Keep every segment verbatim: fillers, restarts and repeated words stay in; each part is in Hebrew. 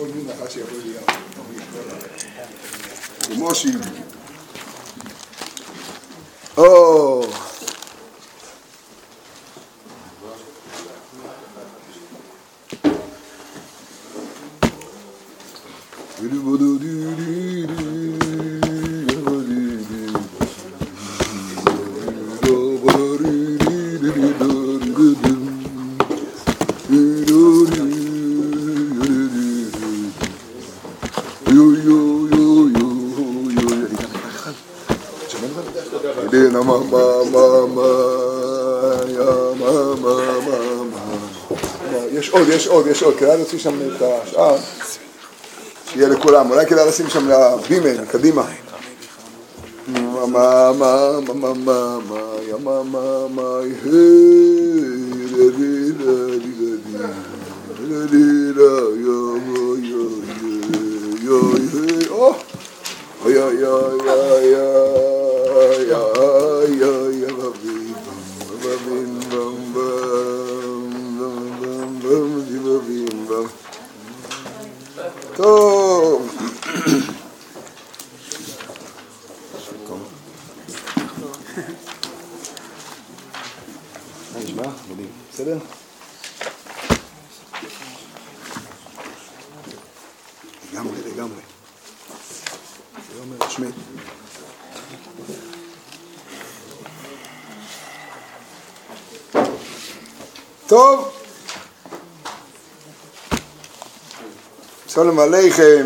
כל מין אחת שיבוא לי כמו שהיא. או יש עוד, יש עוד, יש עוד, כדאי להוציא שם את השאר שיהיה לכולם, אולי כדאי לשים שם לבימן, קדימה. מה מה מה מה מה מה מה מה מה מה טוב. מה נשמע? מדהים. בסדר? לגמרי, לגמרי. זה לא אומר שמית. טוב. שלום עליכם.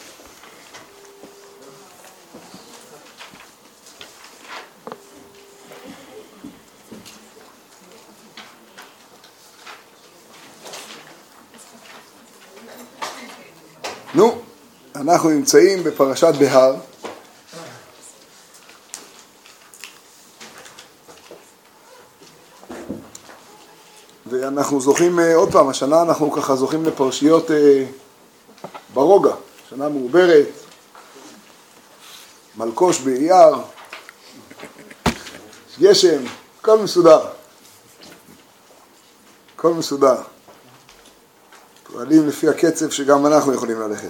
נו, אנחנו נמצאים בפרשת בהר. ואנחנו זוכים, עוד פעם, השנה אנחנו ככה זוכים לפרשיות אה, ברוגע, שנה מעוברת, מלקוש באייר, גשם, הכל מסודר. הכל מסודר. פועלים לפי הקצב שגם אנחנו יכולים ללכת.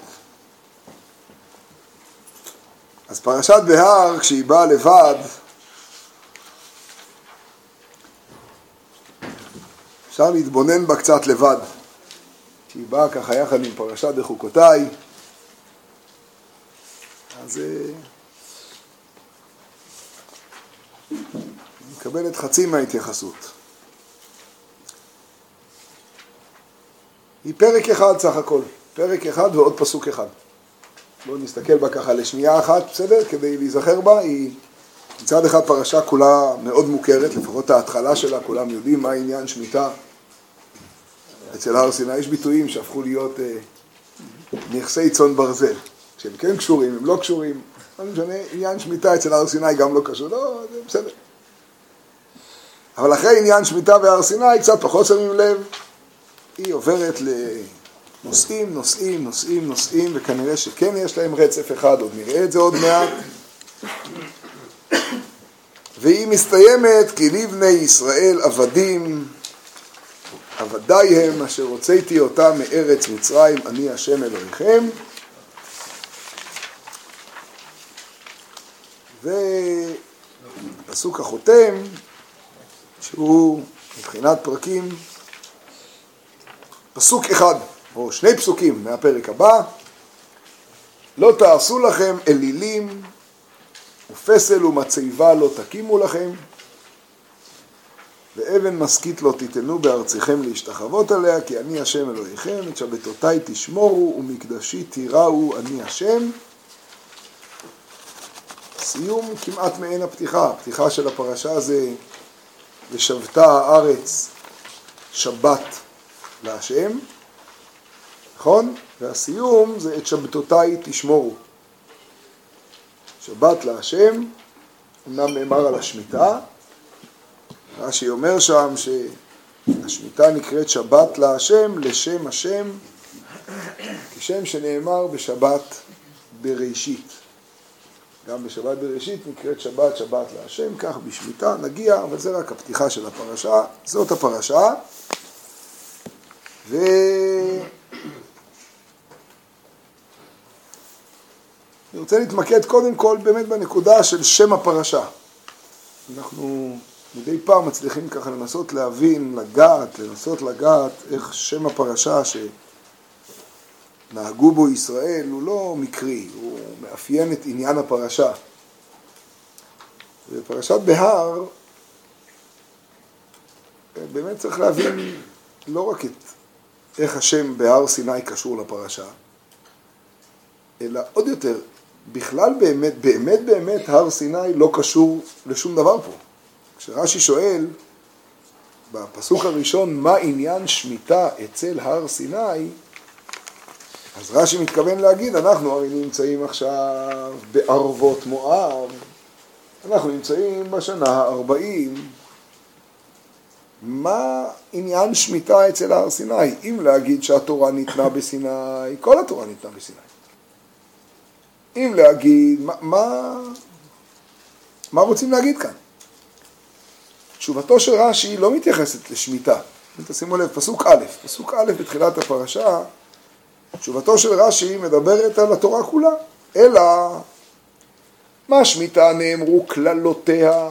אז פרשת בהר, כשהיא באה לבד, אפשר להתבונן בה קצת לבד. כשהיא באה ככה יחד עם פרשת בחוקותיי, אז מקבלת חצי מההתייחסות. היא פרק אחד סך הכל, פרק אחד ועוד פסוק אחד. בואו נסתכל בה ככה לשנייה אחת, בסדר? כדי להיזכר בה, היא מצד אחד פרשה כולה מאוד מוכרת, לפחות ההתחלה שלה, כולם יודעים מה העניין שמיטה. אצל הר סיני יש ביטויים שהפכו להיות אה, נכסי צאן ברזל, שהם כן קשורים, הם לא קשורים, לא משנה, עניין שמיטה אצל הר סיני גם לא קשור, לא, זה בסדר. אבל אחרי עניין שמיטה והר סיני, קצת פחות שמים לב, היא עוברת לנושאים, נושאים, נושאים, נושאים, וכנראה שכן יש להם רצף אחד, עוד נראה את זה עוד מעט. והיא מסתיימת, כי לבני ישראל עבדים, עבדי הם אשר הוצאתי אותם מארץ מצרים, אני השם אלוהיכם. והפסוק החותם, שהוא מבחינת פרקים, פסוק אחד, או שני פסוקים מהפרק הבא, לא תעשו לכם אלילים, ופסל ומצבה לא תקימו לכם, ואבן משכית לא תיתנו בארציכם להשתחוות עליה, כי אני השם אלוהיכם, את שבתותיי תשמורו ומקדשי תיראו, אני השם. סיום כמעט מעין הפתיחה, הפתיחה של הפרשה זה ושבתה הארץ שבת להשם, נכון? והסיום זה את שבתותיי תשמורו. שבת להשם, אמנם נאמר על השמיטה, רש"י אומר שם שהשמיטה נקראת שבת להשם לשם השם, כשם שנאמר בשבת בראשית. גם בשבת בראשית נקראת שבת שבת להשם, כך בשמיטה נגיע, אבל זה רק הפתיחה של הפרשה, זאת הפרשה. ו... אני רוצה להתמקד קודם כל באמת בנקודה של שם הפרשה. אנחנו מדי פעם מצליחים ככה לנסות להבין, לגעת, לנסות לגעת איך שם הפרשה שנהגו בו ישראל הוא לא מקרי, הוא מאפיין את עניין הפרשה. בפרשת בהר באמת צריך להבין לא רק את איך השם בהר סיני קשור לפרשה, אלא עוד יותר, בכלל באמת, באמת באמת הר סיני לא קשור לשום דבר פה. כשרש"י שואל בפסוק הראשון מה עניין שמיטה אצל הר סיני, אז רש"י מתכוון להגיד, אנחנו הרי נמצאים עכשיו בערבות מואב, אנחנו נמצאים בשנה ה-ארבעים, מה עניין שמיטה אצל הר סיני? אם להגיד שהתורה ניתנה בסיני, כל התורה ניתנה בסיני. אם להגיד, מה, מה, מה רוצים להגיד כאן? תשובתו של רש"י לא מתייחסת לשמיטה. תשימו לב, פסוק א', פסוק א' בתחילת הפרשה, תשובתו של רש"י מדברת על התורה כולה, אלא מה שמיטה נאמרו כללותיה,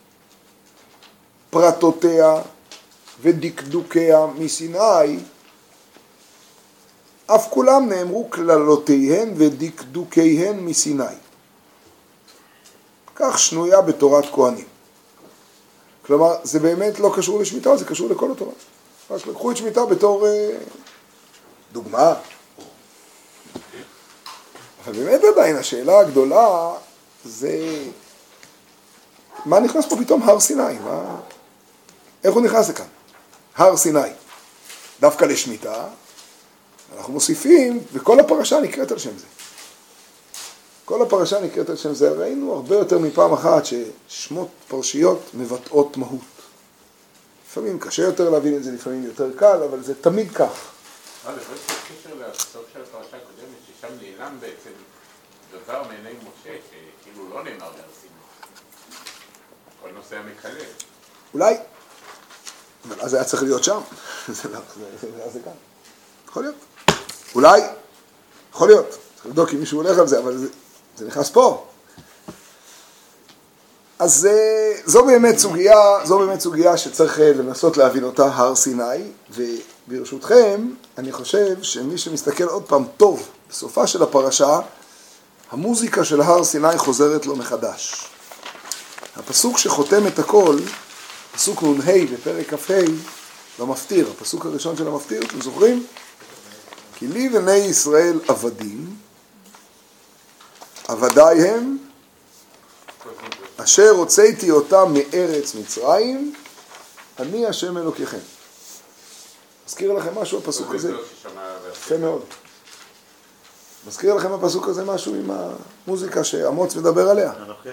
פרטותיה ודקדוקיה מסיני, אף כולם נאמרו כללותיהן ודקדוקיהן מסיני. כך שנויה בתורת כהנים. כלומר, זה באמת לא קשור לשמיטה, זה קשור לכל התורה. רק לקחו את שמיטה בתור אה, דוגמה. אבל באמת עדיין השאלה הגדולה זה מה נכנס פה פתאום הר סיני? מה... איך הוא נכנס לכאן? הר סיני. דווקא לשמיטה, אנחנו מוסיפים, וכל הפרשה נקראת על שם זה. כל הפרשה נקראת על שם זה. ראינו הרבה יותר מפעם אחת ששמות פרשיות מבטאות מהות. לפעמים קשה יותר להבין את זה, לפעמים יותר קל, אבל זה תמיד כך. לא, זה לא יש קשר לסוף של הפרשה הקודמת, ששם נעלם בעצם דבר מעיני משה, שכאילו לא נאמר בהר סיני. כל נושא המקלל. אולי, אבל אז היה צריך להיות שם. זה לא, זה כאן. יכול להיות. אולי, יכול להיות. צריך לבדוק אם מישהו הולך על זה, אבל זה, זה נכנס פה. אז זו באמת סוגיה, זו באמת סוגיה שצריך לנסות להבין אותה, הר סיני, וברשותכם, אני חושב שמי שמסתכל עוד פעם טוב, בסופה של הפרשה, המוזיקה של הר סיני חוזרת לו מחדש. הפסוק שחותם את הכל, פסוק נ"ה בפרק כ"ה, במפטיר, הפסוק הראשון של המפטיר, אתם זוכרים? כי לי בני ישראל עבדים, עבדיי הם, אשר הוצאתי אותם מארץ מצרים, אני השם אלוקיכם. מזכיר לכם משהו הפסוק הזה? יפה מאוד. מזכיר לכם הפסוק הזה משהו עם המוזיקה שאמוץ מדבר עליה?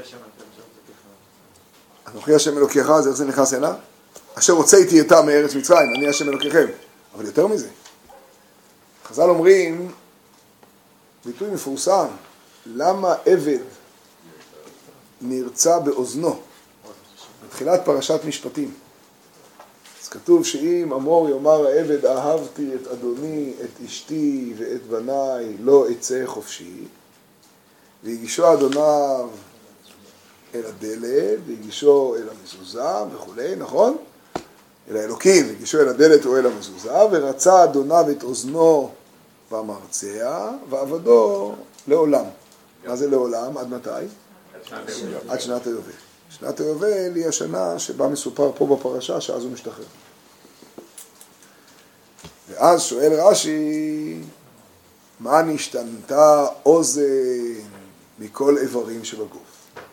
אנוכי השם אלוקיך, אז איך זה נכנס הנה? אשר הוצאתי אותם מארץ מצרים, אני השם אלוקיכם. אבל יותר מזה, חז"ל אומרים, ביטוי מפורסם, למה עבד נרצה באוזנו? בתחילת פרשת משפטים. אז כתוב שאם אמור יאמר העבד, אהבתי את אדוני, את אשתי ואת בניי, לא אצא חופשי, והגישו אדוניו אל הדלת, והגישו אל המזוזה וכו', נכון? אל האלוקים, והגישו אל הדלת או אל המזוזה, ורצה אדוניו את אוזנו במרצע, ועבדו לעולם. מה זה לעולם? עד מתי? עד שנת היובל. שנת היובל היא השנה שבה מסופר פה בפרשה שאז הוא משתחרר. ואז שואל רש"י, מה נשתנתה אוזן מכל איברים שבגוף?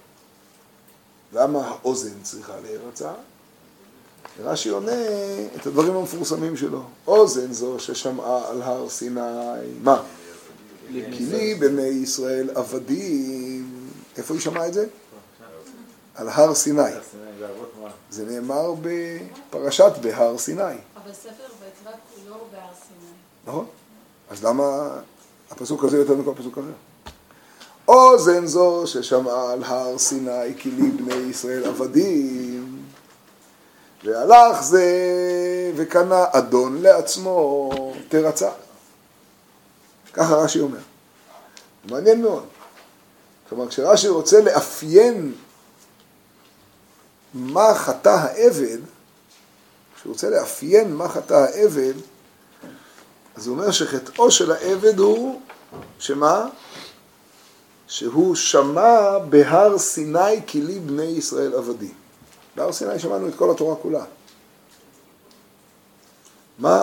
למה האוזן צריכה להירצע? רש"י עונה את הדברים המפורסמים שלו. אוזן זו ששמעה על הר סיני, מה? כי לי בני ישראל עבדים. איפה היא שמעה את זה? על הר סיני. זה נאמר בפרשת בהר סיני. אבל ספר ויקרא כולו בהר סיני. נכון. אז למה הפסוק הזה יותר מכל פסוק אחר? אוזן זו ששמעה על הר סיני, כי לי בני ישראל עבדים, והלך זה וקנה אדון לעצמו תרצה. ככה רש"י אומר. מעניין מאוד. כלומר, כשרש"י רוצה לאפיין מה חטא העבד, כשהוא רוצה לאפיין מה חטא העבד, אז הוא אומר שחטאו של העבד הוא, שמה? שהוא שמע בהר סיני כי לי בני ישראל עבדים. בהר סיני שמענו את כל התורה כולה. מה?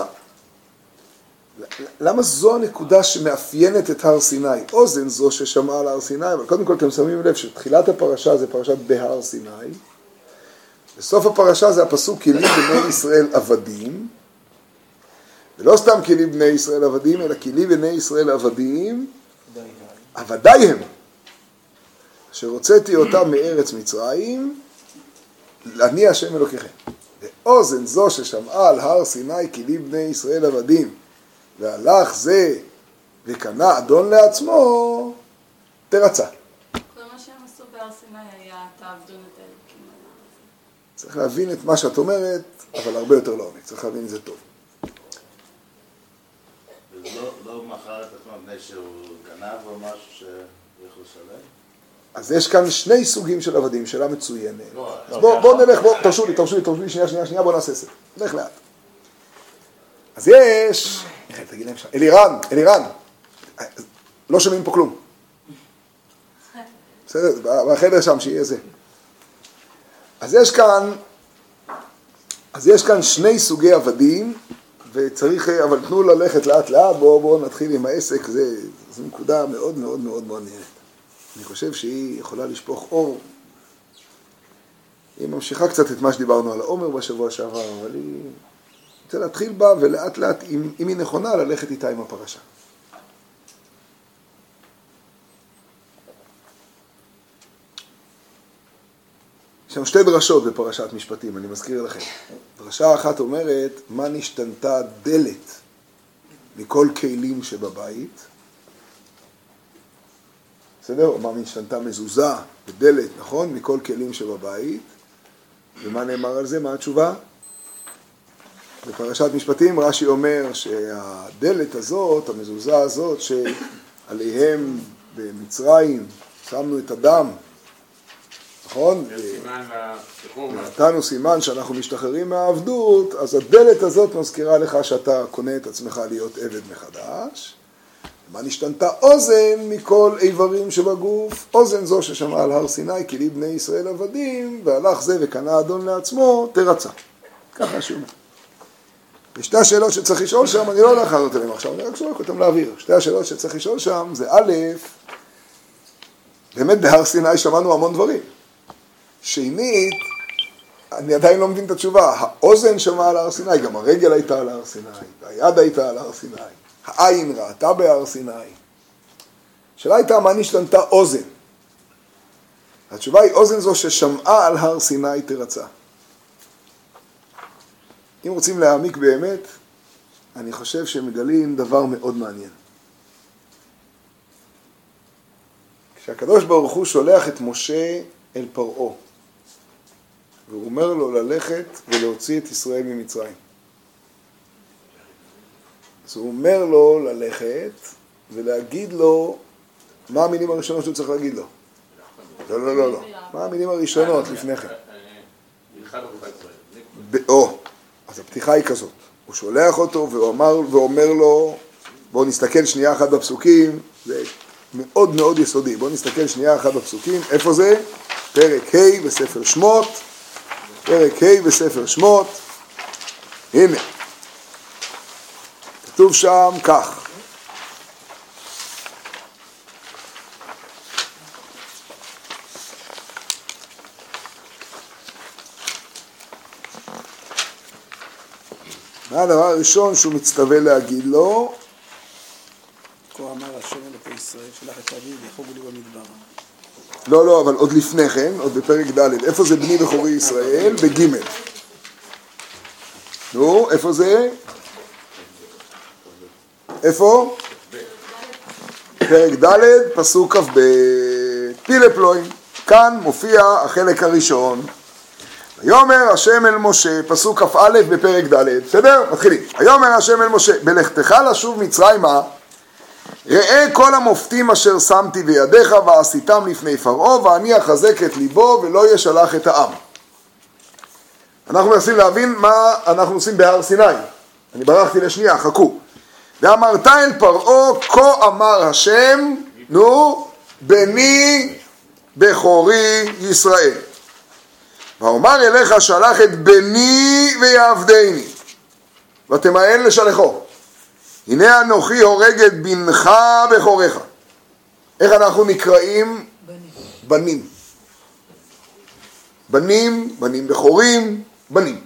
למה זו הנקודה שמאפיינת את הר סיני? אוזן זו ששמעה על הר סיני, אבל קודם כל אתם שמים לב שתחילת הפרשה זה פרשת בהר סיני, בסוף הפרשה זה הפסוק כי לי בני ישראל עבדים, ולא סתם כי לי בני ישראל עבדים, אלא כי לי בני ישראל עבדים, עבדי הם, שרוצאתי אותם מארץ מצרים, אני השם אלוקיכם. ואוזן זו ששמעה על הר סיני כי לי בני ישראל עבדים, והלך זה וקנה אדון לעצמו, תרצה. כל מה שהם עשו בהר סיני היה תעבדון את האלוקים. צריך להבין את מה שאת אומרת, אבל הרבה יותר לעומק, צריך להבין את זה טוב. לא, לא מכר את עצמו מפני שהוא גנב או משהו שיכול לשלם? אז יש כאן שני סוגים של עבדים, שאלה מצוינת. אז בואו בוא נלך, בואו, תרשו לי, תרשו לי, תרשו לי, שנייה, שנייה, שנייה, בואו נעשה סדר. נלך לאט. אז יש, תגיד להם שם, אלירן, אלירן, לא שומעים פה כלום. בסדר, בחדר שם שיהיה זה. אז יש כאן, אז יש כאן שני סוגי עבדים, וצריך, אבל תנו ללכת לאט לאט, בואו בואו נתחיל עם העסק, זה, זו נקודה מאוד מאוד מאוד מאוד נהנית. אני חושב שהיא יכולה לשפוך אור. היא ממשיכה קצת את מה שדיברנו על העומר בשבוע שעבר, אבל היא רוצה להתחיל בה ולאט לאט, אם, אם היא נכונה, ללכת איתה עם הפרשה. יש שם שתי דרשות בפרשת משפטים, אני מזכיר לכם. דרשה אחת אומרת, מה נשתנתה דלת מכל כלים שבבית? בסדר? או מה נשתנתה מזוזה ודלת, נכון? מכל כלים שבבית. ומה נאמר על זה? מה התשובה? בפרשת משפטים רש"י אומר שהדלת הזאת, המזוזה הזאת, שעליהם במצרים שמנו את הדם, נכון? נתנו סימן שאנחנו משתחררים מהעבדות, אז הדלת הזאת מזכירה לך שאתה קונה את עצמך להיות עבד מחדש. מה נשתנתה אוזן מכל איברים שבגוף? אוזן זו ששמעה על הר סיני כי לי בני ישראל עבדים, והלך זה וקנה אדון לעצמו, תרצה. ככה שהוא אומר. ושתי השאלות שצריך לשאול שם, אני לא הולך לענות עליהם עכשיו, אני רק שואל אותם להעביר. שתי השאלות שצריך לשאול שם זה א', באמת בהר סיני שמענו המון דברים. שנית, אני עדיין לא מבין את התשובה, האוזן שמעה על הר סיני, גם הרגל הייתה על הר סיני, היד הייתה על הר סיני, העין ראתה בהר סיני. השאלה הייתה מה נשתנתה אוזן. התשובה היא אוזן זו ששמעה על הר סיני תרצה. אם רוצים להעמיק באמת, אני חושב שמגלים דבר מאוד מעניין. כשהקדוש ברוך הוא שולח את משה אל פרעה, והוא אומר לו ללכת ולהוציא את ישראל ממצרים. אז הוא אומר לו ללכת ולהגיד לו, מה המילים הראשונות שהוא צריך להגיד לו? לא, לא, לא, לא. מה המילים הראשונות לפני כן? או, אז הפתיחה היא כזאת. הוא שולח אותו ואומר לו, בואו נסתכל שנייה אחת בפסוקים, זה מאוד מאוד יסודי. בואו נסתכל שנייה אחת בפסוקים. איפה זה? פרק ה' בספר שמות. פרק ה' בספר שמות. הנה. כתוב שם כך. מה הדבר הראשון שהוא מצטווה להגיד לו? כה אמר השם אלוקי ישראל, שלח את אבי ויחוגו לי במדבר. לא, לא, אבל עוד לפני כן, עוד בפרק ד', איפה זה בני בכורי ישראל? בג'. נו, איפה זה? איפה? פרק ד', פסוק כ"ב. פילפלוין. כאן מופיע החלק הראשון. ויאמר השם אל משה, פסוק כ"א בפרק ד', בסדר? מתחילים. ויאמר השם אל משה, בלכתך לשוב מצרימה, ראה כל המופתים אשר שמתי בידיך ועשיתם לפני פרעה ואני אחזק את ליבו ולא ישלח את העם. אנחנו מנסים להבין מה אנחנו עושים בהר סיני. אני ברחתי לשנייה, חכו. ואמרת אל פרעה, כה אמר השם, נו, בני בכורי ישראל. ואומר אליך שלח את בני ויעבדני, ותמאן לשלחו. הנה אנוכי הורג את בנך בכורך. איך אנחנו נקראים? בנים. בנים. בנים, בנים בכורים, בנים.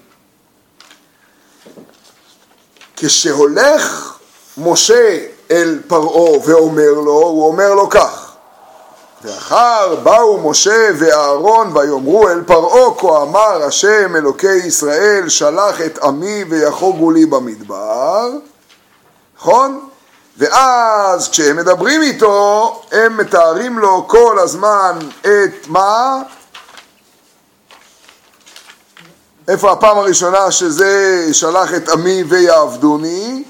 כשהולך משה אל פרעה ואומר לו, הוא אומר לו כך: ואחר באו משה ואהרון ויאמרו אל פרעה, כה אמר השם אלוקי ישראל, שלח את עמי ויחוגו לי במדבר. נכון? ואז כשהם מדברים איתו, הם מתארים לו כל הזמן את מה? איפה הפעם הראשונה שזה שלח את עמי ויעבדוני?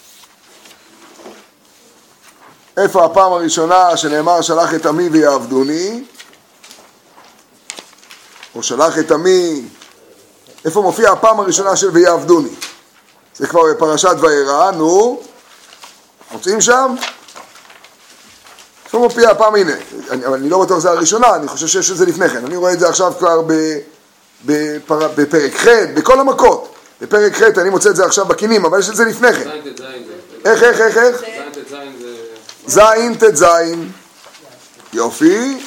איפה הפעם הראשונה שנאמר שלח את עמי ויעבדוני? או שלח את עמי, איפה מופיע הפעם הראשונה של ויעבדוני? זה כבר בפרשת וירא, נו, מוצאים שם? איפה מופיע הפעם? הנה, אני, אני לא בטוח זה הראשונה, אני חושב שיש את זה לפני כן, אני רואה את זה עכשיו כבר ב, בפר, בפרק ח', בכל המכות. בפרק ח' אני מוצא את זה עכשיו בקינים, אבל יש את זה לפני כן. איך, איך, איך, איך? זין תת זין. יופי.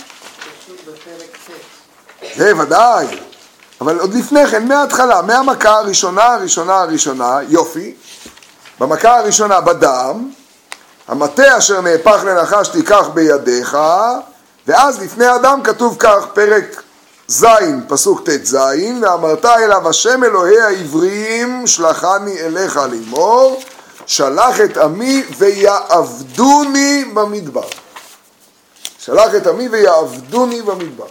זה ודאי. אבל עוד לפני כן, מההתחלה, מהמכה הראשונה, הראשונה, הראשונה, יופי. במכה הראשונה בדם, המטה אשר נהפך לנחש תיקח בידיך, ואז לפני הדם כתוב כך, פרק זין, פסוק תת זין, ואמרת אליו השם אלוהי העבריים, שלחני אליך לאמור, שלח את עמי ויעבדוני במדבר. שלח את עמי ויעבדוני במדבר.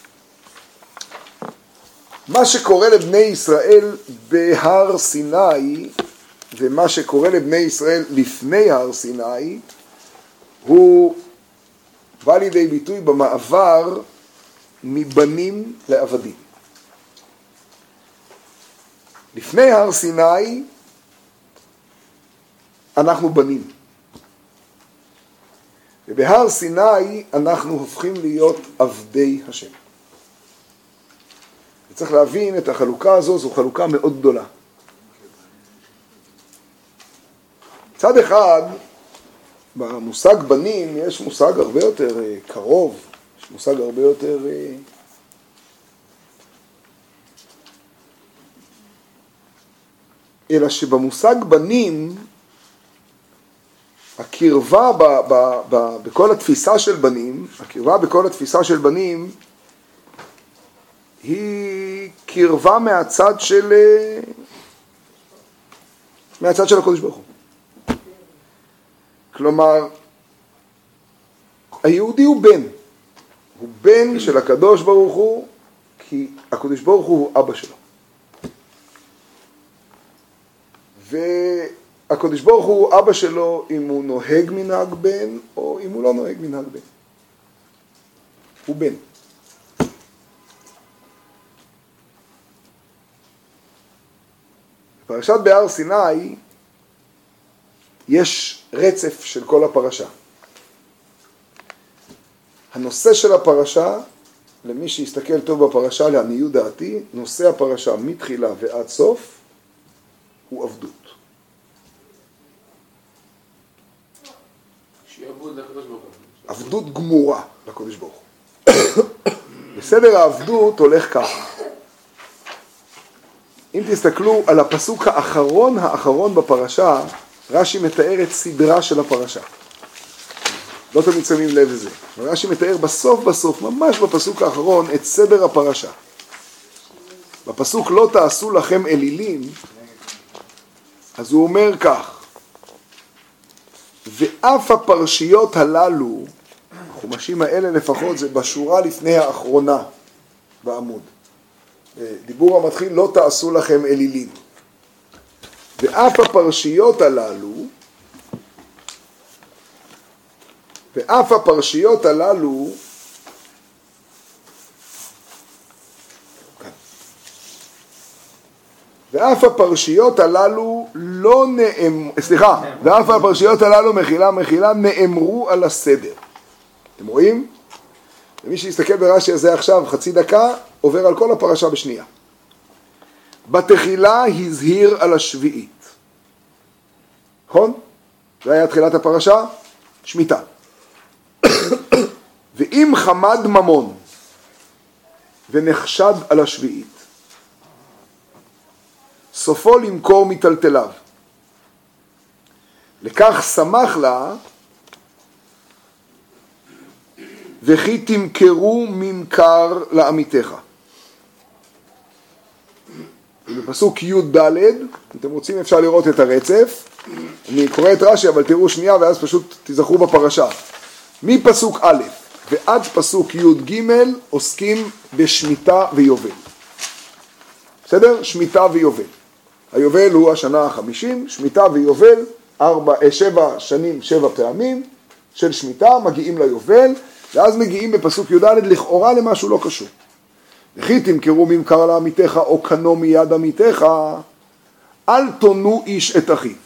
מה שקורה לבני ישראל בהר סיני, ומה שקורה לבני ישראל לפני הר סיני, הוא בא לידי ביטוי במעבר מבנים לעבדים. לפני הר סיני אנחנו בנים, ובהר סיני אנחנו הופכים להיות עבדי השם. וצריך להבין את החלוקה הזו, זו חלוקה מאוד גדולה. צד אחד, במושג בנים יש מושג הרבה יותר קרוב, יש מושג הרבה יותר אלא שבמושג בנים הקרבה ב, ב, ב, בכל התפיסה של בנים, הקרבה בכל התפיסה של בנים היא קרבה מהצד של מהצד של הקודש ברוך הוא. כלומר, היהודי הוא בן, הוא בן של הקדוש ברוך הוא, כי הקדוש ברוך הוא הוא אבא שלו. והקדוש ברוך הוא אבא שלו אם הוא נוהג מנהג בן, או אם הוא לא נוהג מנהג בן. הוא בן. בפרשת בהר סיני יש רצף של כל הפרשה. הנושא של הפרשה, למי שיסתכל טוב בפרשה לעניות דעתי, נושא הפרשה מתחילה ועד סוף הוא עבדות. שיעבוד לקדוש ברוך הוא. עבדות גמורה לקדוש ברוך הוא. בסדר העבדות הולך ככה. אם תסתכלו על הפסוק האחרון האחרון בפרשה, רש"י מתאר את סדרה של הפרשה. לא תמיד שמים לב לזה. רש"י מתאר בסוף בסוף, ממש בפסוק האחרון, את סדר הפרשה. בפסוק לא תעשו לכם אלילים, אז הוא אומר כך: ואף הפרשיות הללו, החומשים האלה לפחות, זה בשורה לפני האחרונה בעמוד. דיבור המתחיל, לא תעשו לכם אלילים. ואף הפרשיות הללו ואף הפרשיות הללו ואף הפרשיות הללו לא נאמרו, סליחה, ואף הפרשיות הללו מחילה מחילה נאמרו על הסדר. אתם רואים? ומי שיסתכל ברש"י הזה עכשיו חצי דקה עובר על כל הפרשה בשנייה. בתחילה הזהיר על השביעית. נכון? זה היה תחילת הפרשה, שמיטה. ואם חמד ממון ונחשד על השביעית, סופו למכור מטלטליו. לכך שמח לה, וכי תמכרו ממכר לעמיתך. בפסוק י' ד', אתם רוצים אפשר לראות את הרצף. אני קורא את רש"י, אבל תראו שנייה ואז פשוט תזכרו בפרשה. מפסוק א' ועד פסוק י' ג' עוסקים בשמיטה ויובל. בסדר? שמיטה ויובל. היובל הוא השנה החמישים, שמיטה ויובל, ארבע, שבע שנים, שבע פעמים של שמיטה, מגיעים ליובל, ואז מגיעים בפסוק י' ד' לכאורה למשהו לא קשור. וכי תמכרו ממכר לעמיתך או קנו מיד עמיתך, אל תונו איש את אחיו.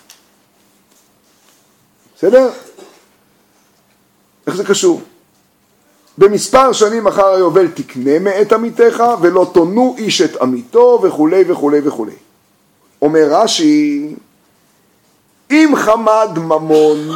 בסדר? איך זה קשור? במספר שנים אחר היובל תקנה מאת עמיתך, ולא תונו איש את עמיתו וכו' וכו' וכו'. אומר רש"י, אם חמד ממון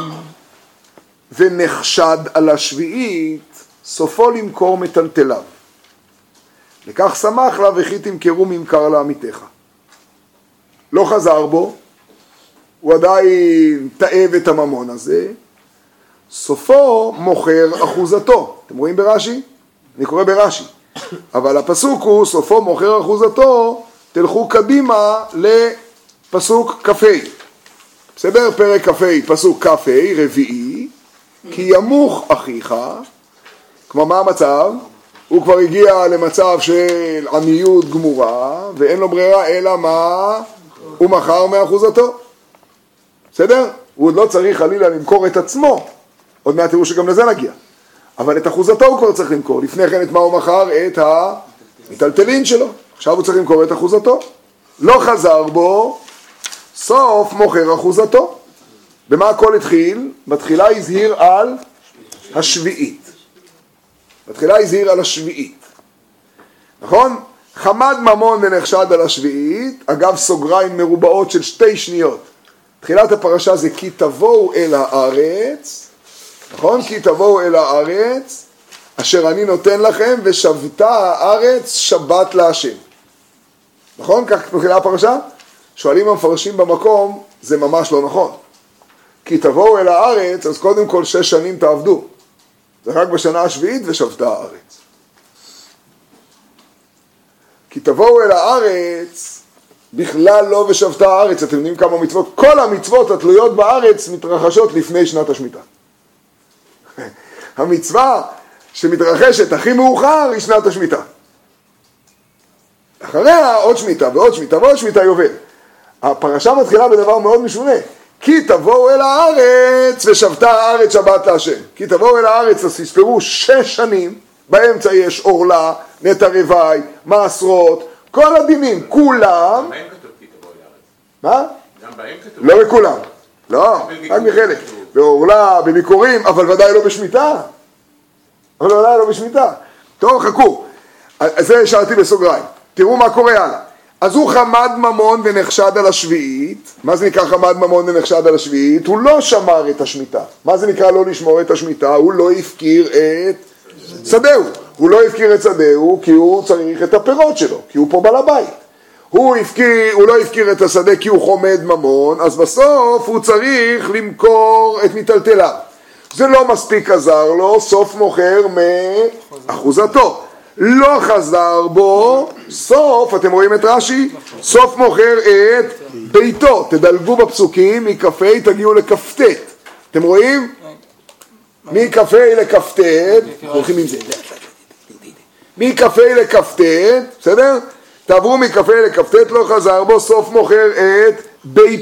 ונחשד על השביעית, סופו למכור מטלטליו. לכך שמח לה, וכי תמכרו ממכר לעמיתך. לא חזר בו, הוא עדיין תאב את הממון הזה, סופו מוכר אחוזתו. אתם רואים ברש"י? אני קורא ברש"י. אבל הפסוק הוא, סופו מוכר אחוזתו, תלכו קדימה לפסוק כ"ה. בסדר? פרק כ"ה, פסוק כ"ה, רביעי, כי ימוך אחיך. כלומר, מה המצב? הוא כבר הגיע למצב של עניות גמורה, ואין לו ברירה אלא מה? הוא מכר מאחוזתו. בסדר? הוא עוד לא צריך חלילה למכור את עצמו. עוד מעט תראו שגם לזה נגיע. אבל את אחוזתו הוא כבר צריך למכור. לפני כן את מה הוא מכר? את המטלטלין שלו. עכשיו הוא צריך למכור את אחוזתו. לא חזר בו, סוף מוכר אחוזתו. במה הכל התחיל? בתחילה הזהיר על השביעית. בתחילה הזהיר על השביעית. נכון? חמד ממון ונחשד על השביעית, אגב סוגריים מרובעות של שתי שניות. תחילת הפרשה זה כי תבואו אל הארץ, נכון? כי תבואו אל הארץ, אשר אני נותן לכם, ושבתה הארץ שבת להשם. נכון? כך מתחילה הפרשה? שואלים המפרשים במקום, זה ממש לא נכון. כי תבואו אל הארץ, אז קודם כל שש שנים תעבדו. זה רק בשנה השביעית ושבתה הארץ. כי תבואו אל הארץ, בכלל לא ושבתה הארץ. אתם יודעים כמה מצוות? כל המצוות התלויות בארץ מתרחשות לפני שנת השמיטה. המצווה שמתרחשת הכי מאוחר היא שנת השמיטה. אחריה עוד שמיטה ועוד שמיטה ועוד שמיטה יובל. הפרשה מתחילה בדבר מאוד משונה. כי תבואו אל הארץ ושבתה הארץ שבת להשם. כי תבואו אל הארץ, אז תספרו שש שנים, באמצע יש אורלה, נטע רווי, מעשרות, כל הדינים, כולם. בהם כתוב כי תבואו אל הארץ. מה? גם בהם כתוב. לא בכולם. לא, רק מחלק. באורלה, בביקורים, אבל ודאי לא בשמיטה. אבל ודאי לא בשמיטה. טוב, חכו. אז זה השארתי בסוגריים. תראו מה קורה הלאה. אז הוא חמד ממון ונחשד על השביעית. מה זה נקרא חמד ממון ונחשד על השביעית? הוא לא שמר את השמיטה. מה זה נקרא לא לשמור את השמיטה? הוא לא הפקיר את שדהו. הוא לא הפקיר את שדהו כי הוא צריך את הפירות שלו, כי הוא פה בעל הבית. הוא, הפקיר, הוא לא הפקיר את השדה כי הוא חומד ממון, אז בסוף הוא צריך למכור את מטלטליו. זה לא מספיק עזר לו, סוף מוכר מאחוזתו. לא חזר בו, סוף, אתם רואים את רש"י? סוף מוכר את ביתו. תדלגו בפסוקים, מכ"ה תגיעו לכ"ט. אתם רואים? מכ"ה לכ"ט, הולכים עם זה. מכ"ה לכ"ט, בסדר? תעברו מכ"ה לכ"ט, לא חזר בו, סוף מוכר את ביתו.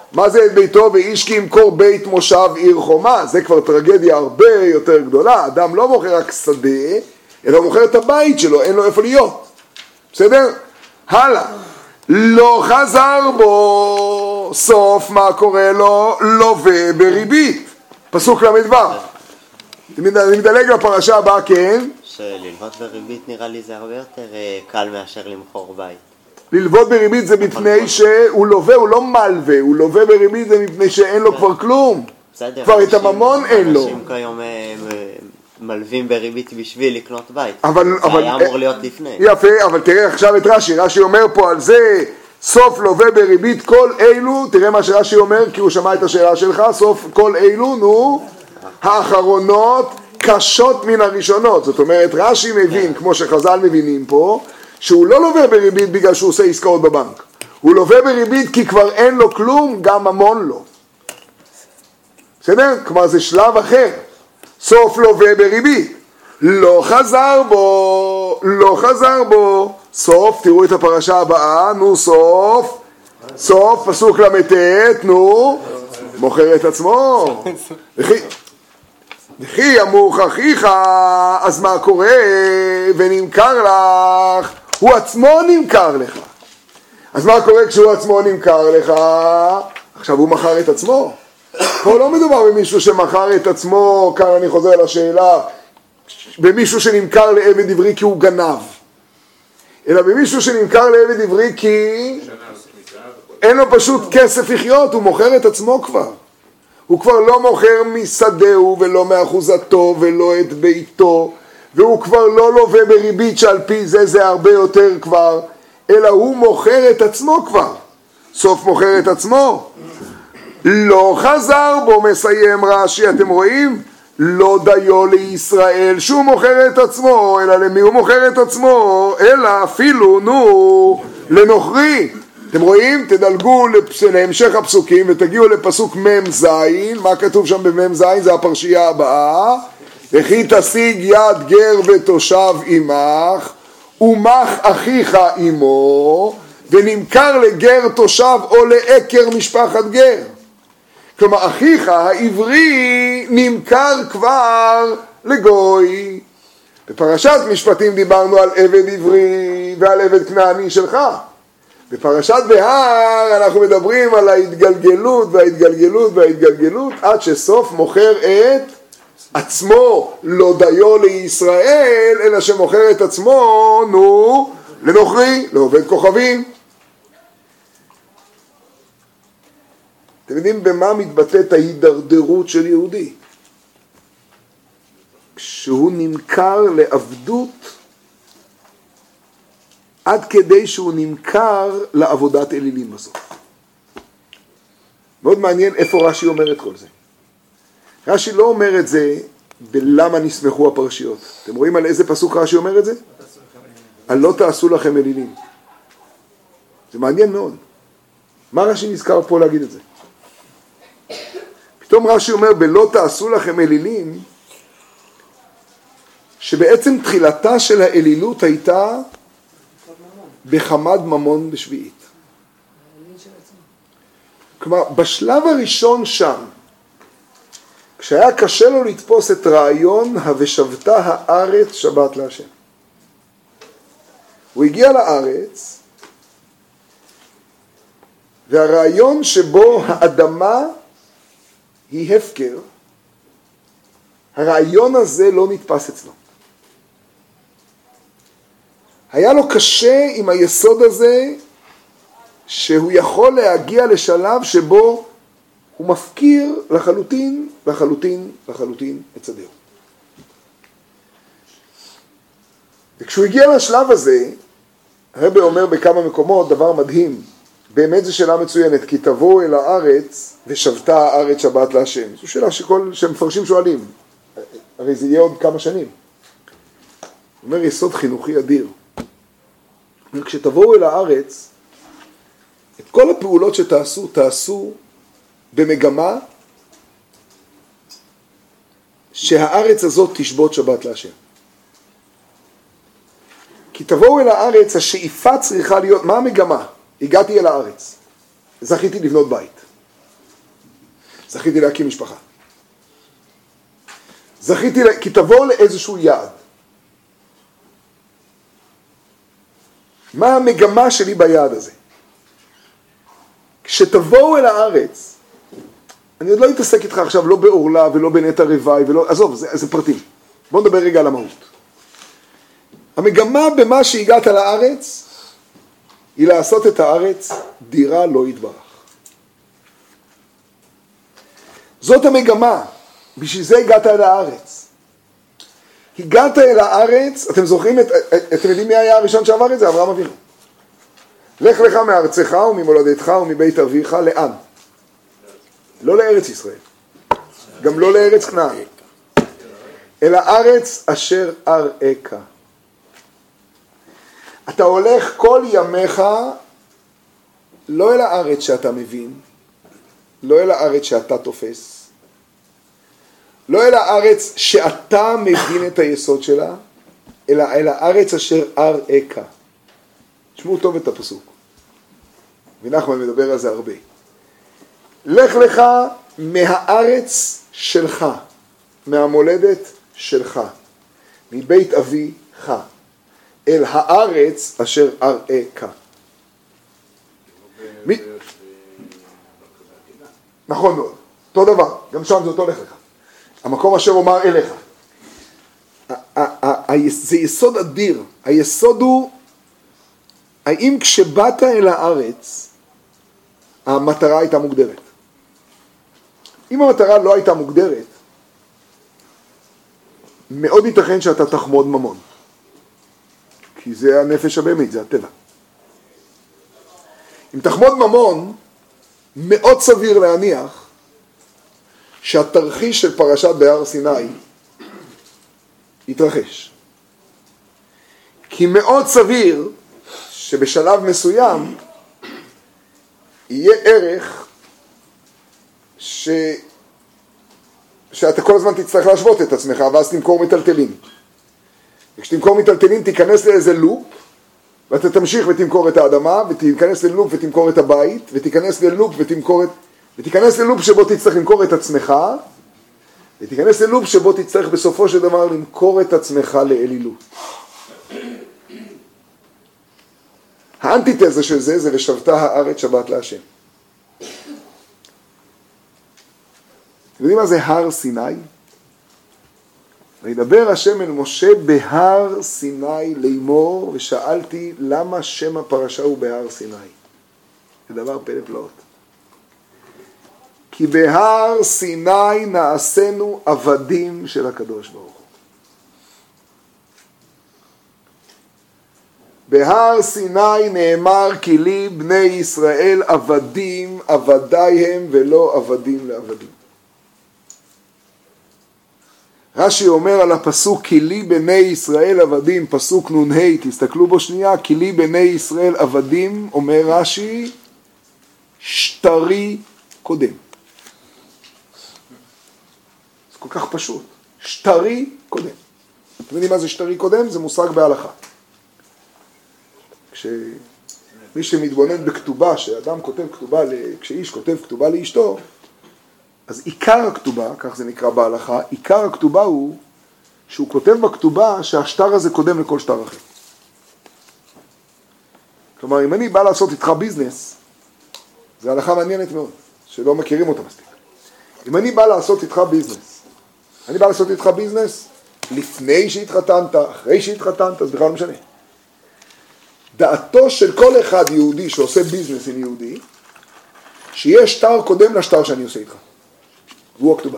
מה זה את ביתו ואיש כי ימכור בית מושב עיר חומה? זה כבר טרגדיה הרבה יותר גדולה. אדם לא מוכר רק שדה, אלא מוכר את הבית שלו, אין לו איפה להיות. בסדר? הלאה. לא חזר בו, סוף מה קורה לו? לווה בריבית. פסוק למדו. אני מדלג לפרשה הבאה, כן? שללוות בריבית נראה לי זה הרבה יותר קל מאשר למכור בית. ללוות בריבית זה מפני שהוא לווה, הוא לא מלווה, הוא לווה בריבית זה מפני שאין לו כבר כלום. כבר את הממון אין לו. אנשים כיום מלווים בריבית בשביל לקנות בית. אבל, זה אבל, היה אמור להיות לפני. יפה, אבל תראה עכשיו את רש"י, רש"י אומר פה על זה, סוף לווה בריבית כל אילו, תראה מה שרש"י אומר, כי הוא שמע את השאלה שלך, סוף כל אילו, נו, האחרונות קשות מן הראשונות. זאת אומרת, רש"י מבין, כמו שחז"ל מבינים פה, שהוא לא לווה בריבית בגלל שהוא עושה עסקאות בבנק. הוא לווה בריבית כי כבר אין לו כלום, גם ממון לו. בסדר? כלומר זה שלב אחר. סוף לווה בריבית. לא חזר בו, לא חזר בו. סוף, תראו את הפרשה הבאה, נו סוף. סוף, פסוק למתת, נו. מוכר את עצמו. וכי, וכי ימוך אחיך, אז מה קורה? ונמכר לך. הוא עצמו נמכר לך. אז מה קורה כשהוא עצמו נמכר לך? עכשיו הוא מכר את עצמו. פה לא מדובר במישהו שמכר את עצמו, כאן אני חוזר לשאלה, במישהו שנמכר לעבד עברי כי הוא גנב. אלא במישהו שנמכר לעבד עברי כי אין לו פשוט כסף לחיות, הוא מוכר את עצמו כבר. הוא כבר לא מוכר משדהו ולא מאחוזתו ולא את ביתו, והוא כבר לא לווה בריבית שעל פי זה זה הרבה יותר כבר, אלא הוא מוכר את עצמו כבר. סוף מוכר את עצמו. לא חזר בו, מסיים רש"י, אתם רואים? לא דיו לישראל שהוא מוכר את עצמו, אלא למי הוא מוכר את עצמו? אלא אפילו, נו, לנוכרי. אתם רואים? תדלגו להמשך הפסוקים ותגיעו לפסוק מם זין. מה כתוב שם במם זין? זה הפרשייה הבאה. וכי תשיג יד גר ותושב עמך, ומך אחיך עמו, ונמכר לגר תושב או לעקר משפחת גר. כלומר, אחיך העברי נמכר כבר לגוי. בפרשת משפטים דיברנו על עבד עברי ועל עבד כנעני שלך. בפרשת בהר אנחנו מדברים על ההתגלגלות וההתגלגלות וההתגלגלות, עד שסוף מוכר את עצמו, לא דיו לישראל, אלא שמוכר את עצמו, נו, לנוכרי, לעובד כוכבים. אתם יודעים במה מתבטאת ההידרדרות של יהודי? כשהוא נמכר לעבדות, עד כדי שהוא נמכר לעבודת אלילים בסוף. מאוד מעניין איפה רש"י אומר את כל זה. רש"י לא אומר את זה בלמה נסמכו הפרשיות. אתם רואים על איזה פסוק רש"י אומר את זה? על לא תעשו לכם אלילים. זה מעניין מאוד. מה רש"י נזכר פה להגיד את זה? פתאום רש"י אומר בלא תעשו לכם אלילים, שבעצם תחילתה של האלילות הייתה בחמד ממון בשביעית. כלומר, בשלב הראשון שם, כשהיה קשה לו לתפוס את רעיון ה"ושבתה הארץ שבת להשם", הוא הגיע לארץ, והרעיון שבו האדמה היא הפקר, הרעיון הזה לא נתפס אצלו. היה לו קשה עם היסוד הזה, שהוא יכול להגיע לשלב שבו הוא מפקיר לחלוטין, לחלוטין, לחלוטין את שדהו. וכשהוא הגיע לשלב הזה, הרבי אומר בכמה מקומות דבר מדהים, באמת זו שאלה מצוינת, כי תבואו אל הארץ ושבתה הארץ שבת להשם. זו שאלה שכל שמפרשים שואלים, הרי זה יהיה עוד כמה שנים. הוא אומר יסוד חינוכי אדיר. כשתבואו אל הארץ, את כל הפעולות שתעשו, תעשו במגמה שהארץ הזאת תשבות שבת להשם. כי תבואו אל הארץ, השאיפה צריכה להיות, מה המגמה? הגעתי אל הארץ, זכיתי לבנות בית. זכיתי להקים משפחה. זכיתי, לה... כי תבואו לאיזשהו יעד. מה המגמה שלי ביעד הזה? כשתבואו אל הארץ, אני עוד לא אתעסק איתך עכשיו לא באורלה ולא בנטע רווי ולא, עזוב, זה, זה פרטים. בואו נדבר רגע על המהות. המגמה במה שהגעת לארץ, היא לעשות את הארץ דירה לא יתברך. זאת המגמה, בשביל זה הגעת אל הארץ. הגעת אל הארץ, אתם זוכרים, את, אתם יודעים מי היה הראשון שעבר את זה? אברהם אבינו. לך לך מארצך וממולדתך ומבית אביך, לאן? לא לארץ ישראל, גם לא לארץ כנען, אלא הארץ אשר אראך. אתה הולך כל ימיך לא אל הארץ שאתה מבין, לא אל הארץ שאתה תופס, לא אל הארץ שאתה מבין את היסוד שלה, אלא אל הארץ אשר אראך. תשמעו טוב את הפסוק, ונחמן מדבר על זה הרבה. לך לך מהארץ שלך, מהמולדת שלך, מבית אביך, אל הארץ אשר אראך. מי... נכון מאוד, אותו דבר, גם שם זה אותו לך לך. המקום אשר אומר אליך. זה יסוד אדיר. היסוד הוא, האם כשבאת אל הארץ, המטרה הייתה מוגדרת? אם המטרה לא הייתה מוגדרת, מאוד ייתכן שאתה תחמוד ממון. כי זה הנפש הבאמית, זה הטבע. אם תחמוד ממון, מאוד סביר להניח שהתרחיש של פרשת בהר סיני יתרחש. כי מאוד סביר שבשלב מסוים יהיה ערך ש... שאתה כל הזמן תצטרך להשוות את עצמך, ואז תמכור מטלטלים. וכשתמכור מטלטלים תיכנס לאיזה לופ, ואתה תמשיך ותמכור את האדמה, ותיכנס ללופ ותמכור את הבית, ותיכנס ללופ ותמכור את... ותיכנס ללופ שבו תצטרך למכור את עצמך, ותיכנס ללופ שבו תצטרך בסופו של דבר למכור את עצמך לאלילות. האנטיתזה של זה זה ושבתה הארץ שבת להשם. אתם יודעים מה זה הר סיני? וידבר השם אל משה בהר סיני לאמור, ושאלתי למה שם הפרשה הוא בהר סיני. זה דבר פלא פלאות. כי בהר סיני נעשינו עבדים של הקדוש ברוך הוא. בהר סיני נאמר כי לי בני ישראל עבדים, עבדי הם ולא עבדים לעבדים. רש"י אומר על הפסוק כי לי בני ישראל עבדים, פסוק נ"ה, תסתכלו בו שנייה, כי לי בני ישראל עבדים, אומר רש"י, שטרי קודם. זה כל כך פשוט, שטרי קודם. אתם יודעים מה זה שטרי קודם? זה מושג בהלכה. כשמי שמתבונן בכתובה, שאדם כותב כתובה, כשאיש כותב כתובה לאשתו, אז עיקר הכתובה, כך זה נקרא בהלכה, עיקר הכתובה הוא שהוא כותב בכתובה שהשטר הזה קודם לכל שטר אחר. כלומר, אם אני בא לעשות איתך ביזנס, זו הלכה מעניינת מאוד, שלא מכירים אותה מספיק. אם אני בא לעשות איתך ביזנס, אני בא לעשות איתך ביזנס לפני שהתחתנת, אחרי שהתחתנת, אז בכלל לא משנה. דעתו של כל אחד יהודי שעושה ביזנס עם יהודי, שיש שטר קודם לשטר שאני עושה איתך. והוא הכתובה.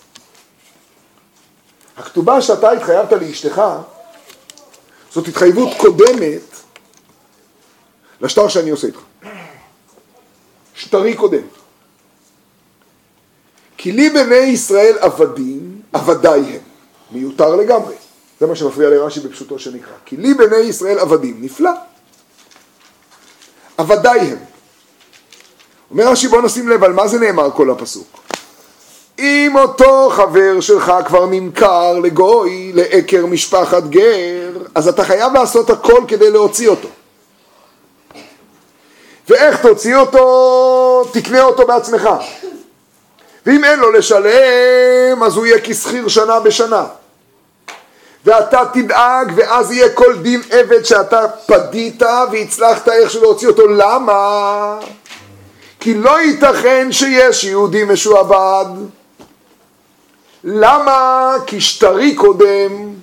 הכתובה שאתה התחייבת לאשתך, זאת התחייבות קודמת לשטר שאני עושה איתך. שטרי קודם. כי לי בני ישראל עבדים, עבדי הם. מיותר לגמרי. זה מה שמפריע לרש"י בפשוטו שנקרא. כי לי בני ישראל עבדים. נפלא. עבדי הם. אומר רש"י, בוא נשים לב על מה זה נאמר כל הפסוק. אם אותו חבר שלך כבר נמכר לגוי, לעקר משפחת גר, אז אתה חייב לעשות הכל כדי להוציא אותו. ואיך תוציא אותו? תקנה אותו בעצמך. ואם אין לו לשלם, אז הוא יהיה כשכיר שנה בשנה. ואתה תדאג, ואז יהיה כל דין עבד שאתה פדית והצלחת איך להוציא אותו. למה? כי לא ייתכן שיש יהודי משועבד. למה? כי שטרי קודם.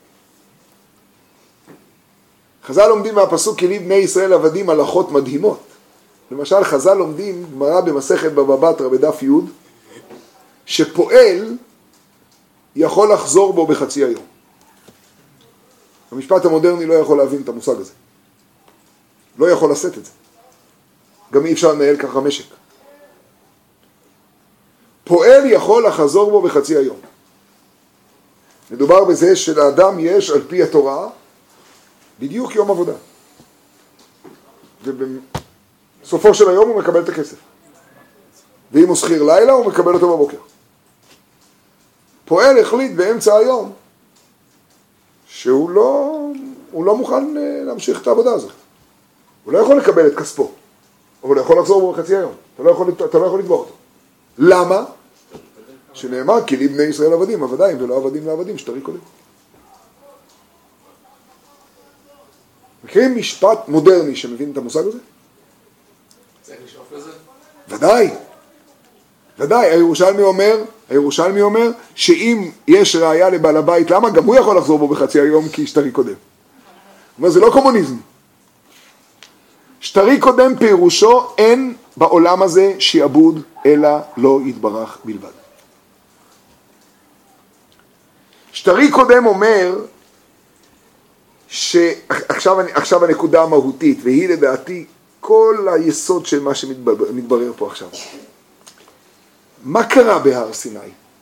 חז"ל לומדים מהפסוק כי לי בני ישראל עבדים הלכות מדהימות. למשל חז"ל לומדים גמרא במסכת בבא בתרא בדף י' שפועל יכול לחזור בו בחצי היום. המשפט המודרני לא יכול להבין את המושג הזה. לא יכול לשאת את זה. גם אי אפשר לנהל ככה משק. פועל יכול לחזור בו בחצי היום. מדובר בזה שלאדם יש על פי התורה בדיוק יום עבודה. ובסופו של היום הוא מקבל את הכסף. ואם הוא שכיר לילה הוא מקבל אותו בבוקר. פועל החליט באמצע היום שהוא לא, הוא לא מוכן להמשיך את העבודה הזאת. הוא לא יכול לקבל את כספו, אבל הוא יכול לחזור בו בחצי היום. אתה לא יכול, אתה לא יכול לתבוע אותו. למה? שנאמר כי לי בני ישראל עבדים, עבדיים ולא עבדים לעבדים, שטרי קודם. מכירים משפט מודרני שמבין את המושג הזה? צריך לשאוף לזה? ודאי. ודאי, הירושלמי אומר, הירושלמי אומר שאם יש ראיה לבעל הבית, למה? גם הוא יכול לחזור בו בחצי היום כי שטרי קודם. הוא אומר, זה לא קומוניזם. שטרי קודם פירושו אין בעולם הזה שיעבוד אלא לא יתברך בלבד. שטרי קודם אומר שעכשיו עכשיו הנקודה המהותית, והיא לדעתי כל היסוד של מה שמתברר פה עכשיו. מה קרה בהר סיני?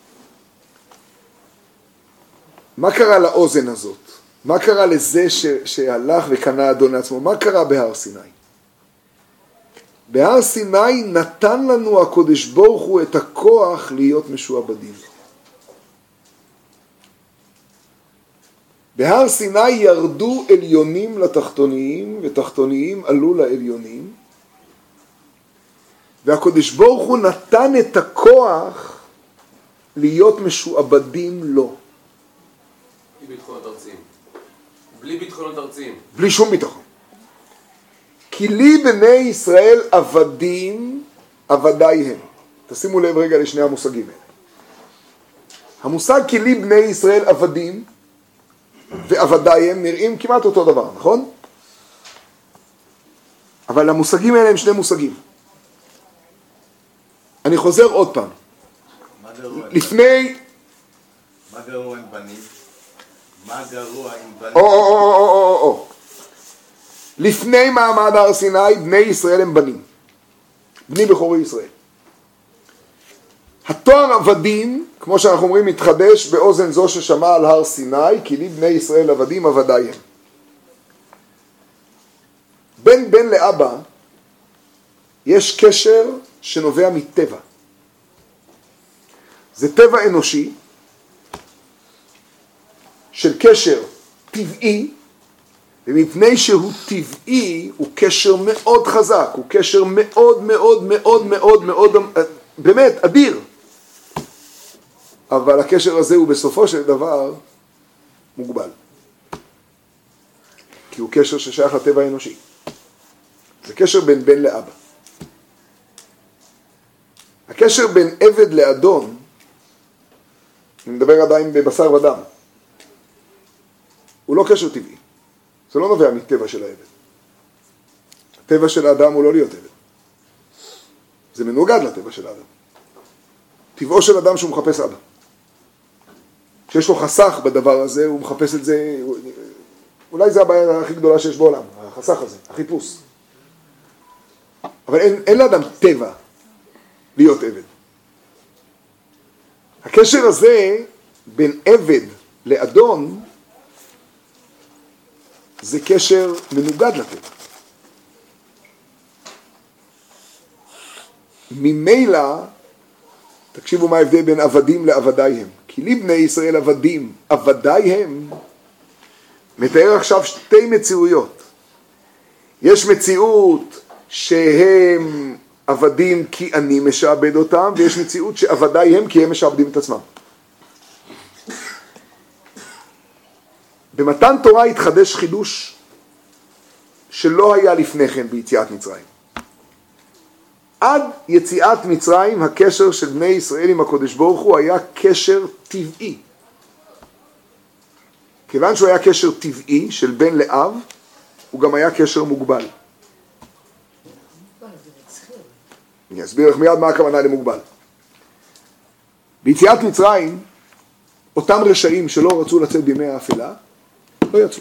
מה קרה לאוזן הזאת? מה קרה לזה ש, שהלך וקנה אדון לעצמו? מה קרה בהר סיני? בהר סיני נתן לנו הקדוש ברוך הוא את הכוח להיות משועבדים. בהר סיני ירדו עליונים לתחתוניים ותחתוניים עלו לעליונים, והקדוש ברוך הוא נתן את הכוח להיות משועבדים לו. בלי ביטחונות ארציים. בלי ביטחונות ארציים. בלי שום ביטחון. כי לי בני ישראל עבדים, עבדיי הם. תשימו לב רגע לשני המושגים האלה. המושג כי לי בני ישראל עבדים ועבדיי הם נראים כמעט אותו דבר, נכון? אבל המושגים האלה הם שני מושגים. אני חוזר עוד פעם. לפני... מה גרוע עם בנים? מה גרוע עם בנים? או, או, או, או, או, או. לפני מעמד הר סיני, בני ישראל הם בנים. בני בכורי ישראל. התואר עבדים, כמו שאנחנו אומרים, מתחדש באוזן זו ששמע על הר סיני, כי לי בני ישראל עבדים, עבדיי הם. בין בן לאבא, יש קשר שנובע מטבע. זה טבע אנושי של קשר טבעי, ומפני שהוא טבעי הוא קשר מאוד חזק, הוא קשר מאוד מאוד מאוד מאוד מאוד באמת אדיר. אבל הקשר הזה הוא בסופו של דבר מוגבל. כי הוא קשר ששייך לטבע האנושי. זה קשר בין בן לאבא. הקשר בין עבד לאדון, אני מדבר עדיין בבשר ודם, הוא לא קשר טבעי. זה לא נובע מטבע של העבד. הטבע של האדם הוא לא להיות עבד. זה מנוגד לטבע של האדם. טבעו של אדם שהוא מחפש אבא. כשיש לו חסך בדבר הזה, הוא מחפש את זה, אולי זה הבעיה הכי גדולה שיש בעולם, החסך הזה, החיפוש. אבל אין, אין לאדם טבע להיות עבד. הקשר הזה בין עבד לאדון זה קשר מנוגד לטבע. ממילא, תקשיבו מה ההבדל בין עבדים לעבדיי הם. כי לי בני ישראל עבדים, עבדיי הם, מתאר עכשיו שתי מציאויות. יש מציאות שהם עבדים כי אני משעבד אותם, ויש מציאות שעבדיי הם כי הם משעבדים את עצמם. במתן תורה התחדש חידוש שלא היה לפני כן ביציאת מצרים. עד יציאת מצרים הקשר של בני ישראל עם הקדוש ברוך הוא היה קשר טבעי. כיוון שהוא היה קשר טבעי של בן לאב, הוא גם היה קשר מוגבל. אני אסביר לך מיד מה הכוונה למוגבל. ביציאת מצרים, אותם רשעים שלא רצו לצאת בימי האפלה, לא יצאו.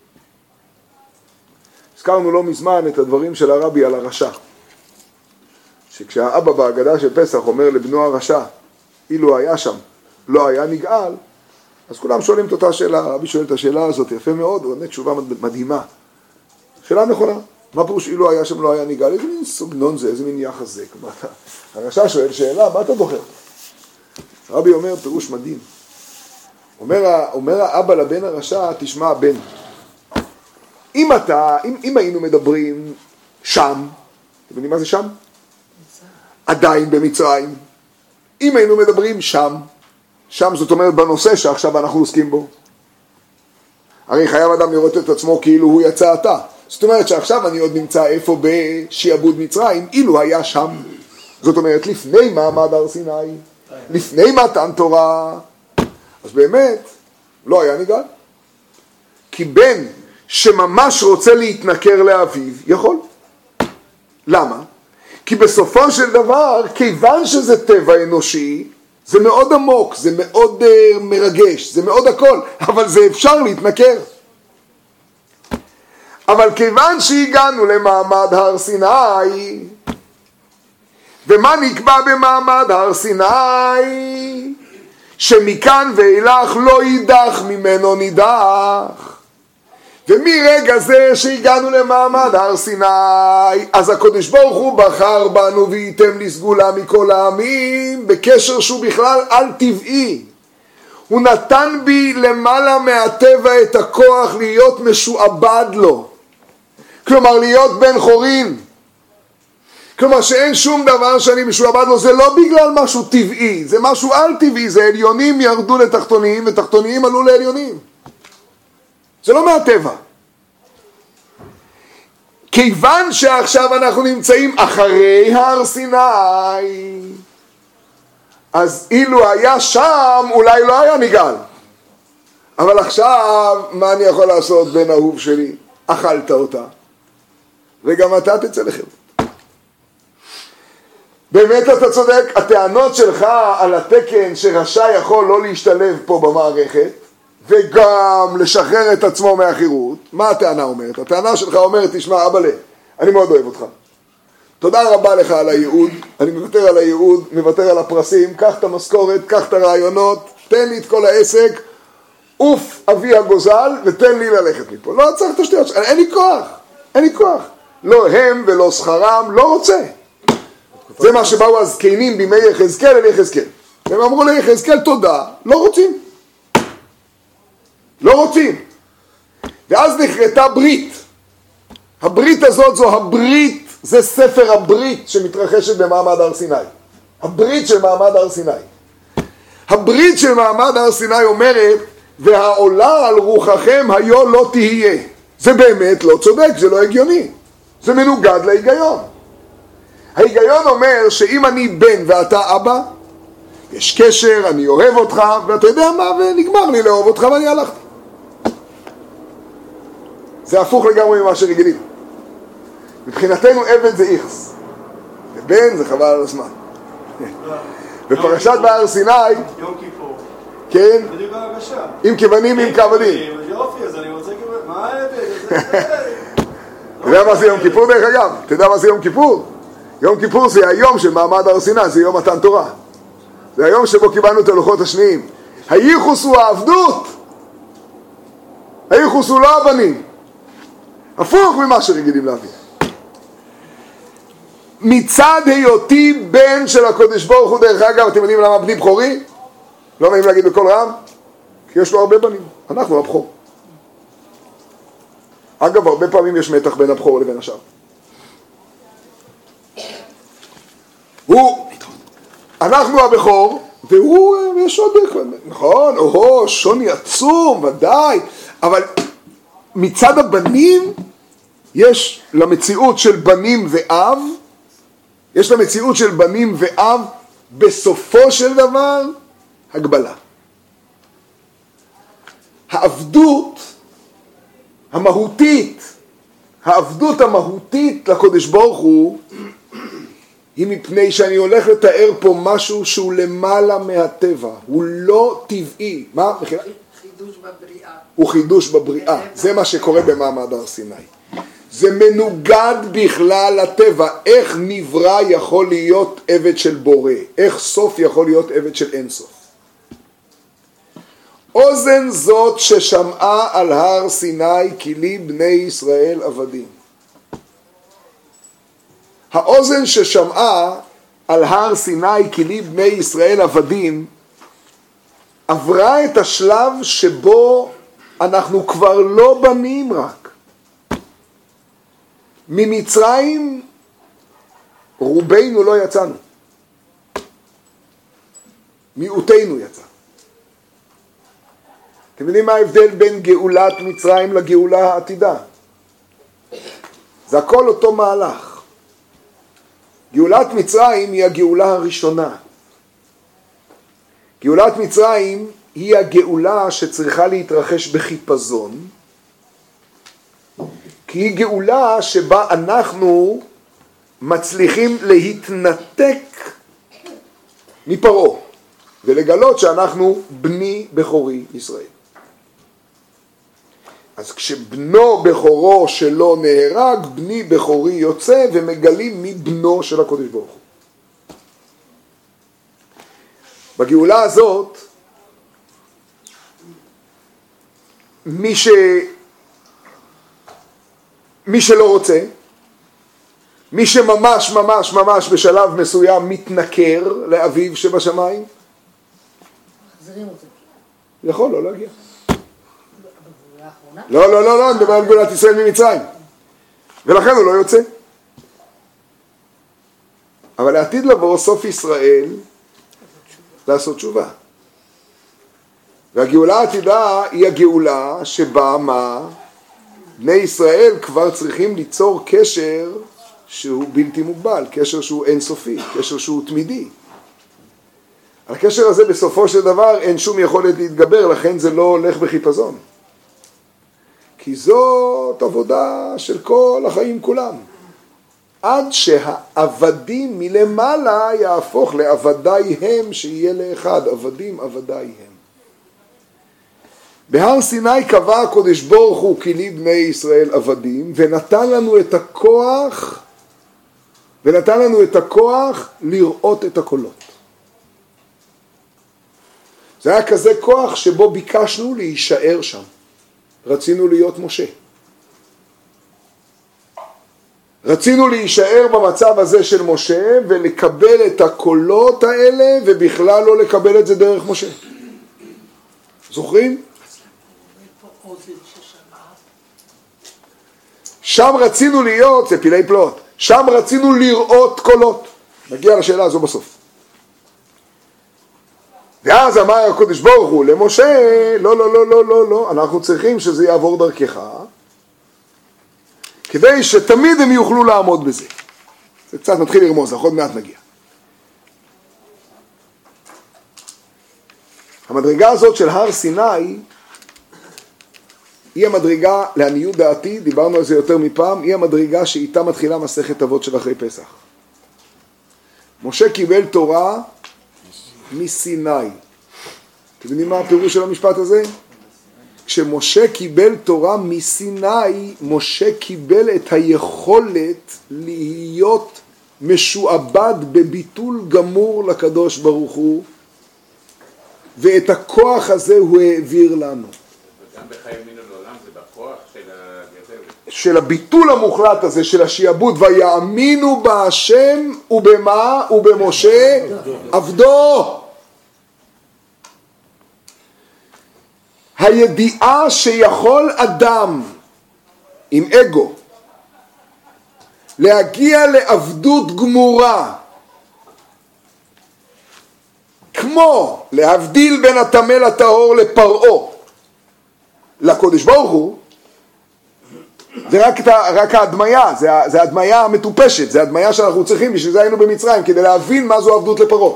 הזכרנו לא מזמן את הדברים של הרבי על הרשע. שכשהאבא בהגדה של פסח אומר לבנו הרשע, אילו היה שם, לא היה נגאל, אז כולם שואלים את אותה שאלה. הרבי שואל את השאלה הזאת, יפה מאוד, הוא עונה תשובה מדהימה. שאלה נכונה, מה פירוש אילו היה שם, לא היה נגאל? איזה מין סוגנון זה, איזה מין יחס זה? הרשע שואל שאלה, מה אתה דוחר? הרבי אומר פירוש מדהים. אומר, אומר האבא לבן הרשע, תשמע בן, אם אתה, אם, אם היינו מדברים שם, אתם יודעים מה זה שם? עדיין במצרים. אם היינו מדברים שם, שם זאת אומרת בנושא שעכשיו אנחנו עוסקים בו. הרי חייב אדם לראות את עצמו כאילו הוא יצא עתה. זאת אומרת שעכשיו אני עוד נמצא איפה בשיעבוד מצרים, אילו היה שם. זאת אומרת לפני מעמד הר סיני, לפני מתן תורה. אז באמת לא היה נגאל. כי בן שממש רוצה להתנכר לאביו יכול. למה? כי בסופו של דבר, כיוון שזה טבע אנושי, זה מאוד עמוק, זה מאוד uh, מרגש, זה מאוד הכל, אבל זה אפשר להתנכר. אבל כיוון שהגענו למעמד הר סיני, ומה נקבע במעמד הר סיני? שמכאן ואילך לא יידח ממנו נידח. ומרגע זה שהגענו למעמד הר סיני, אז הקדוש ברוך הוא בחר בנו וייתם לסגולה מכל העמים, בקשר שהוא בכלל על טבעי. הוא נתן בי למעלה מהטבע את הכוח להיות משועבד לו. כלומר להיות בן חורין. כלומר שאין שום דבר שאני משועבד לו, זה לא בגלל משהו טבעי, זה משהו על טבעי, זה עליונים ירדו לתחתוניים ותחתוניים עלו לעליונים. זה לא מהטבע. כיוון שעכשיו אנחנו נמצאים אחרי הר סיני, אז אילו היה שם אולי לא היה נגאל. אבל עכשיו מה אני יכול לעשות בן אהוב שלי? אכלת אותה וגם אתה תצא לחירות. באמת אתה צודק, הטענות שלך על התקן שרשע יכול לא להשתלב פה במערכת וגם לשחרר את עצמו מהחירות, מה הטענה אומרת? הטענה שלך אומרת, תשמע אבא לי, אני מאוד אוהב אותך, תודה רבה לך על הייעוד, אני מוותר על הייעוד, מוותר על הפרסים, קח את המשכורת, קח את הרעיונות, תן לי את כל העסק, אוף אבי הגוזל ותן לי ללכת מפה. לא צריך את השטויות, אין לי כוח, אין לי כוח, לא הם ולא שכרם, לא רוצה. זה מה שבאו הזקנים בימי יחזקאל אל יחזקאל, הם אמרו ליחזקאל תודה, לא רוצים, לא רוצים. ואז נחרטה ברית. הברית הזאת זו הברית, זה ספר הברית שמתרחשת במעמד הר סיני. הברית של מעמד הר סיני. הברית של מעמד הר סיני אומרת, והעולה על רוחכם היו לא תהיה. זה באמת לא צודק, זה לא הגיוני. זה מנוגד להיגיון. ההיגיון אומר שאם אני בן ואתה אבא, יש קשר, אני אוהב אותך, ואתה יודע מה, ונגמר לי לאהוב אותך ואני הלכתי. זה הפוך לגמרי ממה שרגילים. מבחינתנו עבד זה איכס, ובן זה חבל על הזמן. בפרשת בהר סיני, יום כיפור. כן, בדיוק ההרגשה. עם כיוונים עם כעבדים. יופי, אז אני רוצה כיוון, מה העבד? אתה יודע מה זה יום כיפור דרך אגב? אתה יודע מה זה יום כיפור? יום כיפור זה היום של מעמד הר סיני, זה יום מתן תורה. זה היום שבו קיבלנו את הלוחות השניים. הייחוס הוא העבדות. הייחוס הוא לא הבנים. הפוך ממה שרגילים להבין. מצד היותי בן של הקדוש ברוך הוא, דרך אגב, אתם יודעים למה בני בכורי? לא נעים להגיד בכל רם? כי יש לו הרבה בנים. אנחנו הבכור. אגב, הרבה פעמים יש מתח בין הבכור לבין השאר. הוא, אנחנו הבכור, והוא, יש עוד, נכון, או, שוני עצום, ודאי, אבל מצד הבנים, יש למציאות של בנים ואב, יש למציאות של בנים ואב, בסופו של דבר, הגבלה. העבדות המהותית, העבדות המהותית לקודש ברוך הוא, היא מפני שאני הולך לתאר פה משהו שהוא למעלה מהטבע, הוא לא טבעי. מה? חידוש בבריאה. הוא חידוש בבריאה, זה מה שקורה במעמד הר סיני. זה מנוגד בכלל לטבע, איך נברא יכול להיות עבד של בורא, איך סוף יכול להיות עבד של אין סוף. אוזן זאת ששמעה על הר סיני כי לי בני ישראל עבדים. האוזן ששמעה על הר סיני כי לי בני ישראל עבדים עברה את השלב שבו אנחנו כבר לא בנים רק. ממצרים רובנו לא יצאנו, מיעוטנו יצא. אתם יודעים מה ההבדל בין גאולת מצרים לגאולה העתידה? זה הכל אותו מהלך. גאולת מצרים היא הגאולה הראשונה. גאולת מצרים היא הגאולה שצריכה להתרחש בחיפזון, כי היא גאולה שבה אנחנו מצליחים להתנתק מפרעה ולגלות שאנחנו בני בכורי ישראל. אז כשבנו בכורו שלו נהרג, בני בכורי יוצא, ומגלים מי בנו של הקודש ברוך הוא. בגאולה הזאת, מי ש... מי שלא רוצה, מי שממש ממש ממש בשלב מסוים מתנכר לאביו שבשמיים, מחזירים אותו. יכול לא להגיע. בגאולה האחרונה? לא, לא, לא, לא, אני מדבר על גאולת ישראל ממצרים. ולכן הוא לא יוצא. אבל לעתיד לבוא סוף ישראל לעשות תשובה. והגאולה העתידה היא הגאולה שבה מה? בני ישראל כבר צריכים ליצור קשר שהוא בלתי מוגבל, קשר שהוא אינסופי, קשר שהוא תמידי. על הקשר הזה בסופו של דבר אין שום יכולת להתגבר, לכן זה לא הולך בחיפזון. כי זאת עבודה של כל החיים כולם. עד שהעבדים מלמעלה יהפוך לעבדי הם, שיהיה לאחד, עבדים עבדי הם. בהר סיני קבע הקודש ברוך הוא כי לי בני ישראל עבדים, ונתן לנו את הכוח, ונתן לנו את הכוח לראות את הקולות. זה היה כזה כוח שבו ביקשנו להישאר שם. רצינו להיות משה. רצינו להישאר במצב הזה של משה ולקבל את הקולות האלה ובכלל לא לקבל את זה דרך משה. זוכרים? שם רצינו להיות, זה פילי פלאות, שם רצינו לראות קולות. נגיע לשאלה הזו בסוף. ואז אמר הקודש ברוך הוא למשה, לא, לא, לא, לא, לא, לא, אנחנו צריכים שזה יעבור דרכך, כדי שתמיד הם יוכלו לעמוד בזה. זה קצת מתחיל לרמוז, עוד מעט נגיע. המדרגה הזאת של הר סיני, היא המדרגה, לעניות דעתי, דיברנו על זה יותר מפעם, היא המדרגה שאיתה מתחילה מסכת אבות של אחרי פסח. משה קיבל תורה מסיני. אתם יודעים מה הפירוש של המשפט הזה? כשמשה קיבל תורה מסיני, משה קיבל את היכולת להיות משועבד בביטול גמור לקדוש ברוך הוא, ואת הכוח הזה הוא העביר לנו. וגם בחיי מינו לעולם זה בכוח של הגזל. של הביטול המוחלט הזה, של השיעבוד, ויאמינו בהשם ובמה ובמשה עבדו. הידיעה שיכול אדם עם אגו להגיע לעבדות גמורה כמו להבדיל בין הטמא לטהור לפרעה לקודש ברוך הוא, זה רק, רק ההדמיה, זה, זה ההדמיה המטופשת, זה ההדמיה שאנחנו צריכים, בשביל זה היינו במצרים, כדי להבין מה זו עבדות לפרעה.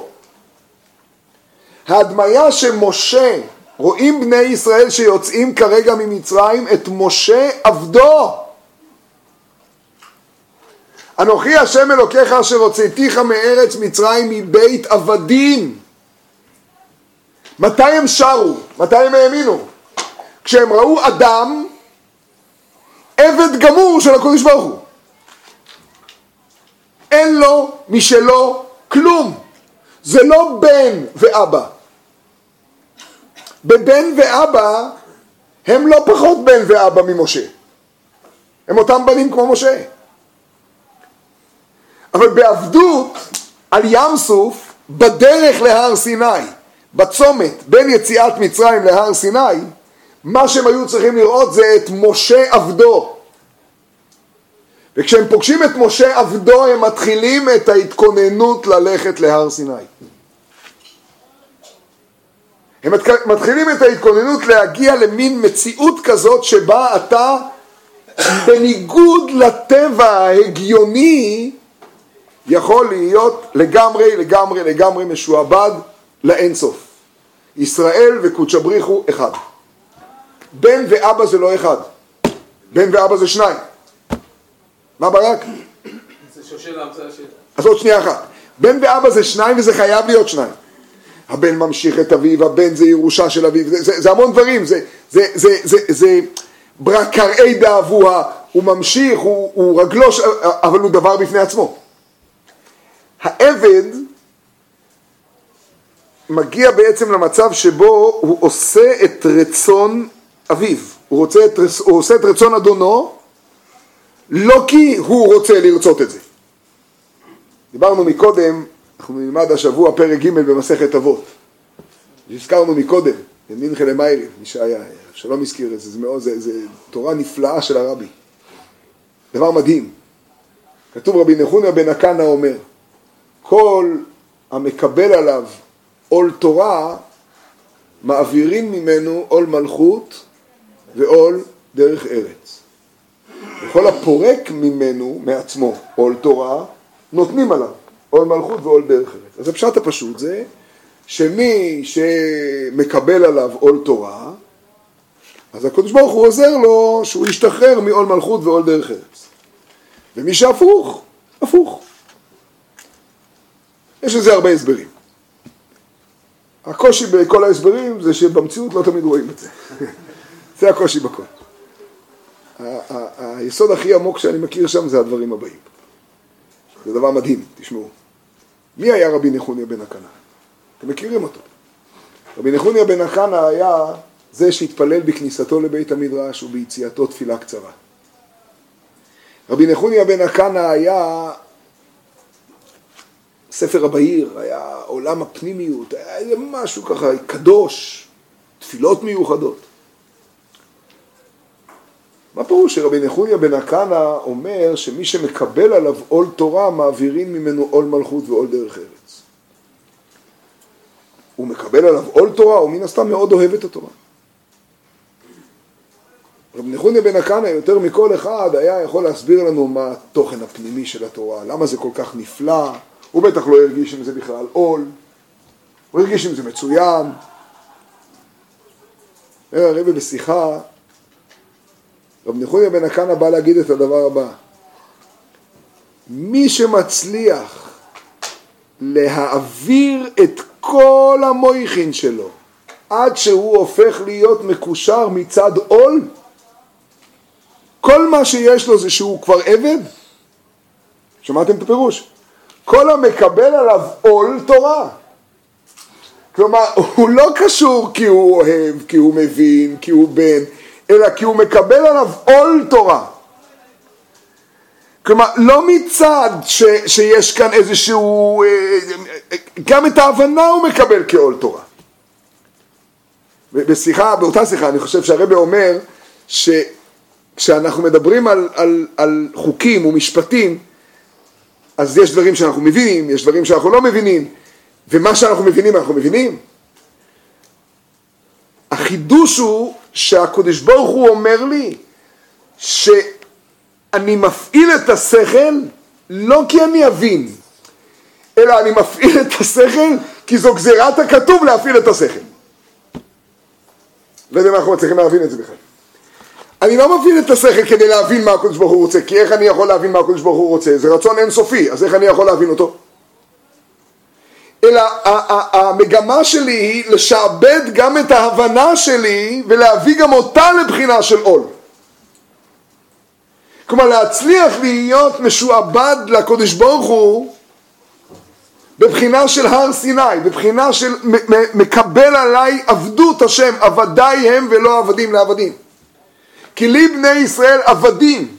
ההדמיה שמשה, רואים בני ישראל שיוצאים כרגע ממצרים את משה עבדו. אנוכי השם אלוקיך אשר הוצאתיך מארץ מצרים מבית עבדים. מתי הם שרו? מתי הם האמינו? כשהם ראו אדם עבד גמור של הקודש ברוך הוא. אין לו משלו כלום. זה לא בן ואבא. בבן ואבא הם לא פחות בן ואבא ממשה. הם אותם בנים כמו משה. אבל בעבדות על ים סוף, בדרך להר סיני, בצומת בין יציאת מצרים להר סיני, מה שהם היו צריכים לראות זה את משה עבדו. וכשהם פוגשים את משה עבדו, הם מתחילים את ההתכוננות ללכת להר סיני. הם מתחילים את ההתכוננות להגיע למין מציאות כזאת שבה אתה בניגוד לטבע ההגיוני יכול להיות לגמרי לגמרי לגמרי משועבד לאינסוף. ישראל וקודש בריחו אחד. בן ואבא זה לא אחד, בן ואבא זה שניים. מה ברק? זה שושלה, זה השאלה. אז עוד שנייה אחת. בן ואבא זה שניים וזה חייב להיות שניים. הבן ממשיך את אביו, הבן זה ירושה של אביו, זה, זה, זה המון דברים, זה, זה, זה, זה, זה ברקראי דאבוה, הוא ממשיך, הוא, הוא רגלו, אבל הוא דבר בפני עצמו. העבד מגיע בעצם למצב שבו הוא עושה את רצון אביו, הוא, רוצה את, הוא עושה את רצון אדונו, לא כי הוא רוצה לרצות את זה. דיברנו מקודם, אנחנו נלמד השבוע פרק ג' במסכת אבות. הזכרנו מקודם, מנחה למיירי, מי שהיה, שלום הזכיר את זה, זה, מאוד, זה, זה תורה נפלאה של הרבי. דבר מדהים. כתוב רבי נחוניה בן הקנה אומר, כל המקבל עליו עול תורה, מעבירים ממנו עול מלכות ועול דרך ארץ. וכל הפורק ממנו, מעצמו, עול תורה, נותנים עליו עול מלכות ועול דרך ארץ. אז הפשט הפשוט זה שמי שמקבל עליו עול תורה, אז הקדוש ברוך הוא עוזר לו שהוא ישתחרר מעול מלכות ועול דרך ארץ. ומי שהפוך, הפוך. יש לזה הרבה הסברים. הקושי בכל ההסברים זה שבמציאות לא תמיד רואים את זה. זה הקושי בכל. היסוד הכי עמוק שאני מכיר שם זה הדברים הבאים. זה דבר מדהים, תשמעו. מי היה רבי נחוניה בן הקנה? אתם מכירים אותו. רבי נחוניה בן הקנה היה זה שהתפלל בכניסתו לבית המדרש וביציאתו תפילה קצרה. רבי נחוניה בן הקנה היה ספר הבהיר, היה עולם הפנימיות, היה איזה משהו ככה קדוש, תפילות מיוחדות. מה פירוש שרבי נחוניה בן הקנה אומר שמי שמקבל עליו עול תורה מעבירים ממנו עול מלכות ועול דרך ארץ? הוא מקבל עליו עול תורה, הוא מן הסתם מאוד אוהב את התורה. רבי נחוניה בן הקנה יותר מכל אחד היה יכול להסביר לנו מה התוכן הפנימי של התורה, למה זה כל כך נפלא, הוא בטח לא הרגיש אם זה בכלל עול, הוא הרגיש אם זה מצוין. הרבי בשיחה, רבי נחוניה בן הקנה בא להגיד את הדבר הבא, מי שמצליח להעביר את כל המויכין שלו עד שהוא הופך להיות מקושר מצד עול, כל מה שיש לו זה שהוא כבר עבד. שמעתם את הפירוש? כל המקבל עליו עול תורה. כלומר, הוא לא קשור כי הוא אוהב, כי הוא מבין, כי הוא בן, אלא כי הוא מקבל עליו עול תורה. כלומר, לא מצד ש, שיש כאן איזשהו, גם את ההבנה הוא מקבל כעול תורה. בשיחה, באותה שיחה, אני חושב שהרבי אומר שכשאנחנו מדברים על, על, על חוקים ומשפטים, אז יש דברים שאנחנו מבינים, יש דברים שאנחנו לא מבינים, ומה שאנחנו מבינים, אנחנו מבינים. החידוש הוא שהקדוש ברוך הוא אומר לי שאני מפעיל את השכל לא כי אני אבין, אלא אני מפעיל את השכל כי זו גזירת הכתוב להפעיל את השכל. לא יודע מה אנחנו מצליחים להבין את זה בכלל. אני לא מפעיל את השכל כדי להבין מה הקדוש ברוך הוא רוצה, כי איך אני יכול להבין מה הקדוש ברוך הוא רוצה? זה רצון אינסופי, אז איך אני יכול להבין אותו? אלא המגמה שלי היא לשעבד גם את ההבנה שלי ולהביא גם אותה לבחינה של עול. כלומר להצליח להיות משועבד לקדוש ברוך הוא בבחינה של הר סיני, בבחינה של מקבל עליי עבדות השם, עבדיי הם ולא עבדים לעבדים. כי לי בני ישראל עבדים,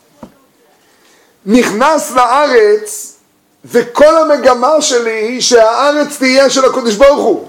נכנס לארץ וכל המגמה שלי היא שהארץ תהיה של הקדוש ברוך הוא.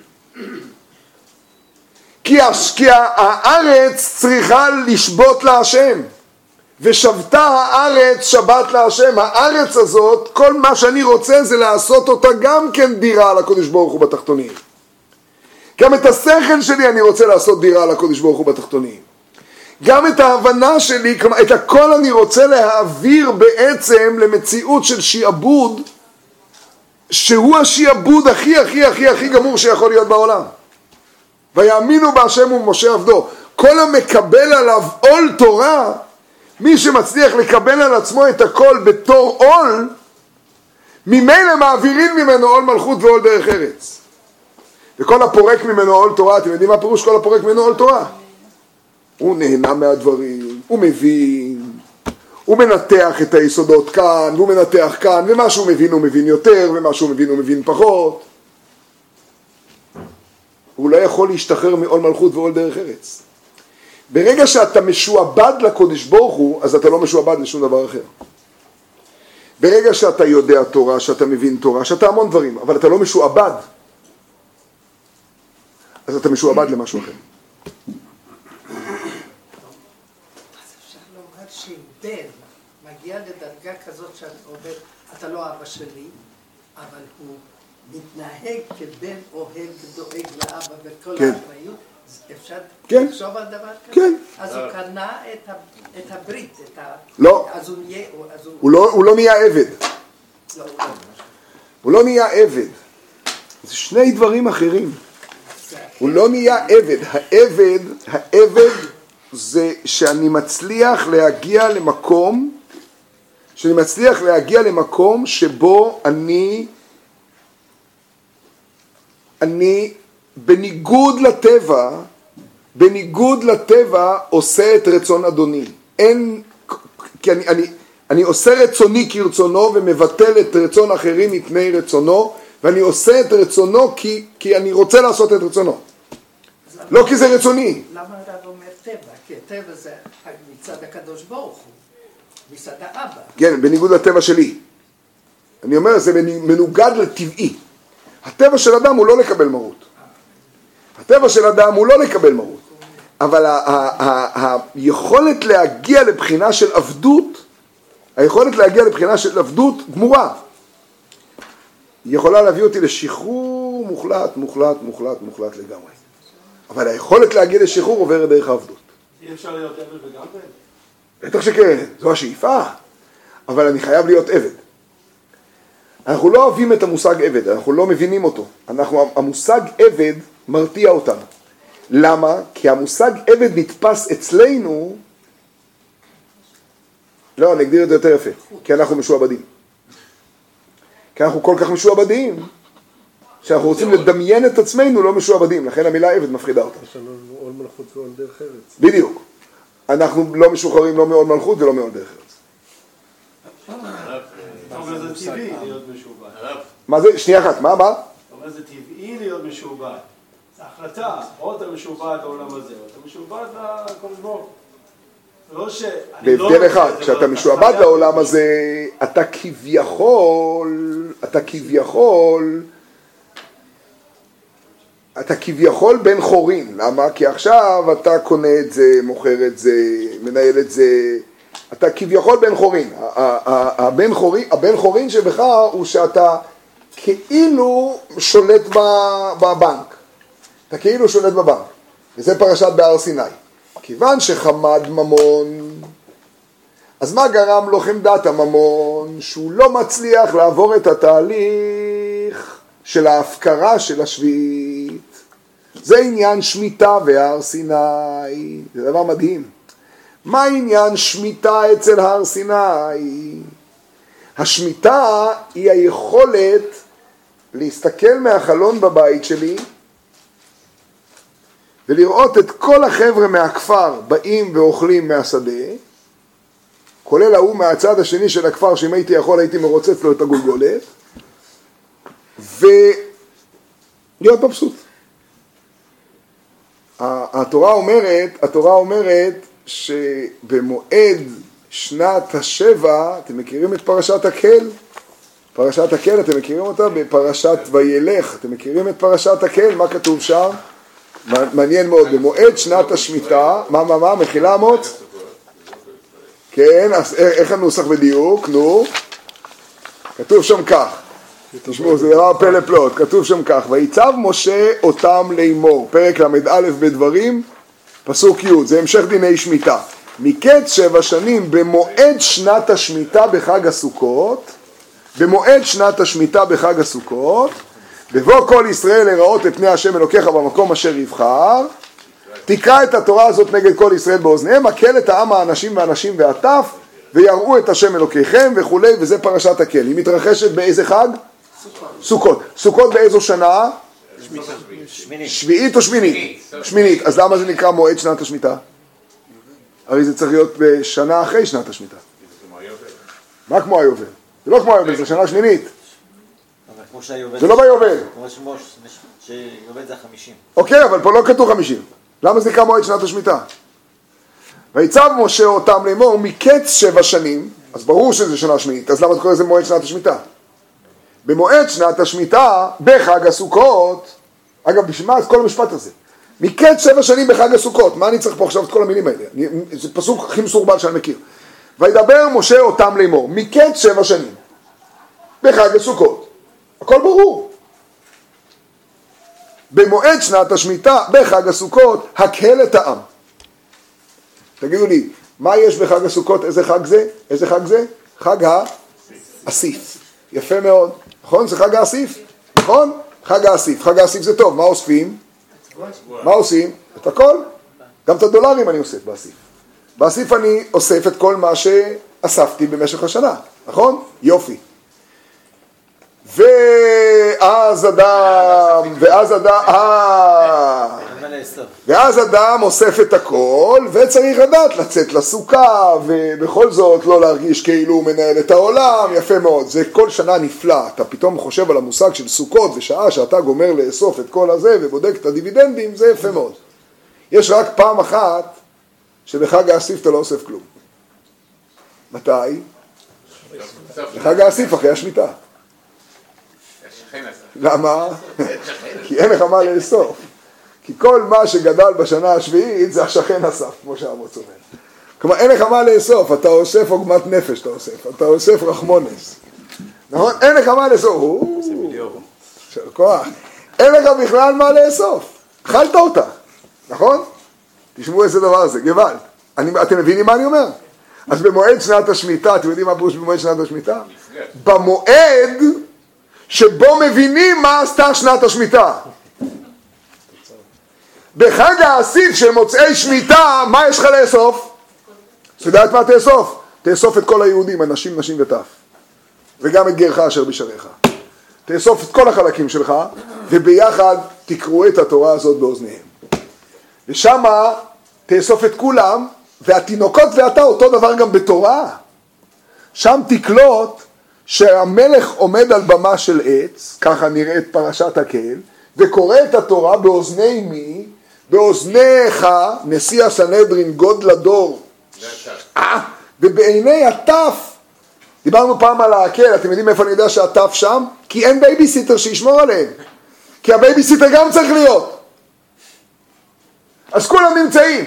כי, כי הארץ צריכה לשבות להשם, ושבתה הארץ שבת להשם. הארץ הזאת, כל מה שאני רוצה זה לעשות אותה גם כן דירה על הקדוש ברוך הוא בתחתונים. גם את השכל שלי אני רוצה לעשות דירה על הקדוש ברוך הוא בתחתונים. גם את ההבנה שלי, כלומר את הכל אני רוצה להעביר בעצם למציאות של שיעבוד, שהוא השיעבוד הכי הכי הכי הכי גמור שיכול להיות בעולם. ויאמינו בהשם ומשה עבדו. כל המקבל עליו עול תורה, מי שמצליח לקבל על עצמו את הכל בתור עול, ממילא מעבירים ממנו עול מלכות ועול דרך ארץ. וכל הפורק ממנו עול תורה, אתם יודעים מה פירוש כל הפורק ממנו עול תורה? הוא נהנה מהדברים, הוא מבין, הוא מנתח את היסודות כאן, והוא מנתח כאן, ומה שהוא מבין הוא מבין יותר, ומה שהוא מבין הוא מבין פחות. הוא לא יכול להשתחרר מעול מלכות ועול דרך ארץ. ברגע שאתה משועבד לקודש ברוך הוא, אז אתה לא משועבד לשום דבר אחר. ברגע שאתה יודע תורה, שאתה מבין תורה, שאתה המון דברים, אבל אתה לא משועבד, אז אתה משועבד למשהו אחר. שאם בן מגיע לדרגה כזאת שאתה אומר, אתה לא אבא שלי, אבל הוא מתנהג כבן אוהב ודואג לאבא וכל כן. האחריות, אפשר כן. לחשוב על דבר כזה? כן. אז הוא קנה את, ה, את הברית, את ה... לא. אז הוא נהיה... אז הוא... הוא לא, הוא לא נהיה עבד. לא, הוא לא נהיה עבד. זה שני דברים אחרים. הוא לא נהיה עבד. העבד, העבד זה שאני מצליח להגיע למקום, שאני מצליח להגיע למקום שבו אני, אני בניגוד לטבע, בניגוד לטבע עושה את רצון אדוני. אין, כי אני, אני, אני עושה רצוני כרצונו ומבטל את רצון אחרים מפני רצונו, ואני עושה את רצונו כי, כי אני רוצה לעשות את רצונו. לא כי זה רצוני. למה הרב אומר טבע? כי טבע זה מצד הקדוש ברוך הוא, מצד האבא. כן, בניגוד לטבע שלי. אני אומר, זה מנוגד לטבעי. הטבע של אדם הוא לא לקבל מרות. הטבע של אדם הוא לא לקבל מרות. אבל היכולת להגיע לבחינה של עבדות, היכולת להגיע לבחינה של עבדות גמורה, היא יכולה להביא אותי לשחרור מוחלט, מוחלט, מוחלט, מוחלט לגמרי. אבל היכולת להגיע לשחרור עוברת דרך העבדות. אי אפשר להיות עבד וגם בן? בטח שכן, זו השאיפה, אבל אני חייב להיות עבד. אנחנו לא אוהבים את המושג עבד, אנחנו לא מבינים אותו. אנחנו, המושג עבד מרתיע אותנו. למה? כי המושג עבד נתפס אצלנו, לא, נגדיר את זה יותר יפה, כי אנחנו משועבדים. כי אנחנו כל כך משועבדים, שאנחנו רוצים לדמיין את עצמנו לא משועבדים, לכן המילה עבד מפחידה אותנו. יש לנו עול מלכות ועול דרך ארץ. בדיוק. אנחנו לא משוחררים לא מעול מלכות ולא מעול דרך ארץ. אתה אומר זה טבעי להיות משועבד. מה זה? שנייה אחת, מה, מה? אתה אומר זה טבעי להיות משועבד. זה החלטה, או אתה משועבד לעולם הזה, או אתה משועבד לקודש ברוך הוא. לא ש... בהבדל אחד, כשאתה משועבד לעולם הזה, אתה כביכול, אתה כביכול, אתה כביכול בן חורין. למה? כי עכשיו אתה קונה את זה, מוכר את זה, מנהל את זה, אתה כביכול בן חורין. הבן חורין, הבן חורין שבך הוא שאתה כאילו שולט בבנק. אתה כאילו שולט בבנק. וזה פרשת בהר סיני. כיוון שחמד ממון, אז מה גרם לו חמדת הממון? שהוא לא מצליח לעבור את התהליך של ההפקרה של השביעית. זה עניין שמיטה והר סיני. זה דבר מדהים. מה עניין שמיטה אצל הר סיני? השמיטה היא היכולת להסתכל מהחלון בבית שלי ולראות את כל החבר'ה מהכפר באים ואוכלים מהשדה, כולל ההוא מהצד השני של הכפר, שאם הייתי יכול הייתי מרוצץ לו את הגולגולת, ולהיות מבסוט. התורה אומרת, התורה אומרת שבמועד שנת השבע, אתם מכירים את פרשת הקל? פרשת הקל, אתם מכירים אותה? בפרשת וילך, אתם מכירים את פרשת הקל? מה כתוב שם? מעניין מאוד, במועד שנת השמיטה, מה, מה, מה, מחילה אמוץ? כן, אז איך הנוסח בדיוק? נו, כתוב שם כך, תשמעו, זה דבר פלא פלאות, כתוב שם כך, ויצב משה אותם לאמור, פרק למד בדברים, פסוק י', זה המשך דיני שמיטה. מקץ שבע שנים במועד שנת השמיטה בחג הסוכות, במועד שנת השמיטה בחג הסוכות, בבוא כל ישראל לראות את פני השם אלוקיך במקום אשר יבחר, תקרא את התורה הזאת נגד כל ישראל באוזניהם, הקל את העם האנשים והנשים והטף, ויראו את השם אלוקיכם וכולי, וזה פרשת הקל. היא מתרחשת באיזה חג? סוכות. סוכות. סוכות באיזו שנה? שמינית. שביעית או שמינית? שמינית. אז למה זה נקרא מועד שנת השמיטה? הרי זה צריך להיות בשנה אחרי שנת השמיטה. מה כמו היובל? זה לא כמו היובל, זה שנה שמינית. זה לא ביובל. כמו שיובל זה החמישים. אוקיי, אבל פה לא כתוב חמישים. למה זה נקרא מועד שנת השמיטה? ויצב משה אותם לאמור מקץ שבע שנים, אז ברור שזה שנה שמינית, אז למה אתה קורא לזה מועד שנת השמיטה? במועד שנת השמיטה, בחג הסוכות, אגב, בשביל מה אז כל המשפט הזה? מקץ שבע שנים בחג הסוכות, מה אני צריך פה עכשיו את כל המילים האלה? אני, זה פסוק הכי מסורבל שאני מכיר. וידבר משה אותם לאמור, מקץ שבע שנים, בחג הסוכות, הכל ברור. במועד שנת השמיטה, בחג הסוכות, הקהל את העם. תגידו לי, מה יש בחג הסוכות? איזה חג זה? איזה חג זה? חג האסיף. יפה מאוד. נכון? זה חג האסיף? נכון? חג האסיף. חג האסיף זה טוב. מה אוספים? מה עושים? את הכל. גם את הדולרים אני אוסף באסיף. באסיף אני אוסף את כל מה שאספתי במשך השנה. נכון? יופי. ואז אדם, ואז אדם, אה, ואז אדם אוסף את הכל, וצריך לדעת לצאת לסוכה, ובכל זאת לא להרגיש כאילו הוא מנהל את העולם, יפה מאוד. זה כל שנה נפלא, אתה פתאום חושב על המושג של סוכות, ושעה שאתה גומר לאסוף את כל הזה, ובודק את הדיבידנדים, זה יפה מאוד. יש רק פעם אחת, שבחג האסיף אתה לא אוסף כלום. מתי? בחג האסיף אחרי השמיטה. למה? כי אין לך מה לאסוף. כי כל מה שגדל בשנה השביעית זה השכן אסף, כמו שהאמוץ אומר. כלומר, אין לך מה לאסוף, אתה אוסף עוגמת נפש, אתה אוסף, אתה אוסף רחמונס. נכון? אין לך מה לאסוף. של כוח. אין לך בכלל מה לאסוף. אכלת אותה, נכון? תשמעו איזה דבר זה, גבל. אתם מבינים מה אני אומר? אז במועד שנת השמיטה, אתם יודעים מה פירוש במועד שנת השמיטה? במועד שבו מבינים מה עשתה שנת השמיטה. בחג האסיף של מוצאי שמיטה, מה יש לך לאסוף? אתה יודעת מה תאסוף? תאסוף את כל היהודים, אנשים, נשים וטף. וגם את גרך אשר בשעריך. תאסוף את כל החלקים שלך, וביחד תקראו את התורה הזאת באוזניהם. ושמה תאסוף את כולם, והתינוקות ואתה אותו דבר גם בתורה. שם תקלוט שהמלך עומד על במה של עץ, ככה נראית פרשת הקהל, וקורא את התורה באוזני מי? באוזניך, נשיא הסנהדרין, גודל הדור. אה, ובעיני הטף, דיברנו פעם על הקהל, אתם יודעים איפה אני יודע שהטף שם? כי אין בייביסיטר שישמור עליהם. כי הבייביסיטר גם צריך להיות. אז כולם נמצאים.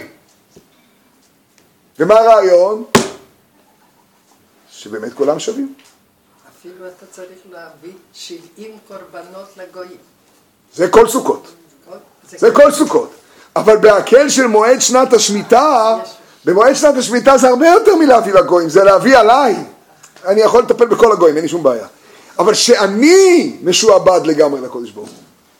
ומה הרעיון? שבאמת כולם שווים. אפילו אתה צריך להביא שבעים קורבנות לגויים. זה כל סוכות. כל- זה כל סוכות. אבל בהקל של מועד שנת השמיטה, במועד שנת השמיטה זה הרבה יותר מלהביא לגויים, זה להביא עליי. אני יכול לטפל בכל הגויים, אין לי שום בעיה. אבל שאני משועבד לגמרי לקודש ברוך הוא.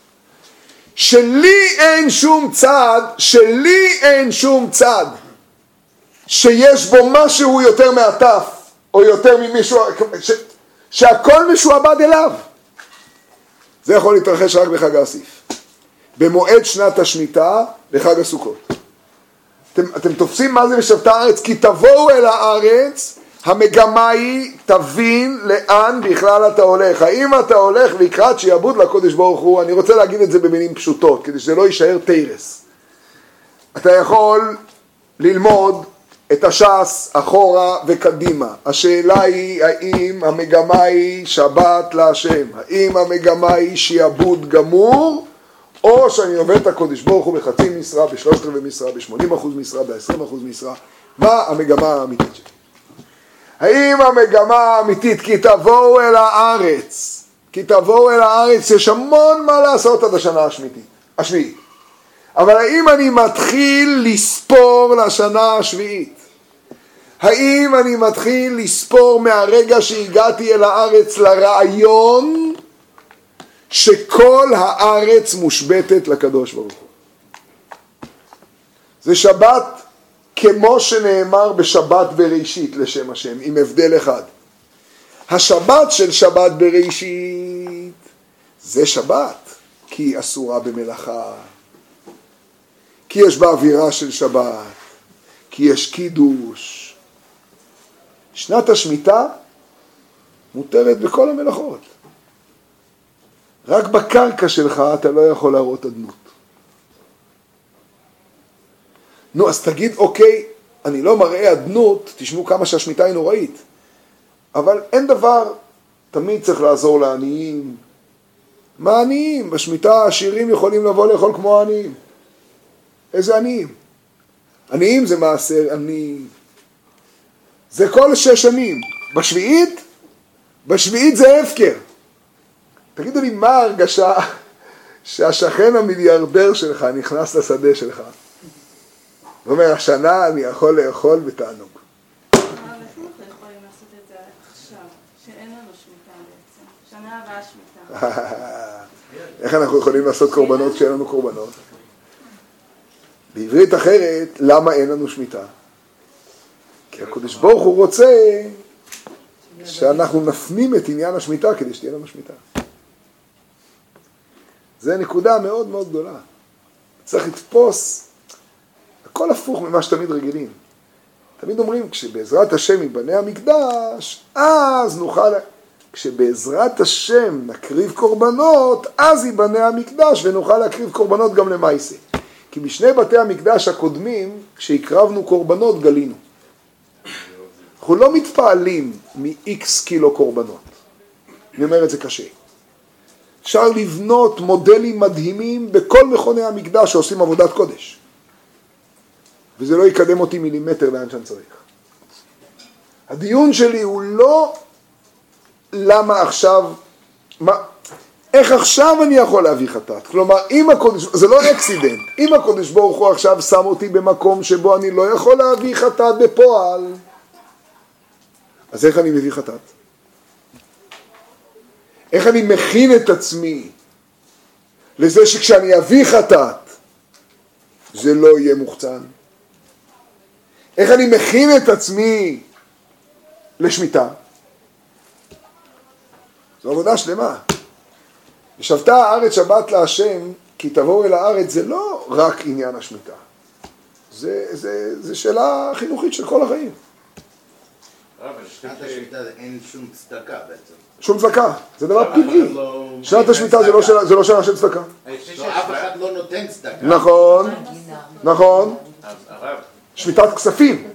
שלי אין שום צד, שלי אין שום צד, שיש בו משהו יותר מהטף, או יותר ממישהו, ש, שהכל משועבד אליו. זה יכול להתרחש רק בחג האסיף. במועד שנת השמיטה לחג הסוכות. אתם, אתם תופסים מה זה ושבתה הארץ? כי תבואו אל הארץ, המגמה היא תבין לאן בכלל אתה הולך. האם אתה הולך לקראת שיעבוד לקודש ברוך הוא? אני רוצה להגיד את זה במילים פשוטות, כדי שזה לא יישאר תירס. אתה יכול ללמוד את הש"ס אחורה וקדימה. השאלה היא האם המגמה היא שבת להשם, האם המגמה היא שיעבוד גמור, או שאני עובד את הקודש ברוך הוא בחצי משרה, בשלושת רבעי משרה, ב-שמונים אחוז משרה, ב-עשרים אחוז משרה. מה המגמה האמיתית שלי? האם המגמה האמיתית כי תבואו אל הארץ, כי תבואו אל הארץ, יש המון מה לעשות עד השנה השמיתית, השביעית. אבל האם אני מתחיל לספור לשנה השביעית? האם אני מתחיל לספור מהרגע שהגעתי אל הארץ לרעיון שכל הארץ מושבתת לקדוש ברוך הוא? זה שבת כמו שנאמר בשבת בראשית לשם השם, עם הבדל אחד. השבת של שבת בראשית זה שבת כי היא אסורה במלאכה, כי יש בה אווירה של שבת, כי יש קידוש. שנת השמיטה מותרת בכל המלאכות. רק בקרקע שלך אתה לא יכול להראות אדנות. נו, אז תגיד, אוקיי, אני לא מראה אדנות, תשמעו כמה שהשמיטה היא נוראית. אבל אין דבר, תמיד צריך לעזור לעניים. מה עניים? בשמיטה העשירים יכולים לבוא לאכול כמו העניים. איזה עניים? עניים זה מעשר עניים. זה כל שש שנים. בשביעית? בשביעית זה הפקר. תגידו לי, מה ההרגשה שהשכן המיליארדר שלך נכנס לשדה שלך? הוא אומר, השנה אני יכול לאכול בתענוג. איך אנחנו יכולים לעשות את זה עכשיו, שאין לנו שמיטה בעצם? שנה הבאה שמיטה. איך אנחנו יכולים לעשות קורבנות כשאין לנו קורבנות? בעברית אחרת, למה אין לנו שמיטה? כי הקדוש ברוך הוא רוצה שאנחנו נפנים את עניין השמיטה כדי שתהיה לנו שמיטה. זה נקודה מאוד מאוד גדולה. צריך לתפוס הכל הפוך ממה שתמיד רגילים. תמיד אומרים, כשבעזרת השם ייבנה המקדש, אז נוכל... כשבעזרת השם נקריב קורבנות, אז ייבנה המקדש ונוכל להקריב קורבנות גם למעשה. כי בשני בתי המקדש הקודמים, כשהקרבנו קורבנות, גלינו. אנחנו לא מתפעלים מ-X קילו קורבנות. אני אומר את זה קשה. אפשר לבנות מודלים מדהימים בכל מכוני המקדש שעושים עבודת קודש. וזה לא יקדם אותי מילימטר לאן שאני צריך. הדיון שלי הוא לא למה עכשיו, מה, איך עכשיו אני יכול להביא חטאת? כלומר, אם הקודש, זה לא אקסידנט, אם הקודש ברוך הוא עכשיו שם אותי במקום שבו אני לא יכול להביא חטאת בפועל, אז איך אני מביא חטאת? איך אני מכין את עצמי לזה שכשאני אביא חטאת, זה לא יהיה מוחצן? איך אני מכין את עצמי לשמיטה? זו עבודה שלמה. ושבתה הארץ שבת להשם, כי תבואו אל הארץ, זה לא רק עניין השמיטה. זה, זה, זה שאלה חינוכית של כל החיים. שנת השמיטה אין שום צדקה בעצם. שום צדקה, זה דבר פנימי. שנת השמיטה זה לא שנה, זה לא שנה של צדקה. אף אחד לא נותן צדקה. נכון, נכון. שמיטת כספים.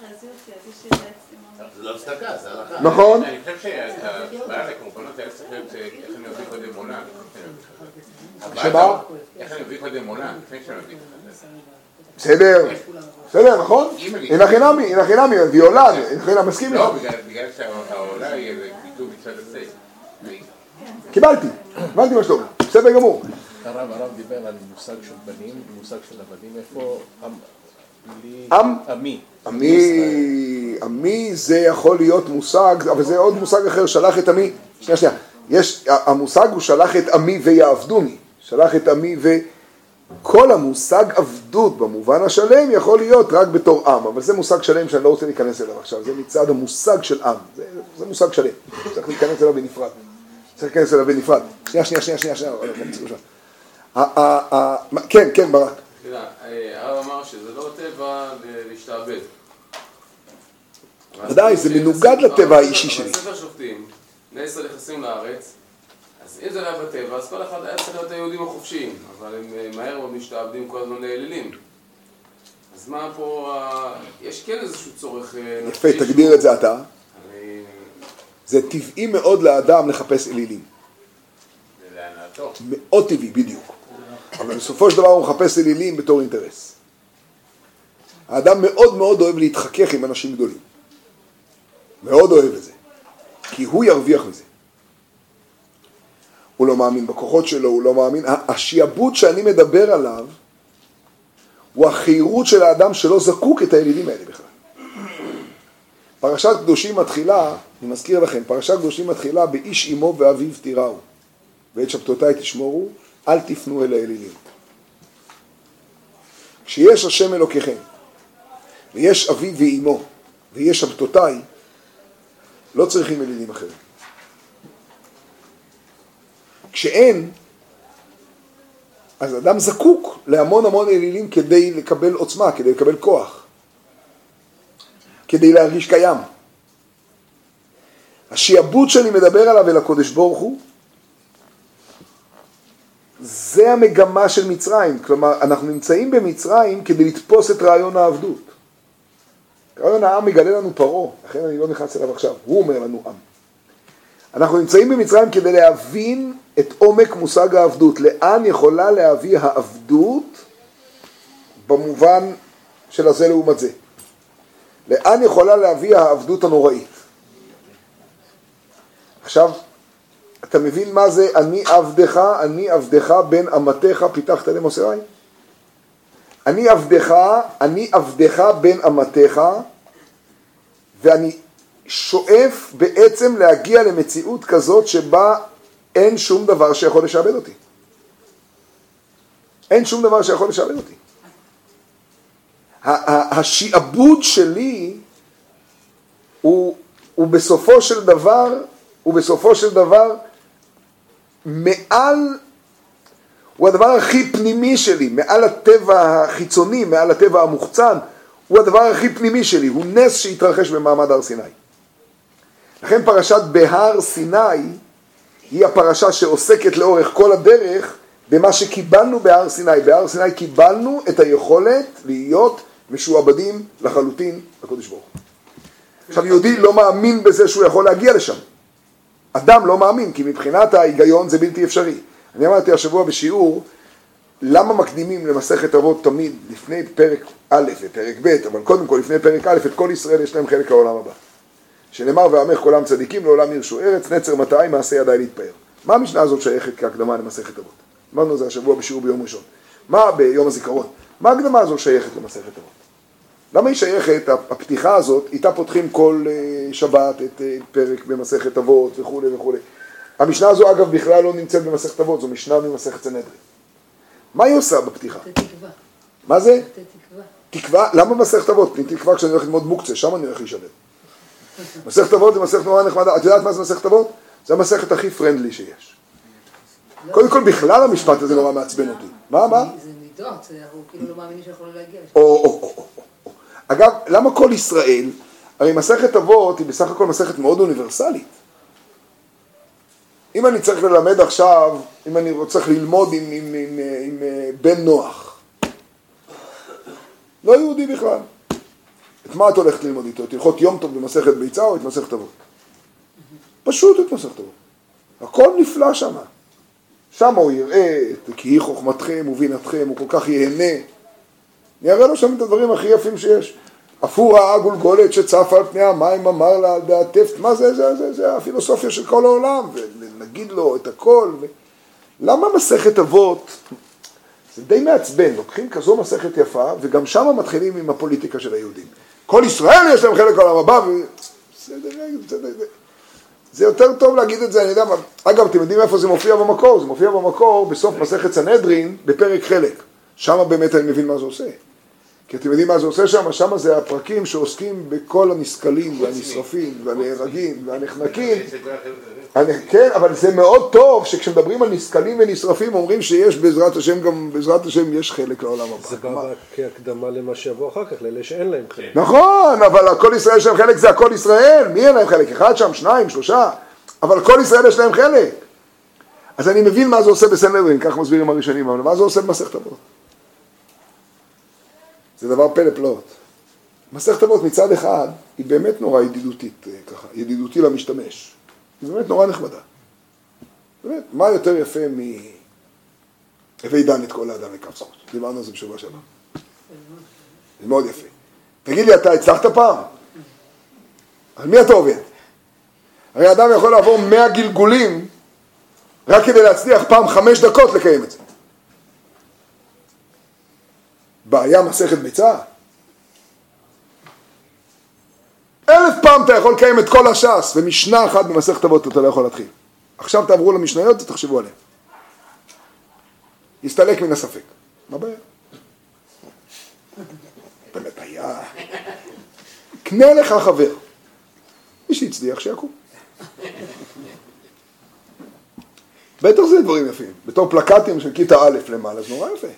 זה לא צדקה, זה הלכה. נכון. אני חושב שהבעיה לקורבנות היה צריך להיות איך אני אביא קודם מונה. שמה? איך אני אביא קודם מונה, לפני שאני אביא קודם. בסדר, בסדר, נכון? אין הכי נמי, אין הכי נמי, ויולד, אין הכי נמי, מסכים איתך. לא, בגלל שהעולה היא ביטוי קיבלתי, קיבלתי מה שאתה אומר, בסדר גמור. הרב, הרב דיבר על מושג של בנים, מושג של עבדים, איפה עם? עמי. עמי, עמי זה יכול להיות מושג, אבל זה עוד מושג אחר, שלח את עמי, שנייה שנייה, יש, המושג הוא שלח את עמי ויעבדוני, שלח את עמי ו... כל המושג עבדות במובן השלם יכול להיות רק בתור עם, אבל זה מושג שלם שאני לא רוצה להיכנס אליו עכשיו, זה מצד המושג של עם, זה, זה מושג שלם, צריך להיכנס אליו בנפרד, צריך להיכנס אליו בנפרד, שנייה, שנייה, שנייה, שנייה, שנייה, כן, כן, ברק. תראה, הרב אמר שזה לא טבע להשתעבד. ודאי, זה מנוגד לטבע האישי שלי. אבל ספר שופטים, בני ישראל נכנסים לארץ, אז אם זה לא היה בטבע, אז כל אחד היה צריך להיות היהודים החופשיים, אבל הם מהר מאוד משתעבדים כל הזמן לאלילים. אז מה פה, יש כן איזשהו צורך... יפה, תגדיר את זה אתה. זה טבעי מאוד לאדם לחפש אלילים. זה להנאתו. מאוד טבעי, בדיוק. אבל בסופו של דבר הוא מחפש אלילים בתור אינטרס. האדם מאוד מאוד אוהב להתחכך עם אנשים גדולים. מאוד אוהב את זה. כי הוא ירוויח מזה. הוא לא מאמין בכוחות שלו, הוא לא מאמין. השיעבוד שאני מדבר עליו, הוא החירות של האדם שלא זקוק את האלילים האלה בכלל. פרשת קדושים מתחילה, אני מזכיר לכם, פרשת קדושים מתחילה באיש אמו ואביו תיראו, ואת שבתותיי תשמורו, אל תפנו אל האלילים. כשיש השם אלוקיכם, ויש אביו ואמו, ויש שבתותיי, לא צריכים אלילים אחרים. כשאין, אז אדם זקוק להמון המון אלילים כדי לקבל עוצמה, כדי לקבל כוח, כדי להרגיש קיים. השיעבוד שאני מדבר עליו אל הקודש ברוך הוא, זה המגמה של מצרים. כלומר, אנחנו נמצאים במצרים כדי לתפוס את רעיון העבדות. רעיון העם מגלה לנו פרעה, לכן אני לא נכנס אליו עכשיו, הוא אומר לנו עם. אנחנו נמצאים במצרים כדי להבין את עומק מושג העבדות, לאן יכולה להביא העבדות במובן של הזה לעומת זה. לאן יכולה להביא העבדות הנוראית. עכשיו, אתה מבין מה זה אני עבדך, אני עבדך בין אמתך פיתחת למוסרי? אני עבדך, אני עבדך בין אמתך, ואני שואף בעצם להגיע למציאות כזאת שבה אין שום דבר שיכול לשעבד אותי. אין שום דבר שיכול לשעבד אותי. השיעבוד שלי הוא, הוא בסופו של דבר, הוא בסופו של דבר מעל, הוא הדבר הכי פנימי שלי, מעל הטבע החיצוני, מעל הטבע המוחצן, הוא הדבר הכי פנימי שלי, הוא נס שהתרחש במעמד הר סיני. לכן פרשת בהר סיני היא הפרשה שעוסקת לאורך כל הדרך במה שקיבלנו בהר סיני. בהר סיני קיבלנו את היכולת להיות משועבדים לחלוטין לקודש ברוך הוא. עכשיו יהודי לא מאמין בזה שהוא יכול להגיע לשם. אדם לא מאמין, כי מבחינת ההיגיון זה בלתי אפשרי. אני אמרתי השבוע בשיעור, למה מקדימים למסכת אבות תמיד לפני פרק א' ופרק ב', אבל קודם כל לפני פרק א', את כל ישראל יש להם חלק העולם הבא. שנאמר ועמך כל עם צדיקים לעולם ירשו ארץ, נצר מטעי מעשה ידיי להתפאר. מה המשנה הזאת שייכת כהקדמה למסכת אבות? אמרנו זה השבוע בשיעור ביום ראשון. מה ביום הזיכרון? מה ההקדמה הזאת שייכת למסכת אבות? למה היא שייכת, הפתיחה הזאת, איתה פותחים כל שבת את פרק במסכת אבות וכו' וכו'. המשנה הזו אגב בכלל לא נמצאת במסכת אבות, זו משנה ממסכת סנהדרין. מה היא עושה בפתיחה? תקווה. מה זה? תקווה. תקווה? למה מסכת אבות? תקווה כשאני הולך ללמוד מוקצה, שם אני הולך להישבר. מסכת אבות זה מסכת נורא נחמדה. את יודעת מה זה מסכת אבות? זה המסכת הכי פרנדלי שיש. קודם כל בכלל המשפט הזה נורא מעצבן אותי. מה, מה? זה מידות, אנחנו כאילו לא מאמינים שיכולנו להגיע. או, או, או, או. אגב, למה כל ישראל? הרי מסכת אבות היא בסך הכל מסכת מאוד אוניברסלית. אם אני צריך ללמד עכשיו, אם אני צריך ללמוד עם, עם, עם, עם בן נוח, לא יהודי בכלל. את מה את הולכת ללמוד איתו? את הלכות יום טוב במסכת ביצה או את מסכת אבות? פשוט את מסכת אבות. הכל נפלא שם. שם הוא יראה, כי היא חוכמתכם ובינתכם, הוא כל כך ייהנה. אני אראה לו שם את הדברים הכי יפים שיש. אפורה גולגולת שצפה על פני המים, אמר לה על דעתף, מה זה, זה, זה, זה הפילוסופיה של כל העולם, ונגיד לו את הכל. ו... למה מסכת אבות? זה די מעצבן, לוקחים כזו מסכת יפה, וגם שם מתחילים עם הפוליטיקה של היהודים. כל ישראל יש להם חלק העולם הבא, ו... בסדר, בסדר, זה יותר טוב להגיד את זה, אני יודע מה. אגב, אתם יודעים איפה זה מופיע במקור? זה מופיע במקור בסוף מסכת סנהדרין, בפרק חלק. שם באמת אני מבין מה זה עושה. כי אתם יודעים מה זה עושה שם? שם זה הפרקים שעוסקים בכל הנסכלים והנשרפים והנהרגים והנחנקים. כן, אבל זה מאוד טוב שכשמדברים על נסכלים ונשרפים אומרים שיש בעזרת השם גם, בעזרת השם יש חלק לעולם הבא. זה בא כהקדמה למה שיבוא אחר כך, לאלה שאין להם חלק. נכון, אבל הכל ישראל יש להם חלק, זה הכל ישראל. מי אין להם חלק? אחד שם, שניים, שלושה. אבל כל ישראל יש להם חלק. אז אני מבין מה זה עושה בסנהדרין, כך מסבירים הראשונים, אבל מה זה עושה במסכת אבות? זה דבר פלא פלאות. מסכת אבות מצד אחד היא באמת נורא ידידותית, ככה, ידידותי למשתמש. היא באמת נורא נחמדה. באמת, מה יותר יפה מ... הווי דן את כל האדם לכף זכות. דיברנו על זה בשבוע שעבר. זה מאוד יפה. תגיד לי, אתה הצלחת פעם? על מי אתה עובד? הרי האדם יכול לעבור מאה גלגולים רק כדי להצליח פעם חמש דקות לקיים את זה. בעיה מסכת ביצה. אלף פעם אתה יכול לקיים את כל הש"ס, ומשנה אחת במסכת אבות אתה לא יכול להתחיל. עכשיו תעברו למשניות ותחשבו עליהן. יסתלק מן הספק. מה בעיה? באמת היה. קנה לך חבר. מי שהצליח שיקום. בטח זה דברים יפים. בתור פלקטים של כיתה א' למעלה, זה נורא יפה.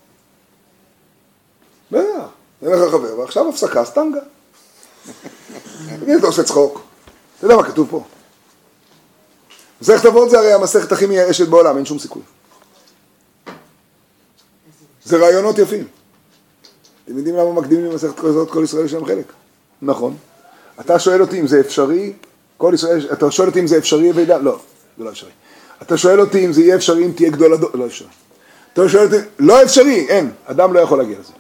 בטח, אין לך חבר, ועכשיו הפסקה, סטנגה. תגיד, אתה עושה צחוק. אתה יודע מה כתוב פה? מסכת אבות זה הרי המסכת הכי מייאשת בעולם, אין שום סיכוי. זה רעיונות יפים. אתם יודעים למה מקדימים למסכת כזאת כל ישראל יש להם חלק? נכון. אתה שואל אותי אם זה אפשרי, כל ישראל, אתה שואל אותי אם זה אפשרי וידע? לא, זה לא אפשרי. אתה שואל אותי אם זה יהיה אפשרי אם תהיה גדול הדור? לא אפשרי. אתה שואל אותי, לא אפשרי, אין, אדם לא יכול להגיע לזה.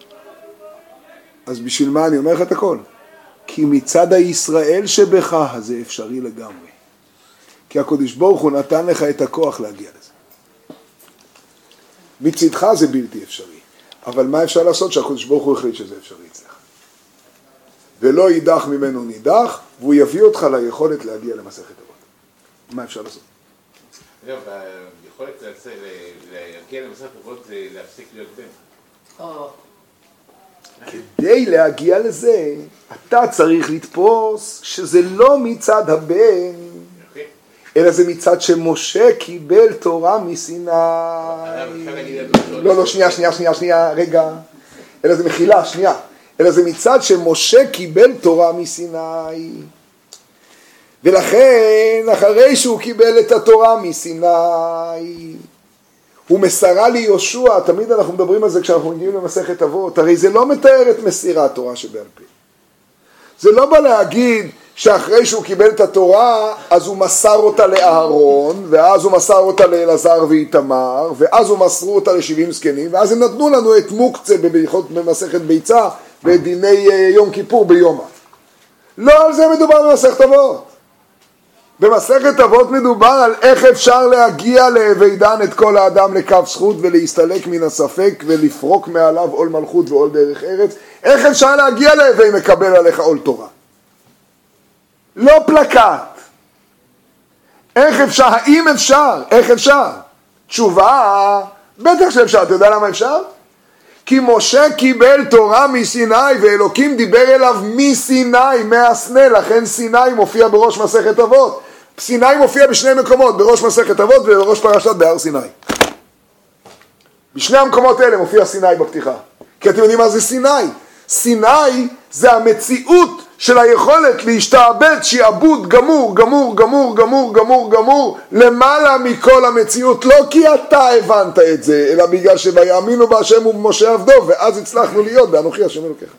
אז בשביל מה אני אומר לך את הכל? כי מצד הישראל שבך זה אפשרי לגמרי. כי הקדוש ברוך הוא נתן לך את הכוח להגיע לזה. מצדך זה בלתי אפשרי. אבל מה אפשר לעשות שהקדוש ברוך הוא החליט שזה אפשרי אצלך? ולא יידח ממנו נידח, והוא יביא אותך ליכולת להגיע למסכת אבות. מה אפשר לעשות? לא, היכולת להגיע למסכת אבות זה להפסיק להיות בן. כדי להגיע לזה, אתה צריך לתפוס שזה לא מצד הבן, אלא זה מצד שמשה קיבל תורה מסיני. לא, לא, שנייה, שנייה, שנייה, שנייה, רגע. אלא זה מחילה, שנייה. אלא זה מצד שמשה קיבל תורה מסיני. ולכן, אחרי שהוא קיבל את התורה מסיני, הוא מסרה לי יהושע, תמיד אנחנו מדברים על זה כשאנחנו מגיעים למסכת אבות, הרי זה לא מתאר את מסירת התורה שבעל פה. זה לא בא להגיד שאחרי שהוא קיבל את התורה, אז הוא מסר אותה לאהרון, ואז הוא מסר אותה לאלעזר ואיתמר, ואז הוא מסרו אותה לשבעים זקנים, ואז הם נתנו לנו את מוקצה במסכת ביצה, ואת דיני יום כיפור ביומא. לא על זה מדובר במסכת אבות. במסכת אבות מדובר על איך אפשר להגיע להווי דן את כל האדם לכף זכות ולהסתלק מן הספק ולפרוק מעליו עול מלכות ועול דרך ארץ. איך אפשר להגיע להווי מקבל עליך עול תורה? לא פלקט. איך אפשר? האם אפשר? איך אפשר? תשובה, בטח שאפשר. אתה יודע למה אפשר? כי משה קיבל תורה מסיני ואלוקים דיבר אליו מסיני, מהסנה, לכן סיני מופיע בראש מסכת אבות. סיני מופיע בשני מקומות, בראש מסכת אבות ובראש פרשת בהר סיני. בשני המקומות האלה מופיע סיני בפתיחה. כי אתם יודעים מה זה סיני? סיני זה המציאות של היכולת להשתעבד שיעבוד גמור, גמור, גמור, גמור, גמור, גמור, למעלה מכל המציאות, לא כי אתה הבנת את זה, אלא בגלל שויאמינו בהשם ובמשה עבדו, ואז הצלחנו להיות באנוכי השם אלוקיך.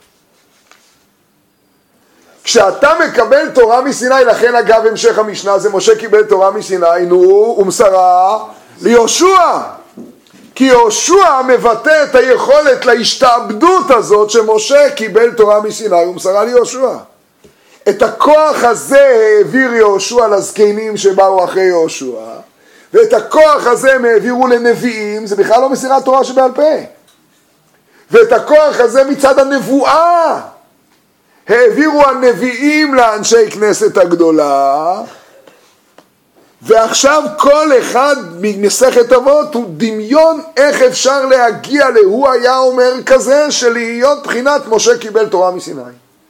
כשאתה מקבל תורה מסיני, לכן אגב המשך המשנה זה משה קיבל תורה מסיני, נו, ומסרה ליהושע. כי יהושע מבטא את היכולת להשתעבדות הזאת שמשה קיבל תורה מסיני ומסרה ליהושע. את הכוח הזה העביר יהושע לזקנים שבאו אחרי יהושע, ואת הכוח הזה הם העבירו לנביאים, זה בכלל לא מסירת תורה שבעל פה. ואת הכוח הזה מצד הנבואה העבירו הנביאים לאנשי כנסת הגדולה, ועכשיו כל אחד ממסכת אבות הוא דמיון איך אפשר להגיע להוא היה אומר כזה של להיות בחינת משה קיבל תורה מסיני.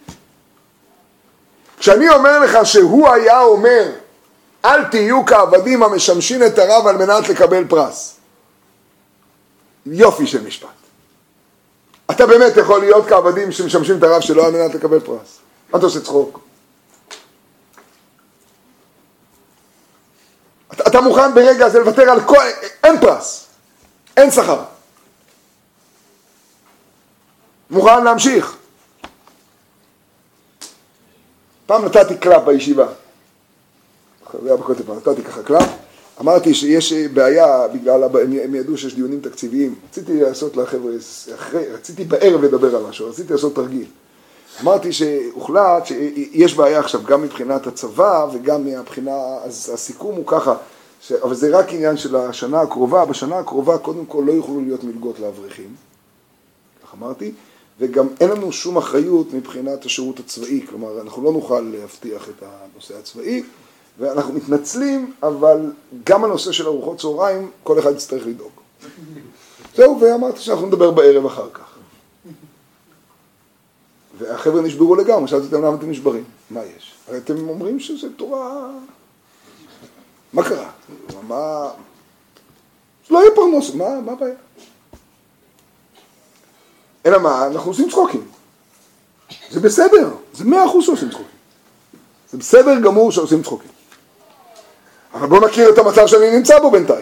כשאני אומר לך שהוא היה אומר אל תהיו כעבדים המשמשים את הרב על מנת לקבל פרס, יופי של משפט. אתה באמת יכול להיות כעבדים שמשמשים את הרב שלו על מנת לקבל פרס? מה אתה עושה צחוק? אתה, אתה מוכן ברגע הזה לוותר על כל... אין פרס, אין שכר. מוכן להמשיך. פעם נתתי קלאפ בישיבה. נתתי ככה קלאפ. אמרתי שיש בעיה בגלל, הם ידעו שיש דיונים תקציביים. רציתי לעשות לחבר'ה, רציתי בערב לדבר על משהו, רציתי לעשות תרגיל. אמרתי שהוחלט שיש בעיה עכשיו גם מבחינת הצבא וגם מבחינה, אז הסיכום הוא ככה, ש, אבל זה רק עניין של השנה הקרובה, בשנה הקרובה קודם כל לא יוכלו להיות מלגות לאברכים, כך אמרתי, וגם אין לנו שום אחריות מבחינת השירות הצבאי, כלומר אנחנו לא נוכל להבטיח את הנושא הצבאי, ואנחנו מתנצלים, אבל גם הנושא של ארוחות צהריים, כל אחד יצטרך לדאוג. זהו, ואמרתי שאנחנו נדבר בערב אחר כך. והחבר'ה נשברו לגמרי, שאלתי אותם למה אתם נשברים, מה יש? הרי אתם אומרים שזה תורה... מה קרה? מה... זה לא יהיה פרנוס, מה, מה הבעיה? אלא מה, אנחנו עושים צחוקים. זה בסדר, זה מאה אחוז שעושים צחוקים. זה בסדר גמור שעושים צחוקים. אבל בוא נכיר את המצב שאני נמצא בו בינתיים.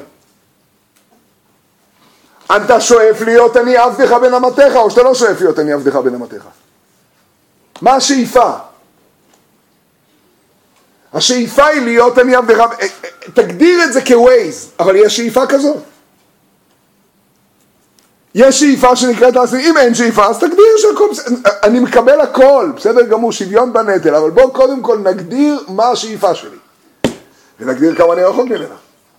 אתה שואף להיות אני עבדך בן אמתך, או שאתה לא שואף להיות אני עבדך בן אמתך? מה השאיפה? השאיפה היא להיות אני עבדך, תגדיר את זה כווייז, אבל יש שאיפה כזאת. יש שאיפה שנקראת לעשות, אם אין שאיפה אז תגדיר שהכל, אני מקבל הכל, בסדר גמור, שוויון בנטל, אבל בואו קודם כל נגדיר מה השאיפה שלי, ונגדיר כמה אני רחוק ממנה.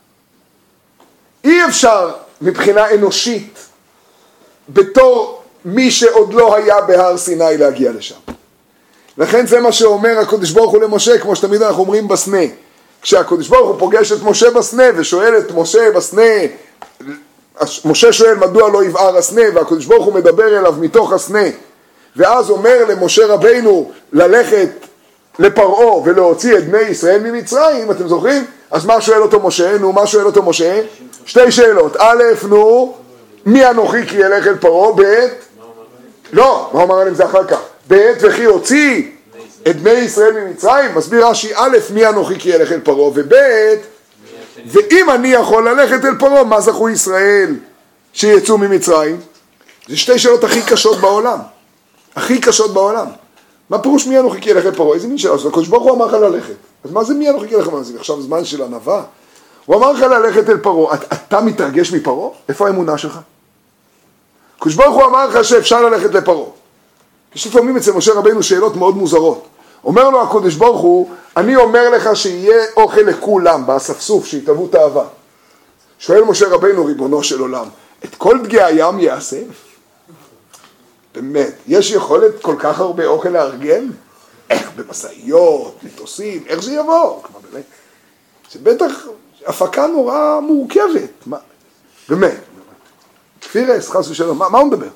אי אפשר מבחינה אנושית, בתור מי שעוד לא היה בהר סיני להגיע לשם. לכן זה מה שאומר הקדוש ברוך הוא למשה, כמו שתמיד אנחנו אומרים בסנה. כשהקדוש ברוך הוא פוגש את משה בסנה ושואל את משה בסנה, משה שואל מדוע לא יבער הסנה, והקדוש ברוך הוא מדבר אליו מתוך הסנה, ואז אומר למשה רבינו ללכת לפרעה ולהוציא את בני ישראל ממצרים, אתם זוכרים? אז מה שואל אותו משה? נו, מה שואל אותו משה? שתי שאלות. א', נו, מי אנוכי כי ילך אל פרעה? ב', לא, מה אומר עליהם זה אחר כך? ב', וכי הוציא את בני ישראל ממצרים, מסביר רש"י, א', מי אנוכי כי ילך אל פרעה, וב', ואם אני יכול ללכת אל פרעה, מה זכו ישראל שיצאו ממצרים? זה שתי שאלות הכי קשות בעולם, הכי קשות בעולם. מה פירוש מי אנוכי כי ילך אל פרעה? איזה מין שאלה? הקדוש ברוך הוא אמר לך ללכת, אז מה זה מי אנוכי כי ילך אל פרעה? זה עכשיו זמן של ענווה? הוא אמר לך ללכת אל פרעה, אתה, אתה מתרגש מפרעה? איפה האמונה שלך? הקדוש ברוך הוא אמר לך שאפשר ללכת לפרעה. יש לפעמים אצל משה רבינו שאלות מאוד מוזרות. אומר לו הקדוש ברוך הוא, אני אומר לך שיהיה אוכל לכולם באספסוף, שיתאבו תאווה. שואל משה רבינו, ריבונו של עולם, את כל דגי הים יאסף? באמת, יש יכולת כל כך הרבה אוכל לארגן? איך במסעיות, מטוסים, איך זה יבוא? כמו באמת, זה בטח הפקה נורא מורכבת. מה? באמת, כפירס, חס ושלום, מה, מה הוא מדבר?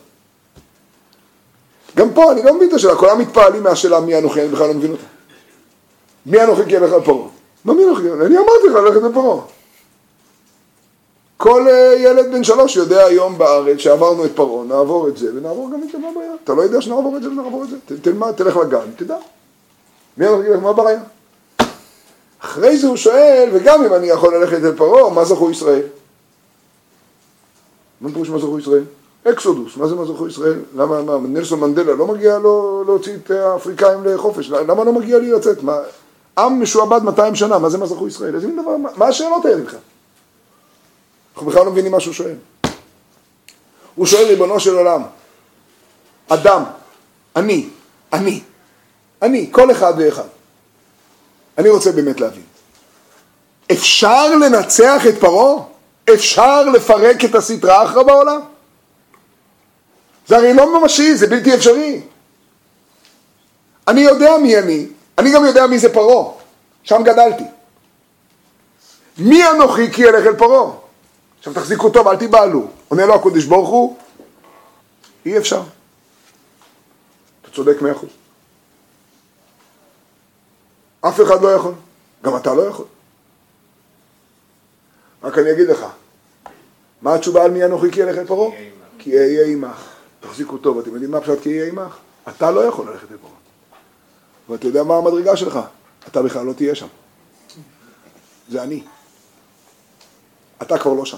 גם פה אני לא מבין את השאלה, כולם מתפעלים מהשאלה מי אנוכי, אני בכלל לא מבין אותה. מי אנוכי כי ילך על פרעה? מה מי אנוכי? אני אמרתי לך ללכת לפרעה. כל ילד בן שלוש יודע היום בארץ שעברנו את פרעה, נעבור את זה ונעבור גם את זה, מה הבעיה? אתה לא יודע שנעבור את זה ונעבור את זה? תלמד, תלך לגן, תדע. מי אנוכי ילך, מה הבעיה? אחרי זה הוא שואל, וגם אם אני יכול ללכת אל פרעה, מה זכו ישראל? מה פירוש מה זכו ישראל? אקסודוס, מה זה מה זכו ישראל? למה, מה, נלסון מנדלה לא מגיע לו להוציא את האפריקאים לחופש? למה לא מגיע לי לצאת? מה, עם משועבד מאתיים שנה, מה זה מה זכו ישראל? איזה מין דבר, מה, מה השאלות האלה בכלל? אנחנו בכלל לא מבינים מה שהוא שואל. הוא שואל ריבונו של עולם, אדם, אני, אני, אני, כל אחד ואחד. אני רוצה באמת להבין. אפשר לנצח את פרעה? אפשר לפרק את הסטרא אחרא בעולם? זה הרי לא ממשי, זה בלתי אפשרי. אני יודע מי אני, אני גם יודע מי זה פרעה. שם גדלתי. מי אנוכי כי ילך אל פרעה? עכשיו תחזיקו טוב, אל תיבהלו. עונה לו הקדוש ברוך הוא, אי אפשר. אתה צודק מאה אחוז. אף אחד לא יכול. גם אתה לא יכול. רק אני אגיד לך, מה התשובה על מי אנוכי כי ילך אל פרעה? כי אהיה עמך. תחזיקו טוב, אתם יודעים מה פשוט כי אהיה עמך? אתה לא יכול ללכת אל פרעה. ואתה יודע מה המדרגה שלך? אתה בכלל לא תהיה שם. זה אני. אתה כבר לא שם.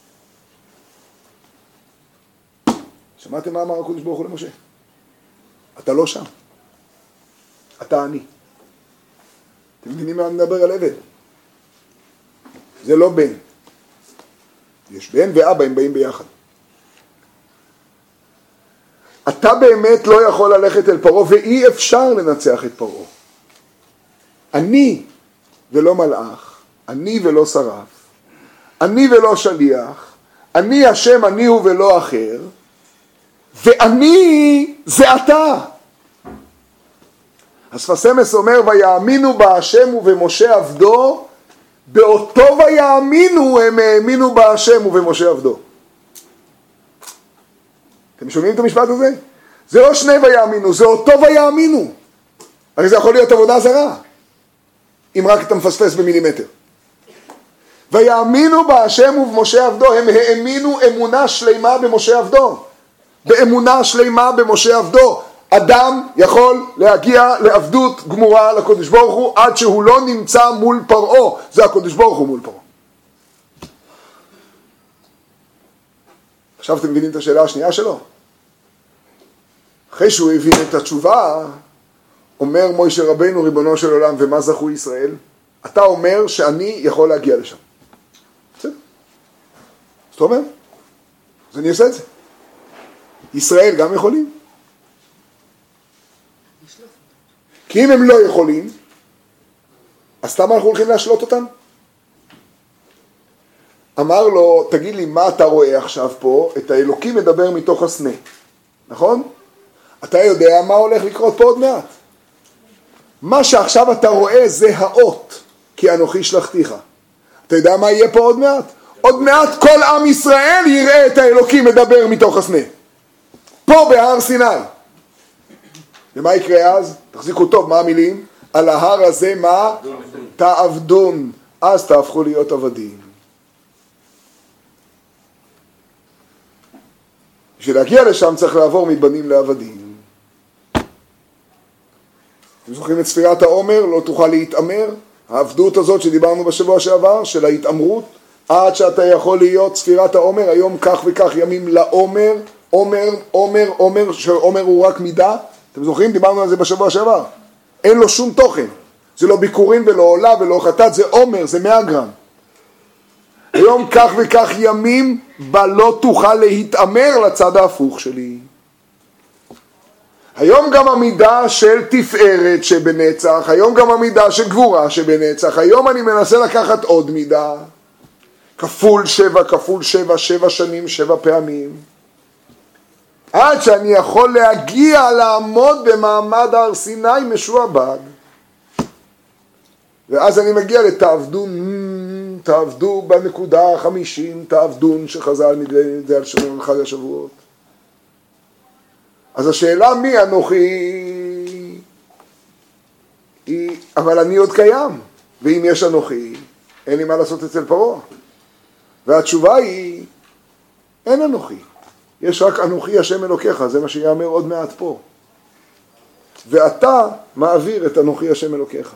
שמעתם מה אמר הקדוש ברוך הוא למשה? אתה לא שם. אתה אני. אתם מבינים מה אני מדבר על עבד? זה לא בן. יש בן ואבא, הם באים ביחד. אתה באמת לא יכול ללכת אל פרעה, ואי אפשר לנצח את פרעה. אני ולא מלאך, אני ולא שרף, אני ולא שליח, אני השם אני הוא ולא אחר, ואני זה אתה. הספסמס אומר, ויאמינו בהשם ובמשה עבדו, באותו ויאמינו הם האמינו בהשם ובמשה עבדו. אתם שומעים את המשפט הזה? זה לא שני ויאמינו, זה אותו ויאמינו. הרי זה יכול להיות עבודה זרה, אם רק אתה מפספס במילימטר. ויאמינו בהשם ובמשה עבדו, הם האמינו אמונה שלמה במשה עבדו. באמונה שלמה במשה עבדו. אדם יכול להגיע לעבדות גמורה לקדוש ברוך הוא עד שהוא לא נמצא מול פרעה. זה הקדוש ברוך הוא מול פרעה. עכשיו אתם מבינים את השאלה השנייה שלו? אחרי שהוא הבין את התשובה, אומר מוישה רבנו ריבונו של עולם, ומה זכו ישראל? אתה אומר שאני יכול להגיע לשם. בסדר? זאת אומרת, אז אני אעשה את זה. ישראל גם יכולים. כי אם הם לא יכולים, אז סתם אנחנו הולכים להשלות אותם? אמר לו, תגיד לי, מה אתה רואה עכשיו פה? את האלוקים מדבר מתוך הסנה, נכון? אתה יודע מה הולך לקרות פה עוד מעט. מה שעכשיו אתה רואה זה האות, כי אנוכי שלחתיך. אתה יודע מה יהיה פה עוד מעט? עוד מעט כל עם ישראל יראה את האלוקים מדבר מתוך הסנה. פה בהר סיני. ומה יקרה אז? תחזיקו טוב, מה המילים? על ההר הזה מה? תעבדון. אז תהפכו להיות עבדים. בשביל להגיע לשם צריך לעבור מבנים לעבדים. אתם זוכרים את ספירת העומר? לא תוכל להתאמר. העבדות הזאת שדיברנו בשבוע שעבר, של ההתאמרות, עד שאתה יכול להיות ספירת העומר, היום כך וכך ימים לעומר, עומר, עומר, עומר, שעומר הוא רק מידה. אתם זוכרים? דיברנו על זה בשבוע שעבר. אין לו שום תוכן. זה לא ביקורים ולא עולה ולא חטאת, זה עומר, זה מאה גרם. היום כך וכך ימים בה לא תוכל להתאמר לצד ההפוך שלי. היום גם המידה של תפארת שבנצח, היום גם המידה של גבורה שבנצח, היום אני מנסה לקחת עוד מידה, כפול שבע, כפול שבע, שבע שנים, שבע פעמים, עד שאני יכול להגיע לעמוד במעמד הר סיני משועבד. ואז אני מגיע לתעבדון, תעבדו בנקודה החמישים, תעבדון שחז"ל נדמה את זה על שומר חג השבועות. אז השאלה מי אנוכי היא, אבל אני עוד קיים, ואם יש אנוכי, אין לי מה לעשות אצל פרעה. והתשובה היא, אין אנוכי. יש רק אנוכי השם אלוקיך, זה מה שיאמר עוד מעט פה. ואתה מעביר את אנוכי השם אלוקיך.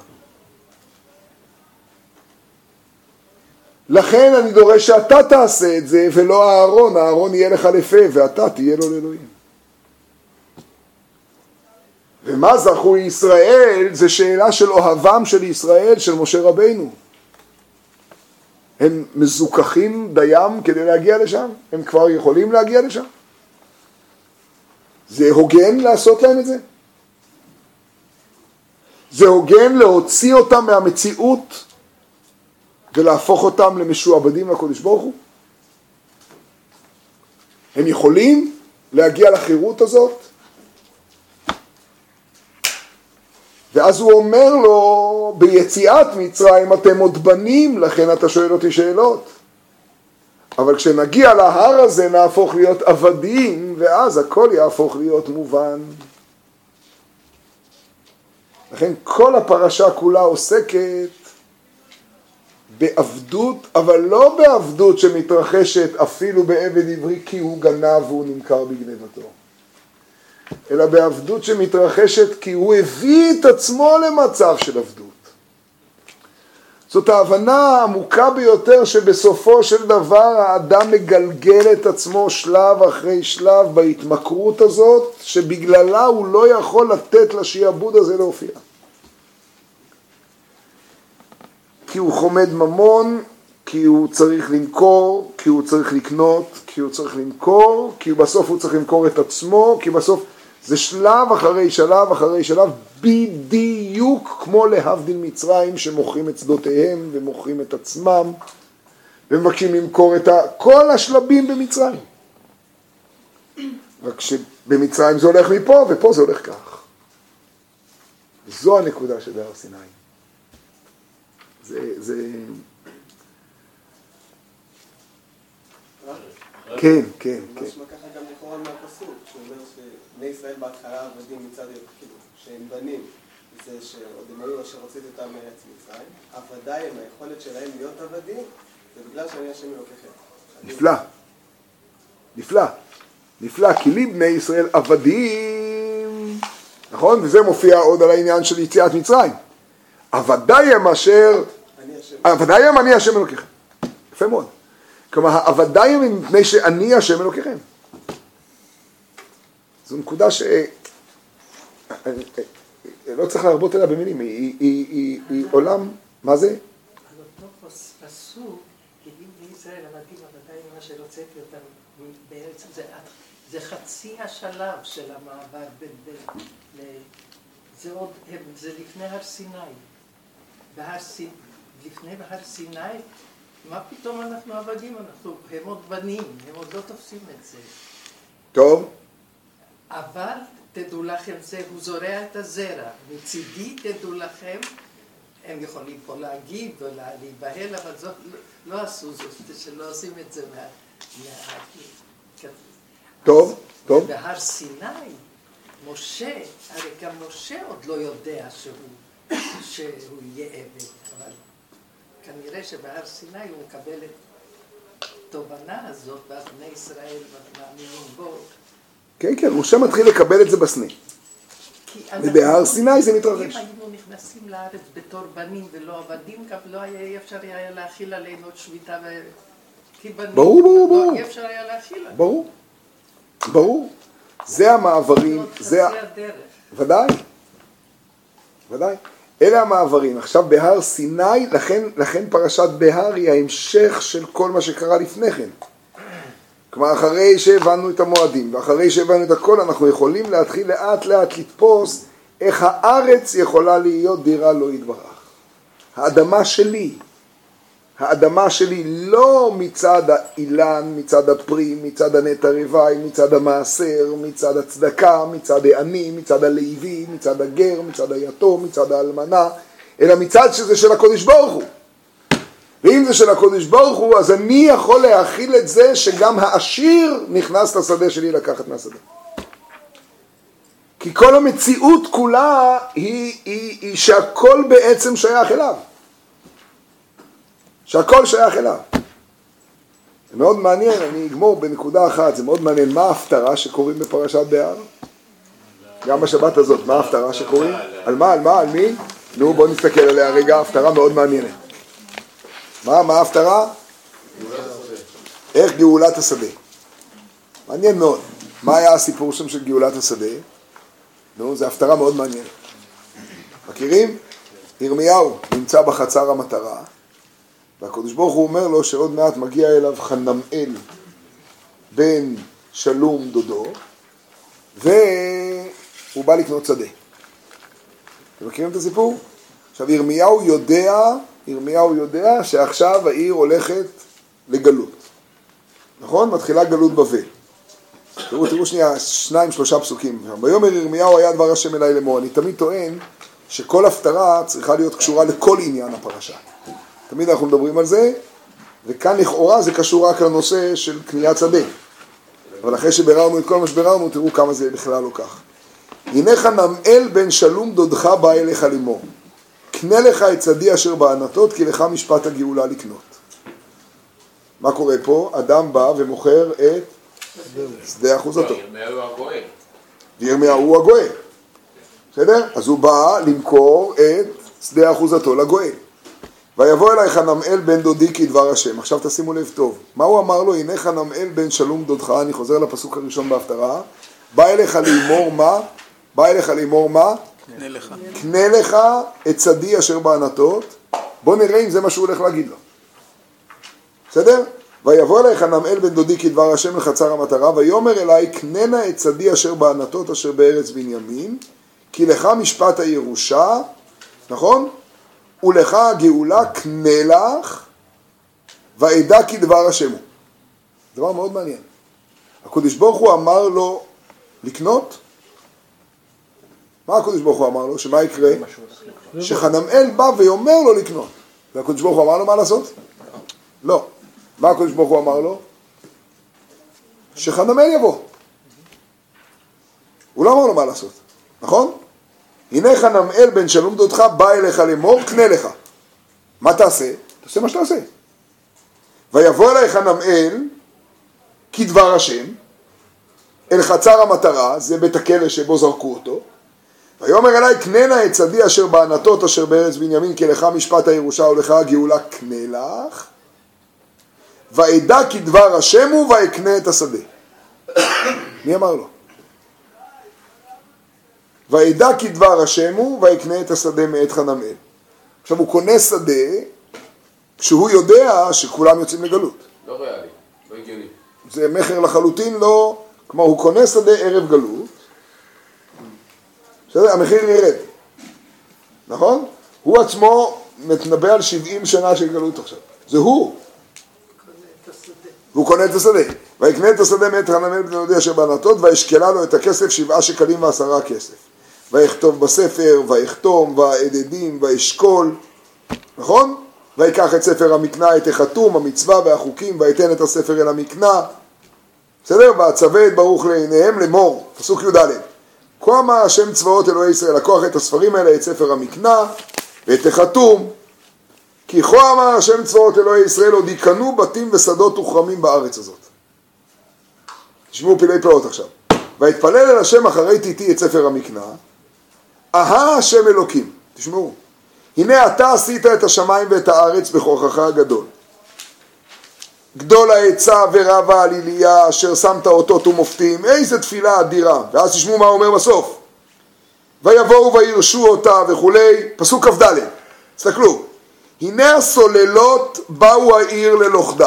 לכן אני דורש שאתה תעשה את זה, ולא הארון, הארון יהיה לך לפה, ואתה תהיה לו לאלוהים. ומה זכו ישראל? זה שאלה של אוהבם של ישראל, של משה רבינו. הם מזוכחים דיים כדי להגיע לשם? הם כבר יכולים להגיע לשם? זה הוגן לעשות להם את זה? זה הוגן להוציא אותם מהמציאות ולהפוך אותם למשועבדים לקדוש ברוך הוא? הם יכולים להגיע לחירות הזאת? ואז הוא אומר לו, ביציאת מצרים אתם עוד בנים, לכן אתה שואל אותי שאלות. אבל כשנגיע להר הזה נהפוך להיות עבדים, ואז הכל יהפוך להיות מובן. לכן כל הפרשה כולה עוסקת בעבדות, אבל לא בעבדות שמתרחשת אפילו בעבד עברי כי הוא גנב והוא נמכר בגנבתו. אלא בעבדות שמתרחשת כי הוא הביא את עצמו למצב של עבדות. זאת ההבנה העמוקה ביותר שבסופו של דבר האדם מגלגל את עצמו שלב אחרי שלב בהתמכרות הזאת, שבגללה הוא לא יכול לתת לשעבוד הזה להופיע. כי הוא חומד ממון, כי הוא צריך למכור, כי הוא צריך לקנות, כי הוא צריך למכור, כי בסוף הוא צריך למכור את עצמו, כי בסוף זה שלב אחרי שלב אחרי שלב, בדיוק כמו להבדיל מצרים שמוכרים את שדותיהם ומוכרים את עצמם ומבקשים למכור את כל השלבים במצרים. רק שבמצרים זה הולך מפה ופה זה הולך כך. זו הנקודה של בהר סיני. זה, זה... כן, כן, כן. משמע ככה גם לכאורה מהפסוק, שאומר שבני ישראל בהתחלה עבדים מצד, כאילו, שהם בנים, זה שעוד הם היו אשר הוצאת אותם מארץ מצרים, עבדיי הם היכולת שלהם להיות עבדים, זה בגלל שאני השם אלוקיכם. נפלא, נפלא, נפלא, כי לי בני ישראל עבדים, נכון? וזה מופיע עוד על העניין של יציאת מצרים. עבדיי הם אשר, עבדיי הם אני השם אלוקיכם. יפה מאוד. כלומר, העבדיי הם מפני שאני השם אלוקיכם. זו נקודה ש... לא צריך להרבות אליה במילים, היא עולם, מה זה? על אותו פסוק, כי אם בישראל עבדים עבדיי מה שהוצאתי אותם בארץ, זה חצי השלב של המעבר בין... זה לפני הר סיני. לפני בהר סיני, מה פתאום אנחנו עבדים? אנחנו, הם עוד בנים, הם עוד לא תופסים את זה. טוב. אבל תדעו לכם, זה, הוא זורע את הזרע. מצידי תדעו לכם, הם יכולים פה להגיד או להיבהל, אבל זאת לא עשו זאת, שלא עושים את זה מה... מה... טוב, טוב. בהר סיני, משה, הרי גם משה עוד לא יודע שהוא, שהוא יהיה עבד, אבל כנראה שבהר סיני הוא מקבל את התובנה הזאת, ואז בני ישראל מאמינים בו. כן, כן, משה מתחיל לקבל את זה בסנה. ובהר סיני זה מתרחש. אם היינו נכנסים לארץ בתור בנים ולא עבדים, גם לא היה אפשר היה להכיל עלינו את שביתה ו... ברור, ברור, ברור. אי אפשר היה להכיל עלינו. ברור, ברור. זה המעברים, זה... הדרך. ודאי, ודאי. אלה המעברים. עכשיו בהר סיני, לכן, לכן פרשת בהר היא ההמשך של כל מה שקרה לפני כן. כלומר, אחרי שהבנו את המועדים, ואחרי שהבנו את הכל, אנחנו יכולים להתחיל לאט לאט לתפוס איך הארץ יכולה להיות דירה לא יתברך. האדמה שלי, האדמה שלי לא מצד האילן, מצד הפרי, מצד הנטע רווי, מצד המעשר, מצד הצדקה, מצד העני, מצד הלוי, מצד הגר, מצד היתום, מצד האלמנה, אלא מצד שזה של הקודש ברוך הוא. ואם זה של הקודש ברוך הוא, אז אני יכול להכיל את זה שגם העשיר נכנס לשדה שלי לקחת מהשדה. כי כל המציאות כולה היא, היא, היא שהכל בעצם שייך אליו. שהכל שייך אליו. זה מאוד מעניין, אני אגמור בנקודה אחת, זה מאוד מעניין, מה ההפטרה שקוראים בפרשת בהר? גם בשבת הזאת, מה ההפטרה שקוראים? על מה, על מה, על מי? נו, בואו נסתכל עליה רגע, ההפטרה מאוד מעניינת. מה, מה ההפטרה? איך גאולת השדה. מעניין מאוד. מה היה הסיפור שם של גאולת השדה? נו, זה הפטרה מאוד מעניינת. מכירים? ירמיהו נמצא בחצר המטרה, והקדוש ברוך הוא אומר לו שעוד מעט מגיע אליו חנמאל בן שלום דודו, והוא בא לקנות שדה. אתם מכירים את הסיפור? עכשיו ירמיהו יודע, ירמיהו יודע שעכשיו העיר הולכת לגלות. נכון? מתחילה גלות בבל. תראו, תראו שנייה, שניים, שלושה פסוקים. ביאמר ירמיהו היה דבר השם אליי לאמור. אני תמיד טוען שכל הפטרה צריכה להיות קשורה לכל עניין הפרשה. תמיד אנחנו מדברים על זה, וכאן לכאורה זה קשור רק לנושא של קניית שדה. אבל אחרי שבררנו את כל מה שבררנו, תראו כמה זה בכלל לא כך. הנך נמאל בן שלום דודך בא אליך לאמור. קנה לך את שדי אשר בענתות, כי לך משפט הגאולה לקנות. מה קורה פה? אדם בא ומוכר את שדה אחוזתו. ירמיהו הגואל. וירמיהו הוא הגואל. בסדר? אז הוא בא למכור את שדה אחוזתו לגואל. ויבוא אליך נמאל בן דודי כדבר השם. עכשיו תשימו לב טוב. מה הוא אמר לו? הנך נמאל בן שלום דודך. אני חוזר לפסוק הראשון בהפטרה. בא אליך לאמור מה? בא אליך לאמור מה? קנה לך. קנה לך את שדי אשר בענתות. בוא נראה אם זה מה שהוא הולך להגיד לו. בסדר? ויבוא אליך נמאל בן דודי כדבר השם לחצר המטרה, ויאמר אליי קננה את שדי אשר בענתות אשר בארץ בנימין, כי לך משפט הירושה, נכון? ולך הגאולה קנה לך, ועדה כדבר השם הוא. דבר מאוד מעניין. הקדוש ברוך הוא אמר לו לקנות? מה הקדוש ברוך הוא אמר לו? שמה יקרה? שחנמאל בא ויאמר לו לקנות. והקדוש ברוך הוא אמר לו מה לעשות? לא. מה הקדוש ברוך הוא אמר לו? שחנמאל יבוא. הוא לא אמר לו מה לעשות, נכון? הנה חנמאל בן שלום דודך בא אליך לאמור, קנה לך. מה תעשה? תעשה מה שתעשה. ויבוא אליי חנמאל כדבר השם, אל חצר המטרה, זה בית הכלא שבו זרקו אותו, ויאמר אליי קננה את שדי אשר בענתות אשר בארץ בנימין, כי לך משפט הירושה ולך הגאולה קנה לך, ועדה כדבר השם הוא ויקנה את השדה. מי אמר לו? ועדה כדבר השם הוא ויקנה את השדה מאת חנמאל. עכשיו הוא קונה שדה כשהוא יודע שכולם יוצאים לגלות. לא ריאלי, לא הגיוני. זה מחר לחלוטין לא, כלומר הוא קונה שדה ערב גלות, בסדר? המחיר ירד, נכון? הוא עצמו מתנבא על שבעים שנה של גלות עכשיו. זה הוא. והוא קונה את השדה. ויקנה את השדה מאת חנמאל בן דודי אשר בענתות, וישקלה לו את הכסף שבעה שקלים ועשרה כסף. ויכתוב בספר, ויחתום, והעדדים, וישקול, נכון? ויקח את ספר המקנה, את החתום, המצווה והחוקים, ויתן את הספר אל המקנה. בסדר? והצווה את ברוך לעיניהם לאמור, פסוק י"ד. כה אמר השם צבאות אלוהי ישראל, לקוח את הספרים האלה, את ספר המקנה, ואת החתום, כי כה אמר השם צבאות אלוהי ישראל, עוד יקנו בתים ושדות וכרמים בארץ הזאת. תשמעו פילי פלאות עכשיו. והתפלל אל השם אחרי תיתי את ספר המקנה, אהה השם אלוקים. תשמעו. הנה אתה עשית את השמיים ואת הארץ בכוחך הגדול. גדול העצה ורב העליליה אשר שמת אותות ומופתים, איזה תפילה אדירה. ואז תשמעו מה אומר בסוף. ויבואו וירשו אותה וכולי, פסוק כ"ד. תסתכלו. הנה הסוללות באו העיר ללוכדה.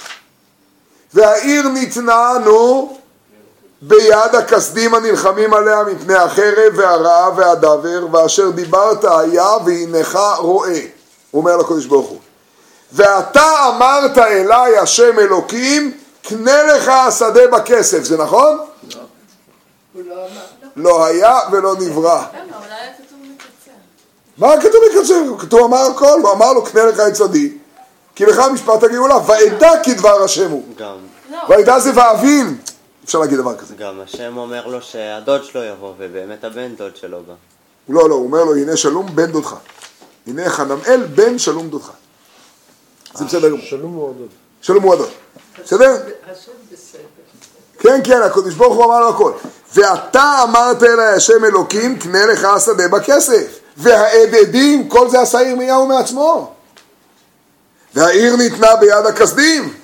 והעיר ניתננו ביד הכסדים הנלחמים עליה מפני החרב והרעב והדבר, ואשר דיברת היה והנך רואה. הוא אומר לקדוש ברוך הוא. ואתה אמרת אליי השם אלוקים, קנה לך השדה בכסף. זה נכון? לא. הוא לא אמר. לא היה ולא נברא. למה? אולי היה כתוב מקצר. מה כתוב מקצר? כתוב אמר הכל, הוא אמר לו קנה לך את שדי, כי לך משפט הגאולה, ועדה כדבר השם הוא. גם. ועדה זה ואבין. אפשר להגיד דבר כזה. גם השם אומר לו שהדוד שלו יבוא, ובאמת הבן דוד שלו בא. לא, לא, הוא אומר לו, הנה שלום בן דודך. הנה חנמאל בן שלום דודך. זה בסדר גמור. שלום הוא הדוד. שלום הוא הדוד. בסדר? השם בסדר. כן, כן, הקדוש ברוך הוא אמר לו הכל. ואתה אמרת אליי השם אלוקים, קנה לך השדה בכסף. והעדדים, כל זה עשה ירמיהו מעצמו. והעיר ניתנה ביד הכסדים.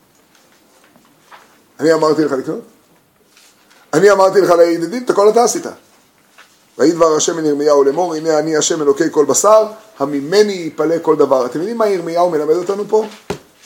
אני אמרתי לך לקנות? אני אמרתי לך לידידים, את הכל אתה עשית. ויהי דבר השם אל ירמיהו לאמור, הנה אני השם אלוקי כל בשר, הממני יפלא כל דבר. אתם יודעים מה ירמיהו מלמד אותנו פה?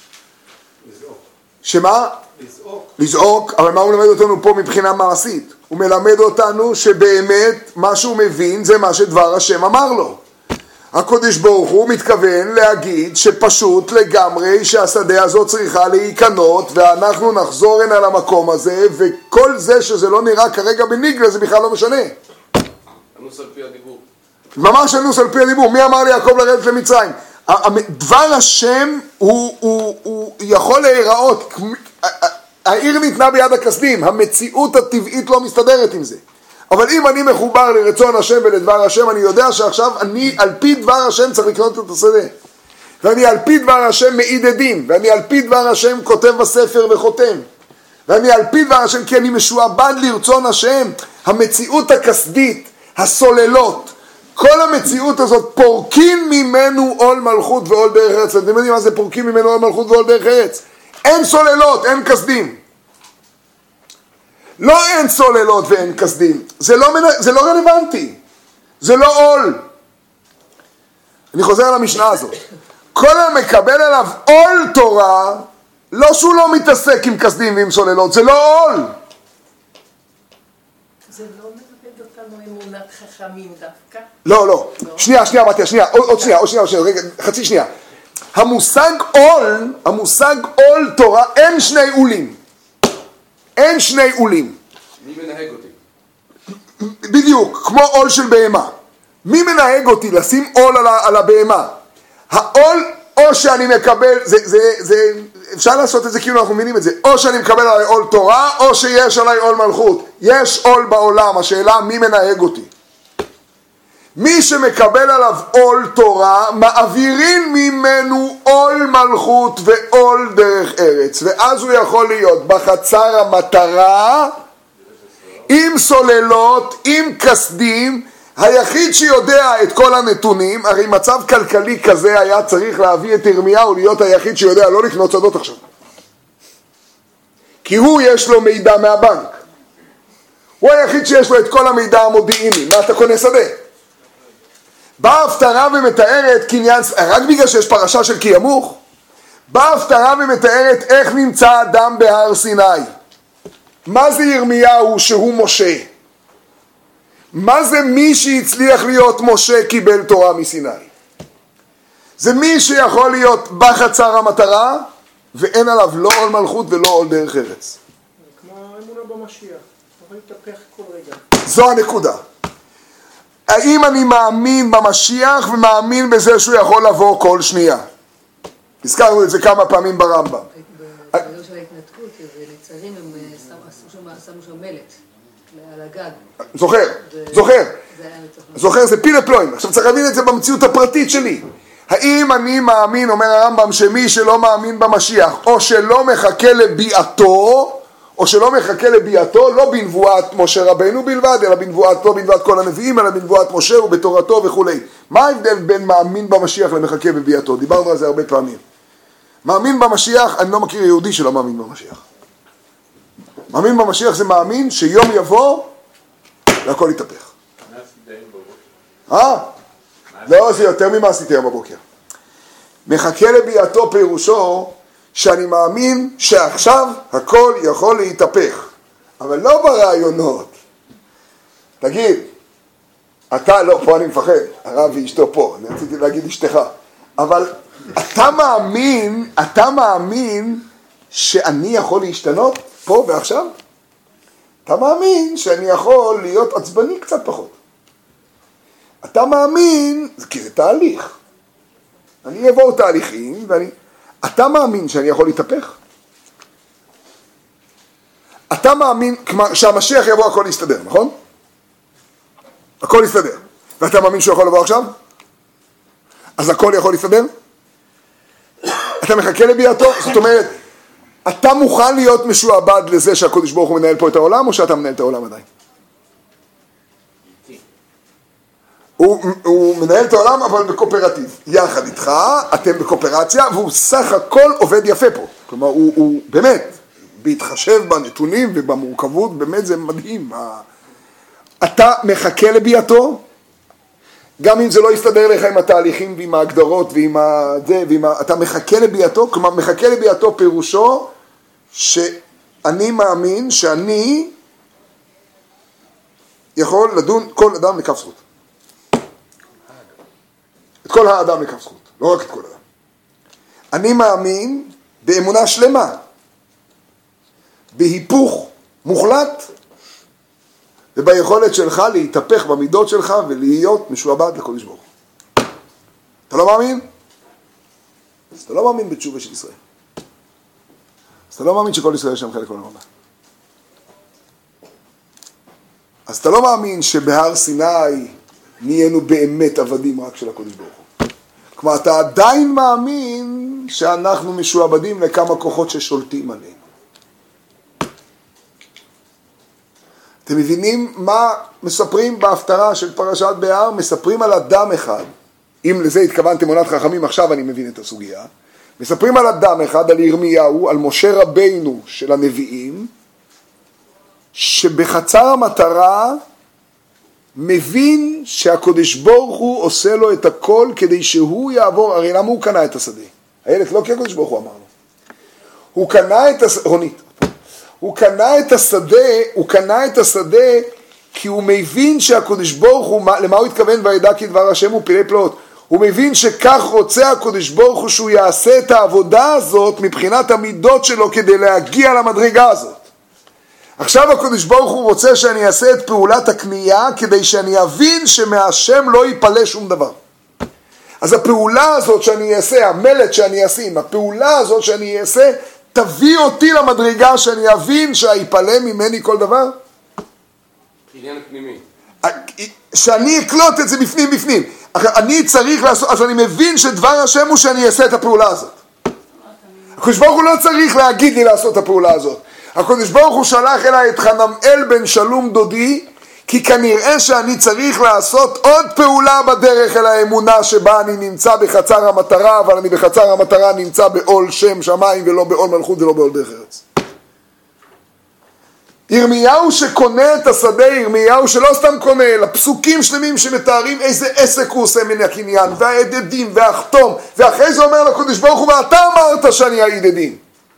לזעוק. שמה? לזעוק. לזעוק, אבל מה הוא מלמד אותנו פה מבחינה מעשית? הוא מלמד אותנו שבאמת מה שהוא מבין זה מה שדבר השם אמר לו. הקדוש ברוך הוא מתכוון להגיד שפשוט לגמרי שהשדה הזאת צריכה להיכנות ואנחנו נחזור הנה למקום הזה, וכל זה שזה לא נראה כרגע בניגלה זה בכלל לא משנה. אנוס על פי הדיבור. ממש אנוס על פי הדיבור. מי אמר ליעקב לרדת למצרים? דבר השם הוא, הוא, הוא יכול להיראות, העיר ניתנה ביד הכסדים, המציאות הטבעית לא מסתדרת עם זה. אבל אם אני מחובר לרצון השם ולדבר השם, אני יודע שעכשיו אני על פי דבר השם צריך לקנות את השדה. ואני על פי דבר השם מעיד עדים, ואני על פי דבר השם כותב בספר וחותם. ואני על פי דבר השם כי אני משועבד לרצון השם. המציאות הכסדית, הסוללות, כל המציאות הזאת פורקים ממנו עול מלכות ועול דרך ארץ. אתם יודעים מה זה פורקים ממנו עול מלכות ועול דרך ארץ? אין סוללות, אין כסדים. לא אין סוללות ואין כסדים. זה לא, זה לא רלוונטי. זה לא עול. אני חוזר על המשנה הזאת. כל המקבל עליו עול תורה, לא שהוא לא מתעסק עם כסדים ועם סוללות, זה לא עול. זה לא מלמד אותנו אמונת חכמים דווקא? לא, לא. שנייה, שנייה, מתיה, שנייה. עוד שנייה, עוד שנייה, עוד שנייה, רגע, חצי שנייה. המושג עול, המושג עול תורה, אין שני עולים. אין שני עולים. מי מנהג אותי? בדיוק, כמו עול של בהמה. מי מנהג אותי לשים עול על, על הבהמה? העול, או שאני מקבל, זה, זה, זה, אפשר לעשות את זה כאילו אנחנו מבינים את זה, או שאני מקבל עליי עול תורה, או שיש עליי עול מלכות. יש עול בעולם, השאלה מי מנהג אותי. מי שמקבל עליו עול תורה, מעבירים ממנו עול מלכות ועול דרך ארץ, ואז הוא יכול להיות בחצר המטרה, עם סוללות, עם כסדים. היחיד שיודע את כל הנתונים, הרי מצב כלכלי כזה היה צריך להביא את ירמיהו להיות היחיד שיודע לא לקנות שדות עכשיו, כי הוא יש לו מידע מהבנק, הוא היחיד שיש לו את כל המידע המודיעיני. מה אתה קונה שדה? באה הפטרה ומתארת קניין, רק בגלל שיש פרשה של כי ימוך, באה הפטרה ומתארת איך נמצא אדם בהר סיני. מה זה ירמיהו שהוא משה? מה זה מי שהצליח להיות משה קיבל תורה מסיני? זה מי שיכול להיות בחצר המטרה ואין עליו לא עול מלכות ולא עול דרך ארץ. כמו האמונה במשיח, יכול להתהפך כל רגע. זו הנקודה. האם אני מאמין במשיח ומאמין בזה שהוא יכול לבוא כל שנייה? הזכרנו את זה כמה פעמים ברמב"ם. בגלל של ההתנתקות, לצערים הם שמו שם מלט על הגג. זוכר, זוכר. זוכר, זה פיל פלוין. עכשיו צריך להבין את זה במציאות הפרטית שלי. האם אני מאמין, אומר הרמב"ם, שמי שלא מאמין במשיח, או שלא מחכה לביאתו, או שלא מחכה לביאתו, לא בנבואת משה רבנו בלבד, אלא בנבואת, לא בנבואת כל הנביאים, אלא בנבואת משה ובתורתו וכו'. מה ההבדל בין מאמין במשיח למחכה בביאתו? דיברנו על זה הרבה פעמים. מאמין במשיח, אני לא מכיר יהודי שלא מאמין במשיח. מאמין במשיח זה מאמין שיום יבוא והכל יתהפך. אה? לא, זה יותר ממה עשיתי היום בבוקר. מחכה לביאתו פירושו שאני מאמין שעכשיו הכל יכול להתהפך, אבל לא ברעיונות. תגיד, אתה, לא, פה אני מפחד, הרב ואשתו פה, אני רציתי להגיד אשתך, אבל אתה מאמין, אתה מאמין שאני יכול להשתנות פה ועכשיו? אתה מאמין שאני יכול להיות עצבני קצת פחות. אתה מאמין, כי זה תהליך. אני אעבור תהליכים ואני... אתה מאמין שאני יכול להתהפך? אתה מאמין, כלומר, שהמשיח יבוא הכל יסתדר, נכון? הכל יסתדר. ואתה מאמין שהוא יכול לבוא עכשיו? אז הכל יכול להסתדר? אתה מחכה לביאתו? זאת אומרת, אתה מוכן להיות משועבד לזה שהקדוש ברוך הוא מנהל פה את העולם, או שאתה מנהל את העולם עדיין? הוא, הוא מנהל את העולם אבל בקואופרטיב. יחד איתך, אתם בקואופרציה, והוא סך הכל עובד יפה פה. כלומר, הוא, הוא באמת, בהתחשב בנתונים ובמורכבות, באמת זה מדהים. אתה מחכה לביאתו, גם אם זה לא יסתדר לך עם התהליכים ועם ההגדרות ועם זה, ועם ה... אתה מחכה לביאתו, כלומר מחכה לביאתו פירושו שאני מאמין שאני יכול לדון כל אדם לכף זכות. את כל האדם לכף זכות, לא רק את כל אדם. אני מאמין באמונה שלמה, בהיפוך מוחלט, וביכולת שלך להתהפך במידות שלך ולהיות משועבד לקודש ברוך הוא. אתה לא מאמין? אז אתה לא מאמין בתשובה של ישראל. אז אתה לא מאמין שכל ישראל יש שם חלק עולם הבא. אז אתה לא מאמין שבהר סיני נהיינו באמת עבדים רק של הקודש ברוך הוא. כלומר, אתה עדיין מאמין שאנחנו משועבדים לכמה כוחות ששולטים עלינו. אתם מבינים מה מספרים בהפטרה של פרשת בהר? מספרים על אדם אחד, אם לזה התכוונתם עונת חכמים, עכשיו אני מבין את הסוגיה. מספרים על אדם אחד, על ירמיהו, על משה רבינו של הנביאים, שבחצר המטרה מבין שהקודש ברוך הוא עושה לו את הכל כדי שהוא יעבור. הרי למה הוא קנה את השדה? הילד לא כי הקודש ברוך הוא אמר לו. הוא קנה את השדה, רונית, הוא קנה את השדה, הוא קנה את השדה כי הוא מבין שהקודש ברוך הוא, למה הוא התכוון וידע כי דבר השם הוא פילי פלאות? הוא מבין שכך רוצה הקודש ברוך הוא שהוא יעשה את העבודה הזאת מבחינת המידות שלו כדי להגיע למדרגה הזאת. עכשיו הקודש ברוך הוא רוצה שאני אעשה את פעולת הקנייה כדי שאני אבין שמהשם לא ייפלא שום דבר. אז הפעולה הזאת שאני אעשה, המלט שאני אשים, הפעולה הזאת שאני אעשה, תביא אותי למדרגה שאני אבין שיפלא ממני כל דבר. עניין פנימי. שאני אקלוט את זה בפנים בפנים. אני צריך לעשות, אז אני מבין שדבר השם הוא שאני אעשה את הפעולה הזאת. הקודש ברוך הוא לא צריך להגיד לי לעשות את הפעולה הזאת. הקודש ברוך הוא שלח אליי את חנמאל בן שלום דודי, כי כנראה שאני צריך לעשות עוד פעולה בדרך אל האמונה שבה אני נמצא בחצר המטרה, אבל אני בחצר המטרה נמצא בעול שם שמיים ולא בעול מלכות ולא בעול דרך ארץ. ירמיהו שקונה את השדה, ירמיהו שלא סתם קונה, אלא פסוקים שלמים שמתארים איזה עסק הוא עושה מן הקניין, והעדדים והחתום, ואחרי זה אומר לקודש ברוך הוא, ואתה אמרת שאני העדדים.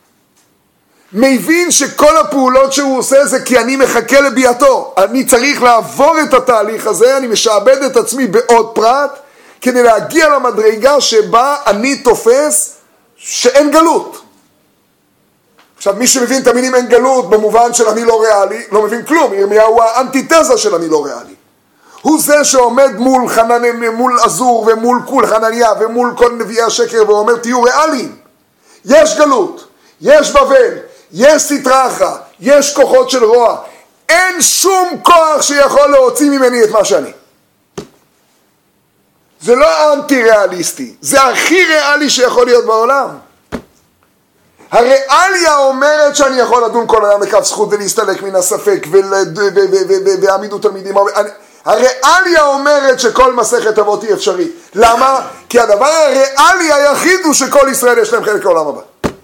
מבין שכל הפעולות שהוא עושה זה כי אני מחכה לביאתו. אני צריך לעבור את התהליך הזה, אני משעבד את עצמי בעוד פרט, כדי להגיע למדרגה שבה אני תופס שאין גלות. עכשיו מי שמבין את המילים אין גלות במובן של אני לא ריאלי, לא מבין כלום. ירמיהו הוא האנטיתזה של אני לא ריאלי. הוא זה שעומד מול חנניה, מול עזור ומול כול חנניה ומול כל נביאי השקר ואומר תהיו ריאליים. יש גלות, יש בבל, יש סטרא אחרא, יש כוחות של רוע. אין שום כוח שיכול להוציא ממני את מה שאני. זה לא אנטי ריאליסטי, זה הכי ריאלי שיכול להיות בעולם. הריאליה אומרת שאני יכול לדון כל אדם לכף זכות ולהסתלק מן הספק והעמידות תלמידים. הריאליה אומרת שכל מסכת אבות היא אפשרית. למה? כי הדבר הריאלי היחיד הוא שכל ישראל יש להם חלק לעולם הבא.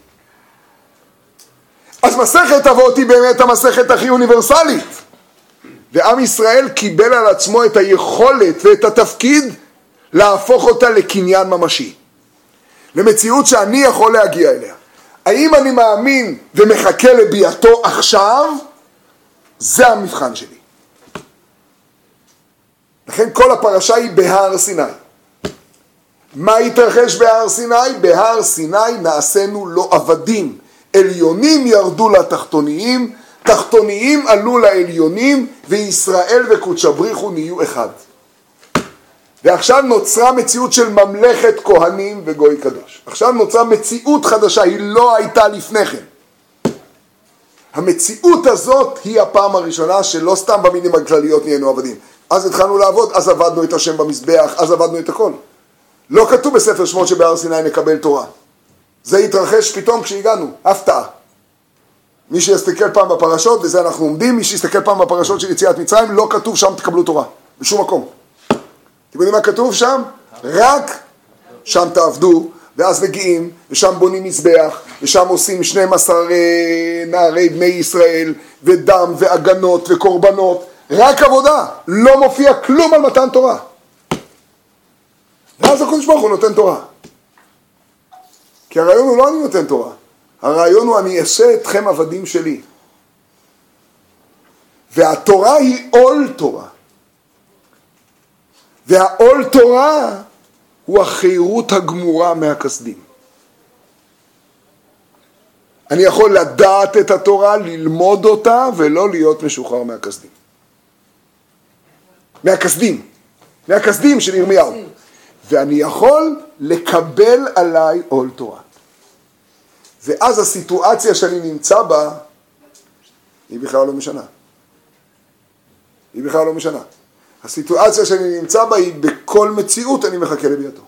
אז מסכת אבות היא באמת המסכת הכי אוניברסלית. ועם ישראל קיבל על עצמו את היכולת ואת התפקיד להפוך אותה לקניין ממשי. למציאות שאני יכול להגיע אליה. האם אני מאמין ומחכה לביאתו עכשיו? זה המבחן שלי. לכן כל הפרשה היא בהר סיני. מה התרחש בהר סיני? בהר סיני נעשינו לא עבדים. עליונים ירדו לתחתוניים, תחתוניים עלו לעליונים, וישראל וקודש בריחו נהיו אחד. ועכשיו נוצרה מציאות של ממלכת כהנים וגוי קדוש. עכשיו נוצרה מציאות חדשה, היא לא הייתה לפני כן. המציאות הזאת היא הפעם הראשונה שלא סתם במילים הכלליות נהיינו עבדים. אז התחלנו לעבוד, אז עבדנו את השם במזבח, אז עבדנו את הכל. לא כתוב בספר שמות שבהר סיני נקבל תורה. זה התרחש פתאום כשהגענו, הפתעה. מי שיסתכל פעם בפרשות, וזה אנחנו עומדים, מי שיסתכל פעם בפרשות של יציאת מצרים, לא כתוב שם תקבלו תורה, בשום מקום. אתם יודעים מה כתוב שם? רק שם תעבדו, ואז מגיעים, ושם בונים מזבח, ושם עושים שנים עשר נערי בני ישראל, ודם והגנות וקורבנות, רק עבודה, לא מופיע כלום על מתן תורה. ואז הקדוש ברוך הוא נותן תורה. כי הרעיון הוא לא אני נותן תורה, הרעיון הוא אני אעשה אתכם עבדים שלי. והתורה היא עול תורה. והעול תורה הוא החירות הגמורה מהכסדים. אני יכול לדעת את התורה, ללמוד אותה, ולא להיות משוחרר מהכסדים. מהכסדים. מהכסדים של ירמיהו. ואני יכול לקבל עליי עול תורה. ואז הסיטואציה שאני נמצא בה, היא בכלל לא משנה. היא בכלל לא משנה. הסיטואציה שאני נמצא בה היא בכל מציאות אני מחכה לביאתו.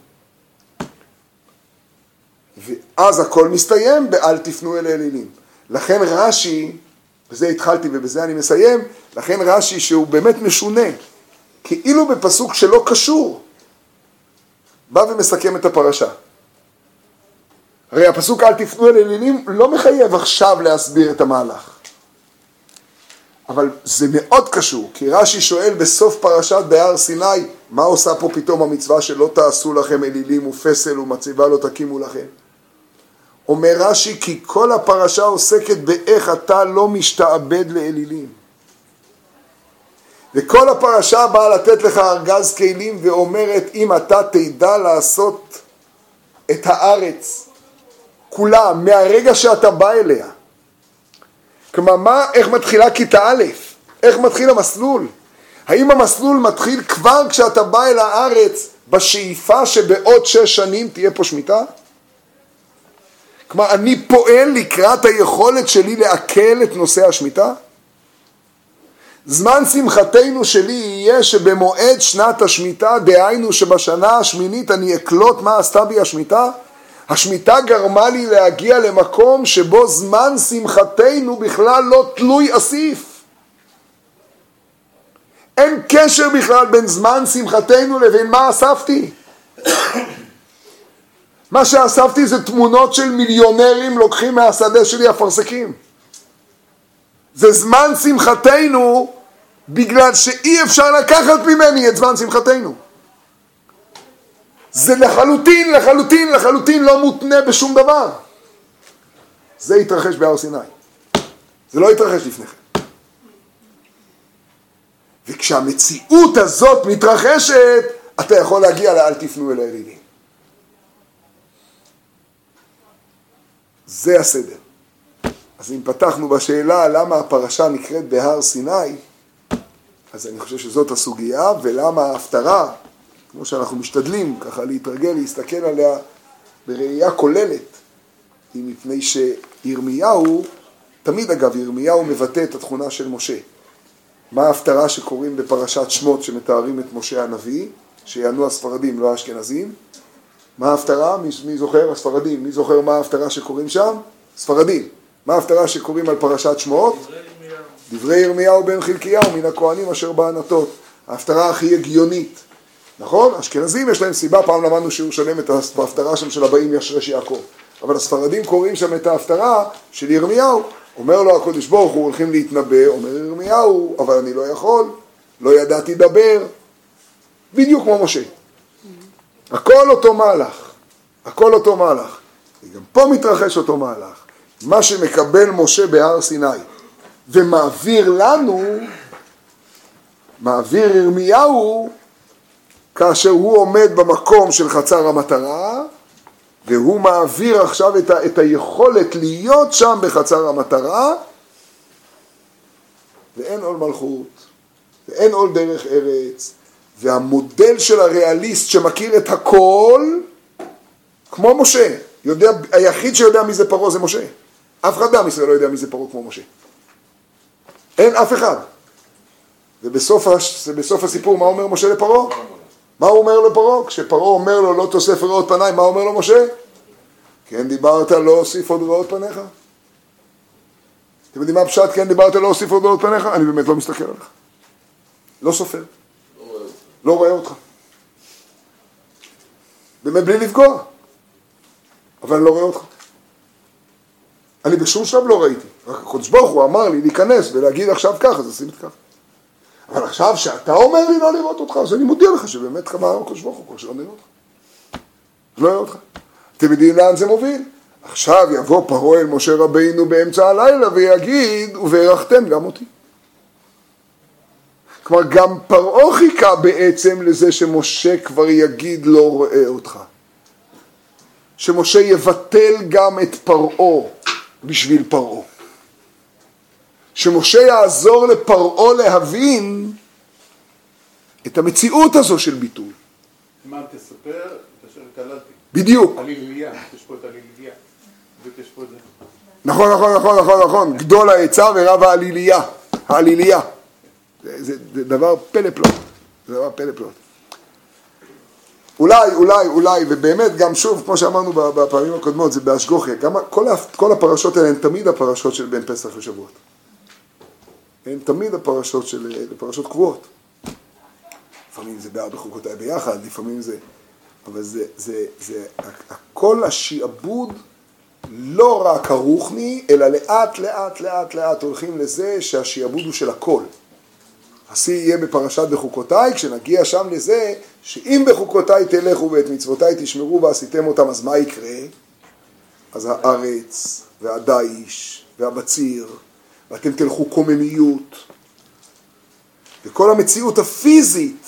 ואז הכל מסתיים באל תפנו אל האלילים. לכן רש"י, בזה התחלתי ובזה אני מסיים, לכן רש"י שהוא באמת משונה, כאילו בפסוק שלא קשור, בא ומסכם את הפרשה. הרי הפסוק אל תפנו אל האלילים לא מחייב עכשיו להסביר את המהלך. אבל זה מאוד קשור, כי רש"י שואל בסוף פרשת בהר סיני, מה עושה פה פתאום המצווה שלא תעשו לכם אלילים ופסל ומצבה לא תקימו לכם? אומר רש"י, כי כל הפרשה עוסקת באיך אתה לא משתעבד לאלילים. וכל הפרשה באה לתת לך ארגז כלים ואומרת, אם אתה תדע לעשות את הארץ כולה מהרגע שאתה בא אליה, כלומר, מה, איך מתחילה כיתה א', איך מתחיל המסלול? האם המסלול מתחיל כבר כשאתה בא אל הארץ בשאיפה שבעוד שש שנים תהיה פה שמיטה? כלומר, אני פועל לקראת היכולת שלי לעכל את נושא השמיטה? זמן שמחתנו שלי יהיה שבמועד שנת השמיטה, דהיינו שבשנה השמינית אני אקלוט מה עשתה בי השמיטה? השמיטה גרמה לי להגיע למקום שבו זמן שמחתנו בכלל לא תלוי אסיף. אין קשר בכלל בין זמן שמחתנו לבין מה אספתי. מה שאספתי זה תמונות של מיליונרים לוקחים מהשדה שלי אפרסקים. זה זמן שמחתנו בגלל שאי אפשר לקחת ממני את זמן שמחתנו. זה לחלוטין, לחלוטין, לחלוטין לא מותנה בשום דבר. זה התרחש בהר סיני. זה לא התרחש לפני כן. וכשהמציאות הזאת מתרחשת, אתה יכול להגיע לאל תפנו אל האלילים. זה הסדר. אז אם פתחנו בשאלה למה הפרשה נקראת בהר סיני, אז אני חושב שזאת הסוגיה, ולמה ההפטרה, כמו שאנחנו משתדלים ככה להתרגל, להסתכל עליה בראייה כוללת, היא מפני שירמיהו, תמיד אגב ירמיהו מבטא את התכונה של משה. מה ההפטרה שקוראים בפרשת שמות שמתארים את משה הנביא, שיענו הספרדים לא האשכנזים? מה ההפטרה? מי, מי זוכר? הספרדים. מי זוכר מה ההפטרה שקוראים שם? ספרדים. מה ההפטרה שקוראים על פרשת שמות? דברי ירמיהו. דברי ירמיהו בן חלקיהו מן הכהנים אשר בענתות. ההפטרה הכי הגיונית. נכון? אשכנזים יש להם סיבה, פעם למדנו שירושלם את ההפטרה שם של הבאים ישרש יעקב. אבל הספרדים קוראים שם את ההפטרה של ירמיהו. אומר לו הקדוש ברוך הוא, הולכים להתנבא, אומר ירמיהו, אבל אני לא יכול, לא ידעתי דבר. בדיוק כמו משה. הכל אותו מהלך. הכל אותו מהלך. וגם פה מתרחש אותו מהלך. מה שמקבל משה בהר סיני ומעביר לנו, מעביר ירמיהו, כאשר הוא עומד במקום של חצר המטרה, והוא מעביר עכשיו את, ה, את היכולת להיות שם בחצר המטרה, ואין עול מלכות, ואין עול דרך ארץ, והמודל של הריאליסט שמכיר את הכל, כמו משה, יודע, היחיד שיודע מי זה פרעה זה משה. אף אחד בעם ישראל לא יודע מי זה פרעה כמו משה. אין אף אחד. ובסוף בסוף הסיפור, מה אומר משה לפרעה? מה הוא אומר לפרעה? כשפרעה אומר לו לא תוסף ראות פניי, מה אומר לו משה? כן דיברת לא אוסיף עוד ראות פניך. אתם יודעים מה פשט? כן דיברת לא אוסיף עוד ראות פניך? אני באמת לא מסתכל עליך. לא סופר. לא רואה אותך. באמת בלי לפגוע. אבל אני לא רואה אותך. אני בשום שלב לא ראיתי. רק הקדוש ברוך הוא אמר לי להיכנס ולהגיד עכשיו ככה, אז עושים את ככה. אבל עכשיו שאתה אומר לי לא לראות אותך, אז אני מודיע לך שבאמת כמה הקדוש ברוך הוא, כל שלא נראה אותך. לא רואה אותך. אתם יודעים לאן זה מוביל? עכשיו יבוא פרעה אל משה רבינו באמצע הלילה ויגיד, וברכתם גם אותי. כלומר, גם פרעה חיכה בעצם לזה שמשה כבר יגיד לא רואה אותך. שמשה יבטל גם את פרעה בשביל פרעה. שמשה יעזור לפרעה להבין את המציאות הזו של ביטול. מה תספר, את אשר קללתי. בדיוק. עליליה, יש פה את עליליה. ויש פה את זה. נכון, נכון, נכון, נכון, נכון. גדול העצה ורב העליליה. העליליה. זה, זה, זה דבר פלא פלאות. זה דבר פלא פלאות. אולי, אולי, אולי, ובאמת גם שוב, כמו שאמרנו בפעמים הקודמות, זה בהשגוחיה. גם כל, כל הפרשות האלה הן תמיד הפרשות של בין פסח לשבועות. הן תמיד הפרשות של, פרשות קבועות. לפעמים זה בארבע חוקותיי ביחד, לפעמים זה, אבל זה, זה, זה, כל השיעבוד לא רק הרוחני, אלא לאט, לאט, לאט, לאט הולכים לזה שהשיעבוד הוא של הכל. השיא יהיה בפרשת בחוקותיי, כשנגיע שם לזה, שאם בחוקותיי תלכו ואת מצוותיי תשמרו ועשיתם אותם, אז מה יקרה? אז הארץ והדייש והבציר, ואתם תלכו קוממיות, וכל המציאות הפיזית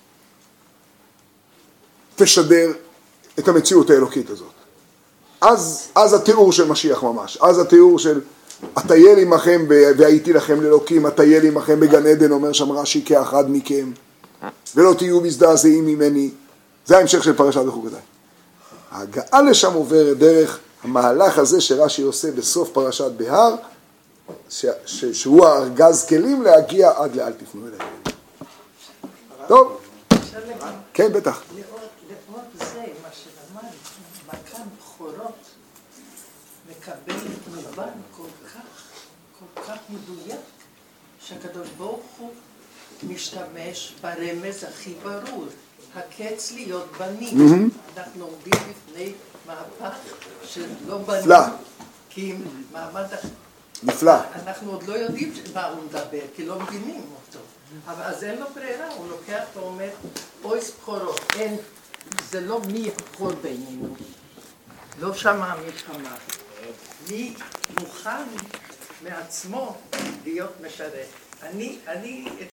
תשדר את המציאות האלוקית הזאת. אז, אז התיאור של משיח ממש, אז התיאור של אטייל עמכם והייתי לכם לאלוקים, אטייל עמכם בגן עדן, אומר שם רש"י, כאחד מכם, ולא תהיו מזדעזעים ממני. זה ההמשך של פרשת בחוקותיי. ההגעה לשם עוברת דרך המהלך הזה שרש"י עושה בסוף פרשת בהר, ש, ש, שהוא הארגז כלים להגיע עד לאל תפנו אליי. טוב. כן, בטח. לאור זה, מה שלמד, מכאן בכורות מקבלת מובן כל כך, כל כך מדויק, שהקדוש ברוך הוא משתמש ברמז הכי ברור, הקץ להיות בנים. אנחנו עומדים בפני מהפך שלא בנים, כי אם מעמד נפלא. אנחנו עוד לא יודעים מה הוא מדבר, כי לא מבינים אותו. אבל אז אין לו ברירה, הוא לוקח ואומר, אוי ספורות, אין, זה לא מי יכול בינינו. לא שמה המלחמה. מי מוכן מעצמו להיות משרת. אני, אני...